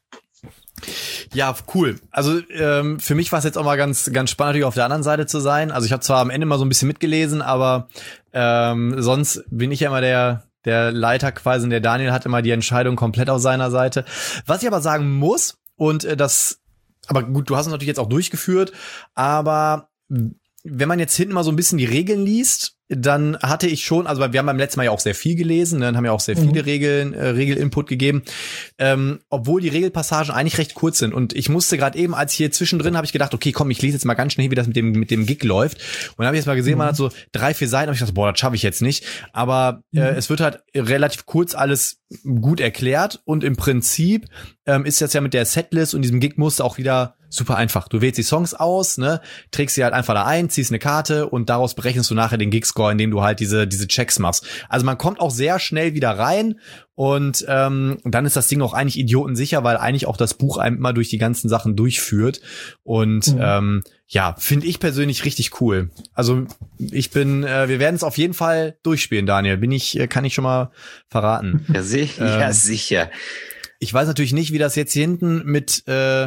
Ja, cool. Also für mich war es jetzt auch mal ganz, ganz spannend, natürlich auf der anderen Seite zu sein. Also ich habe zwar am Ende mal so ein bisschen mitgelesen, aber sonst bin ich ja immer der Leiter quasi, und der Daniel hat immer die Entscheidung komplett auf seiner Seite. Was ich aber sagen muss, und aber gut, du hast es natürlich jetzt auch durchgeführt, aber wenn man jetzt hinten mal so ein bisschen die Regeln liest, dann hatte ich schon, also wir haben beim letzten Mal ja auch sehr viel gelesen, dann haben ja auch sehr viele Regelinput gegeben, obwohl die Regelpassagen eigentlich recht kurz sind. Und ich musste gerade eben, als hier zwischendrin, habe ich gedacht, okay, komm, ich lese jetzt mal ganz schnell, wie das mit dem Gig läuft. Und dann habe ich jetzt mal gesehen, man hat so 3-4 Seiten, und ich dachte, boah, das schaffe ich jetzt nicht. Aber es wird halt relativ kurz alles gut erklärt, und im Prinzip ist das ja mit der Setlist und diesem Gig-Muster auch wieder super einfach. Du wählst die Songs aus, ne, trägst sie halt einfach da ein, ziehst eine Karte und daraus berechnest du nachher den Gig-Score, indem du halt diese Checks machst. Also man kommt auch sehr schnell wieder rein, und dann ist das Ding auch eigentlich idiotensicher, weil eigentlich auch das Buch einem immer durch die ganzen Sachen durchführt. Und ja, finde ich persönlich richtig cool. Also wir werden es auf jeden Fall durchspielen, Daniel. Kann ich schon mal verraten. Ja, sicher. Ich weiß natürlich nicht, wie das jetzt hier hinten mit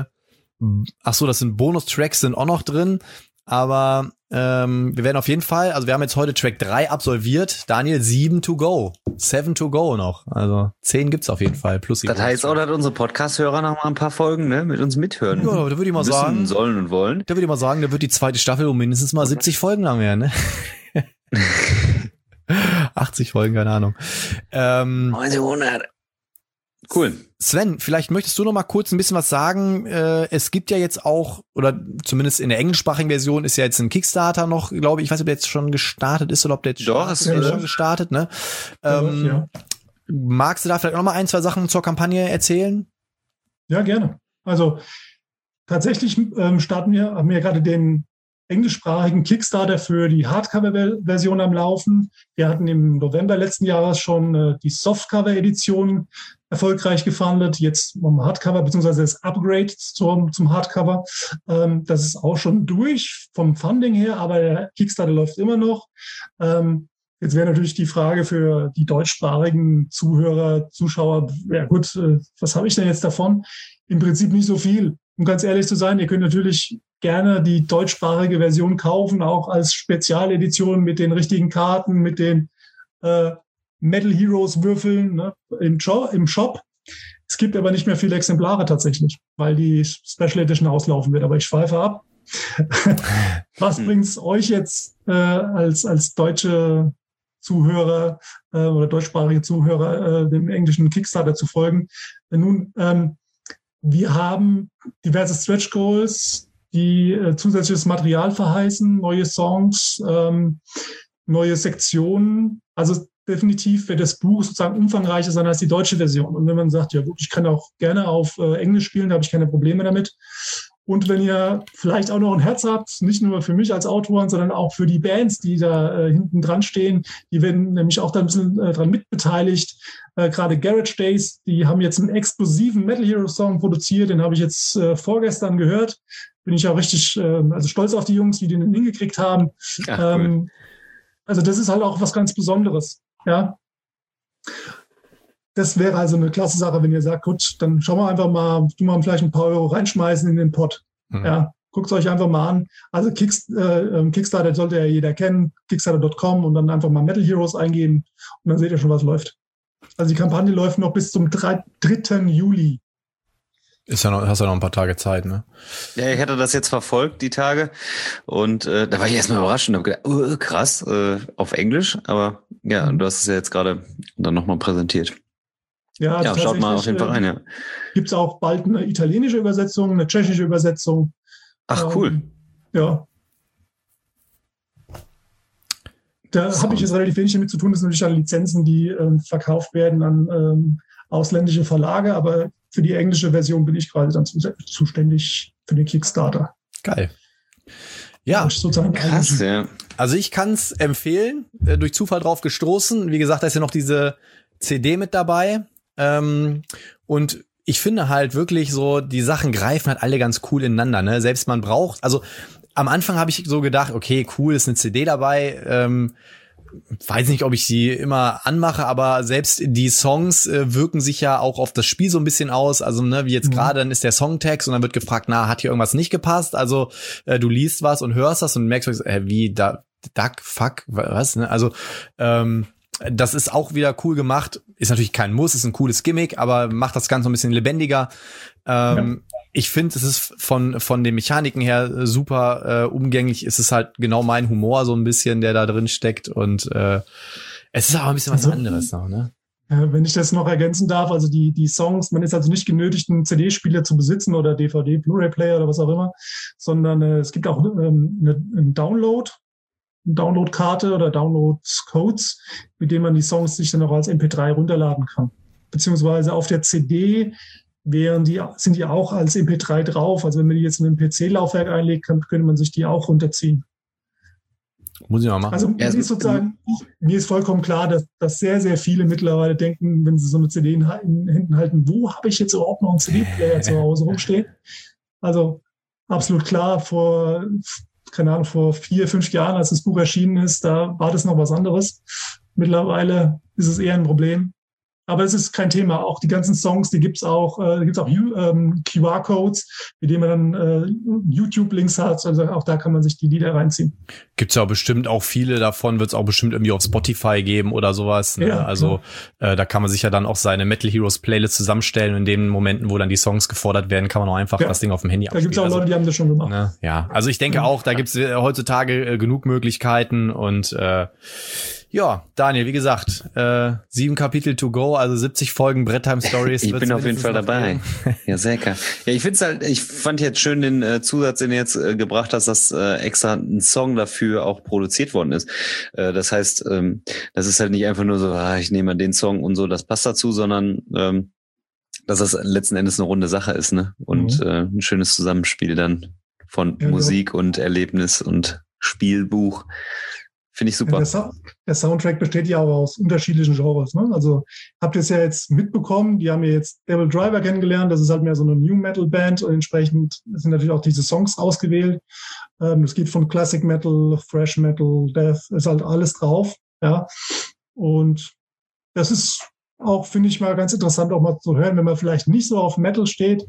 das sind Bonus-Tracks sind auch noch drin, aber wir werden auf jeden Fall, also wir haben jetzt heute Track 3 absolviert, Daniel, 7 to go noch, also 10 gibt's auf jeden Fall, plus die Das heißt auch, dass unsere Podcast-Hörer noch mal ein paar Folgen mit uns mithören. Ja, da würde ich mal sagen, sollen und wollen. Da würde ich mal sagen, da wird die zweite Staffel um mindestens mal 70 Folgen lang werden, ne? 80 Folgen, keine Ahnung. 900. Cool. Sven, vielleicht möchtest du noch mal kurz ein bisschen was sagen. Es gibt ja jetzt auch, oder zumindest in der englischsprachigen Version ist ja jetzt ein Kickstarter noch, glaube ich. Ich weiß nicht, ob der jetzt schon gestartet ist oder ob der jetzt schon gestartet, ne? Magst du da vielleicht noch mal 1-2 Sachen zur Kampagne erzählen? Ja, gerne. Also tatsächlich haben wir gerade den englischsprachigen Kickstarter für die Hardcover-Version am Laufen. Wir hatten im November letzten Jahres schon die Softcover-Edition erfolgreich gefundet. Jetzt Hardcover, beziehungsweise das Upgrade zum Hardcover. Das ist auch schon durch vom Funding her, aber der Kickstarter läuft immer noch. Jetzt wäre natürlich die Frage für die deutschsprachigen Zuhörer, Zuschauer, ja gut, was habe ich denn jetzt davon? Im Prinzip nicht so viel. Um ganz ehrlich zu sein, ihr könnt natürlich gerne die deutschsprachige Version kaufen, auch als Spezialedition mit den richtigen Karten, mit den Metal Heroes Würfeln, ne, im Shop. Es gibt aber nicht mehr viele Exemplare tatsächlich, weil die Special Edition auslaufen wird. Aber ich schweife ab. Was bringt es euch jetzt als deutsche Zuhörer oder deutschsprachige Zuhörer dem englischen Kickstarter zu folgen? Nun, wir haben diverse Stretch Goals, die zusätzliches Material verheißen, neue Songs, neue Sektionen. Also definitiv wird das Buch sozusagen umfangreicher sein als die deutsche Version. Und wenn man sagt, ja gut, ich kann auch gerne auf Englisch spielen, da habe ich keine Probleme damit. Und wenn ihr vielleicht auch noch ein Herz habt, nicht nur für mich als Autoren, sondern auch für die Bands, die da hinten dran stehen, die werden nämlich auch da ein bisschen dran mitbeteiligt. Gerade Garage Days, die haben jetzt einen exklusiven Metal Hero Song produziert, den habe ich jetzt vorgestern gehört. Bin ich auch richtig stolz auf die Jungs, wie die den hingekriegt haben. Ja, cool. Also das ist halt auch was ganz Besonderes. Ja. Das wäre also eine klasse Sache, wenn ihr sagt, gut, dann schauen wir einfach mal, vielleicht ein paar Euro reinschmeißen in den Pot. Mhm. Ja, guckt es euch einfach mal an. Also Kickstarter sollte ja jeder kennen, kickstarter.com, und dann einfach mal Metal Heroes eingeben und dann seht ihr schon, was läuft. Also die Kampagne läuft noch bis zum 3. Juli. Hast ja noch ein paar Tage Zeit, ne? Ja, ich hatte das jetzt verfolgt, die Tage. Und da war ich erstmal überrascht und habe gedacht, krass, auf Englisch. Aber ja, du hast es ja jetzt gerade dann nochmal präsentiert. Ja, also schaut mal auf jeden Fall rein, ja. Gibt es auch bald eine italienische Übersetzung, eine tschechische Übersetzung. Ach, cool. Ja. Da habe ich jetzt relativ wenig damit zu tun. Das sind natürlich dann Lizenzen, die verkauft werden an ausländische Verlage, aber für die englische Version bin ich quasi dann zuständig für den Kickstarter. Geil. Ja, krass, ja. Also ich kann es empfehlen, durch Zufall drauf gestoßen. Wie gesagt, da ist ja noch diese CD mit dabei. Und ich finde halt wirklich so, die Sachen greifen halt alle ganz cool ineinander, ne? Selbst man braucht, also am Anfang habe ich so gedacht, okay, cool, ist eine CD dabei, weiß nicht, ob ich sie immer anmache, aber selbst die Songs wirken sich ja auch auf das Spiel so ein bisschen aus, also ne, wie jetzt gerade, dann ist der Songtext und dann wird gefragt, hat hier irgendwas nicht gepasst, also du liest was und hörst das und merkst, wie, duck, fuck, was, ne, also das ist auch wieder cool gemacht, ist natürlich kein Muss, ist ein cooles Gimmick, aber macht das Ganze ein bisschen lebendiger. Ich finde, es ist von den Mechaniken her super umgänglich. Es ist halt genau mein Humor so ein bisschen, der da drin steckt. Und es ist aber ein bisschen was anderes noch, ne? Wenn ich das noch ergänzen darf, also die Songs, man ist also nicht genötigt, einen CD-Spieler zu besitzen oder DVD, Blu-ray-Player oder was auch immer, sondern es gibt auch einen Download-Karte oder Download-Codes, mit denen man die Songs sich dann auch als MP3 runterladen kann. Beziehungsweise auf der CD sind die auch als MP3 drauf. Also wenn man die jetzt in ein PC-Laufwerk einlegt, könnte man sich die auch runterziehen. Muss ich mal machen. Also mir ist vollkommen klar, dass sehr, sehr viele mittlerweile denken, wenn sie so eine CD in Händen halten, wo habe ich jetzt überhaupt noch einen CD-Player zu Hause rumstehen? Also absolut klar, vor 4, 5 Jahren, als das Buch erschienen ist, da war das noch was anderes. Mittlerweile ist es eher ein Problem. Aber es ist kein Thema. Auch die ganzen Songs, die gibt's auch. Da gibt's auch QR-Codes, mit denen man dann YouTube-Links hat. Also auch da kann man sich die Lieder reinziehen. Gibt's ja bestimmt auch viele davon, wird's auch bestimmt irgendwie auf Spotify geben oder sowas. Ne? Ja, also da kann man sich ja dann auch seine Metal Heroes Playlist zusammenstellen. In den Momenten, wo dann die Songs gefordert werden, kann man auch einfach das Ding auf dem Handy abspielen. Da gibt's auch Leute, die haben das schon gemacht. Ne? Ja, also ich denke auch, da gibt's heutzutage genug Möglichkeiten und ja, Daniel, wie gesagt, 7 Kapitel to go, also 70 Folgen Bretttime Stories. Ich bin auf jeden Fall dabei. Ja, sehr geil. Ja, ich fand jetzt schön den Zusatz, den du jetzt gebracht hast, dass extra ein Song dafür auch produziert worden ist. Das heißt, das ist halt nicht einfach nur so, ich nehme mal den Song und so, das passt dazu, sondern dass das letzten Endes eine runde Sache ist, ne? Und ein schönes Zusammenspiel dann von Musik und Erlebnis und Spielbuch. Finde ich super. Der Soundtrack besteht ja auch aus unterschiedlichen Genres. Ne? Also habt ihr es ja jetzt mitbekommen, die haben ja jetzt Devil Driver kennengelernt, das ist halt mehr so eine New Metal Band und entsprechend sind natürlich auch diese Songs ausgewählt. Es geht von Classic Metal, Thrash Metal, Death, ist halt alles drauf. Ja. Und das ist auch, finde ich mal ganz interessant auch mal zu hören, wenn man vielleicht nicht so auf Metal steht,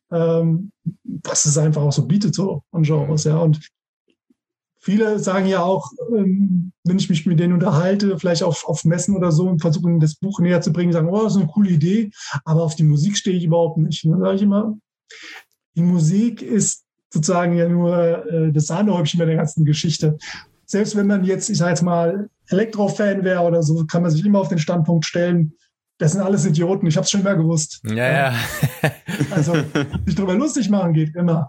was es einfach auch so bietet so an Genres. Ja. Und viele sagen ja auch, wenn ich mich mit denen unterhalte, vielleicht auf Messen oder so und versuche, ihnen das Buch näher zu bringen, sagen, das ist eine coole Idee, aber auf die Musik stehe ich überhaupt nicht. Dann sage ich immer, die Musik ist sozusagen ja nur das Sahnehäubchen bei der ganzen Geschichte. Selbst wenn man jetzt, ich sage jetzt mal, Elektro-Fan wäre oder so, kann man sich immer auf den Standpunkt stellen, das sind alles Idioten, ich habe es schon immer gewusst. Ja. Also, sich darüber lustig machen geht immer.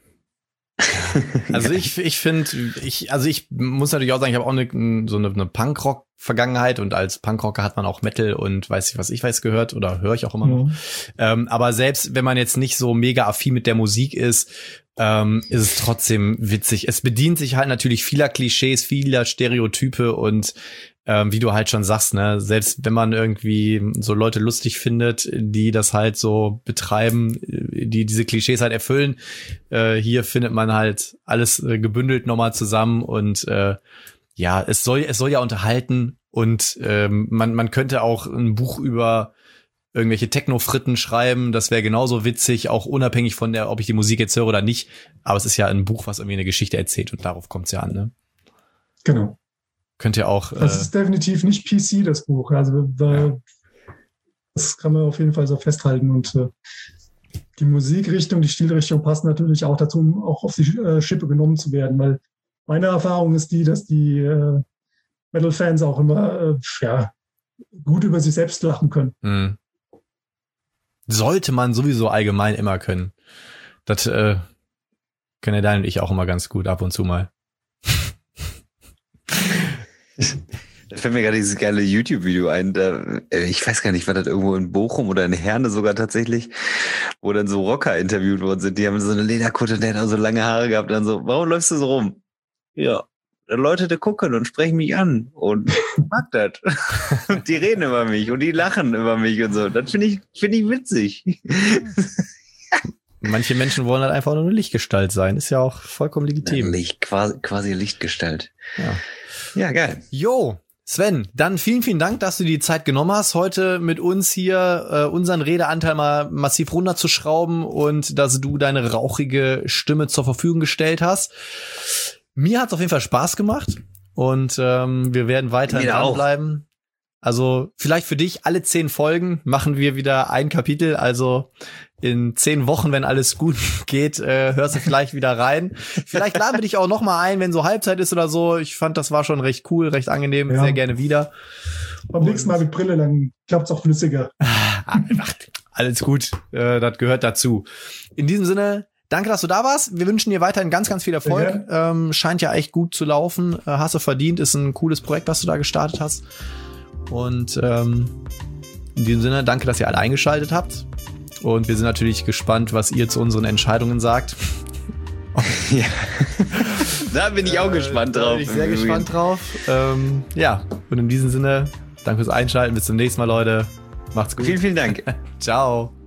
Also ich muss natürlich auch sagen, ich habe auch eine Punkrock-Vergangenheit und als Punkrocker hat man auch Metal und weiß ich was ich weiß gehört oder höre ich auch immer noch. Aber selbst wenn man jetzt nicht so mega affin mit der Musik ist es trotzdem witzig. Es bedient sich halt natürlich vieler Klischees, vieler Stereotype und wie du halt schon sagst, ne, selbst wenn man irgendwie so Leute lustig findet, die das halt so betreiben, die diese Klischees halt erfüllen, hier findet man halt alles gebündelt nochmal zusammen und es soll ja unterhalten und man könnte auch ein Buch über irgendwelche Techno-Fritten schreiben, das wäre genauso witzig, auch unabhängig von ob ich die Musik jetzt höre oder nicht, aber es ist ja ein Buch, was irgendwie eine Geschichte erzählt und darauf kommt's ja an, ne? Genau. Könnt ihr auch. Das ist definitiv nicht PC, das Buch. Also das kann man auf jeden Fall so festhalten. Und die Musikrichtung, die Stilrichtung passt natürlich auch dazu, um auch auf die Schippe genommen zu werden, weil meine Erfahrung ist die, dass die Metal-Fans auch immer gut über sich selbst lachen können. Mhm. Sollte man sowieso allgemein immer können. Das können ja Dan und ich auch immer ganz gut ab und zu mal. Da fällt mir gerade dieses geile YouTube-Video ein. Ich weiß gar nicht, war das irgendwo in Bochum oder in Herne sogar tatsächlich, wo dann so Rocker interviewt worden sind. Die haben so eine Lederkutte und der hat auch so lange Haare gehabt. Dann so, warum läufst du so rum? Ja, Leute, die gucken und sprechen mich an und ich mag das. Die reden über mich und die lachen über mich und so. Das finde ich witzig. Manche Menschen wollen halt einfach nur eine Lichtgestalt sein. Ist ja auch vollkommen legitim. Quasi Lichtgestalt. Ja, geil. Jo, Sven, dann vielen, vielen Dank, dass du die Zeit genommen hast, heute mit uns hier unseren Redeanteil mal massiv runterzuschrauben und dass du deine rauchige Stimme zur Verfügung gestellt hast. Mir hat's auf jeden Fall Spaß gemacht und wir werden weiter dranbleiben. Also vielleicht für dich, alle 10 Folgen machen wir wieder ein Kapitel, also in 10 Wochen, wenn alles gut geht, hörst du vielleicht wieder rein. Vielleicht laden wir dich auch noch mal ein, wenn so Halbzeit ist oder so. Ich fand, das war schon recht cool, recht angenehm, sehr gerne wieder. Beim nächsten Mal mit Brille, dann klappt's auch flüssiger. Alles gut, das gehört dazu. In diesem Sinne, danke, dass du da warst. Wir wünschen dir weiterhin ganz, ganz viel Erfolg. Scheint ja echt gut zu laufen. Hast du verdient, ist ein cooles Projekt, was du da gestartet hast. Und in diesem Sinne, danke, dass ihr alle eingeschaltet habt. Und wir sind natürlich gespannt, was ihr zu unseren Entscheidungen sagt. Ja. Da bin ich auch gespannt drauf. Da bin ich sehr gespannt drauf. Ja, und in diesem Sinne, danke fürs Einschalten. Bis zum nächsten Mal, Leute. Macht's gut. Vielen, vielen Dank. Ciao.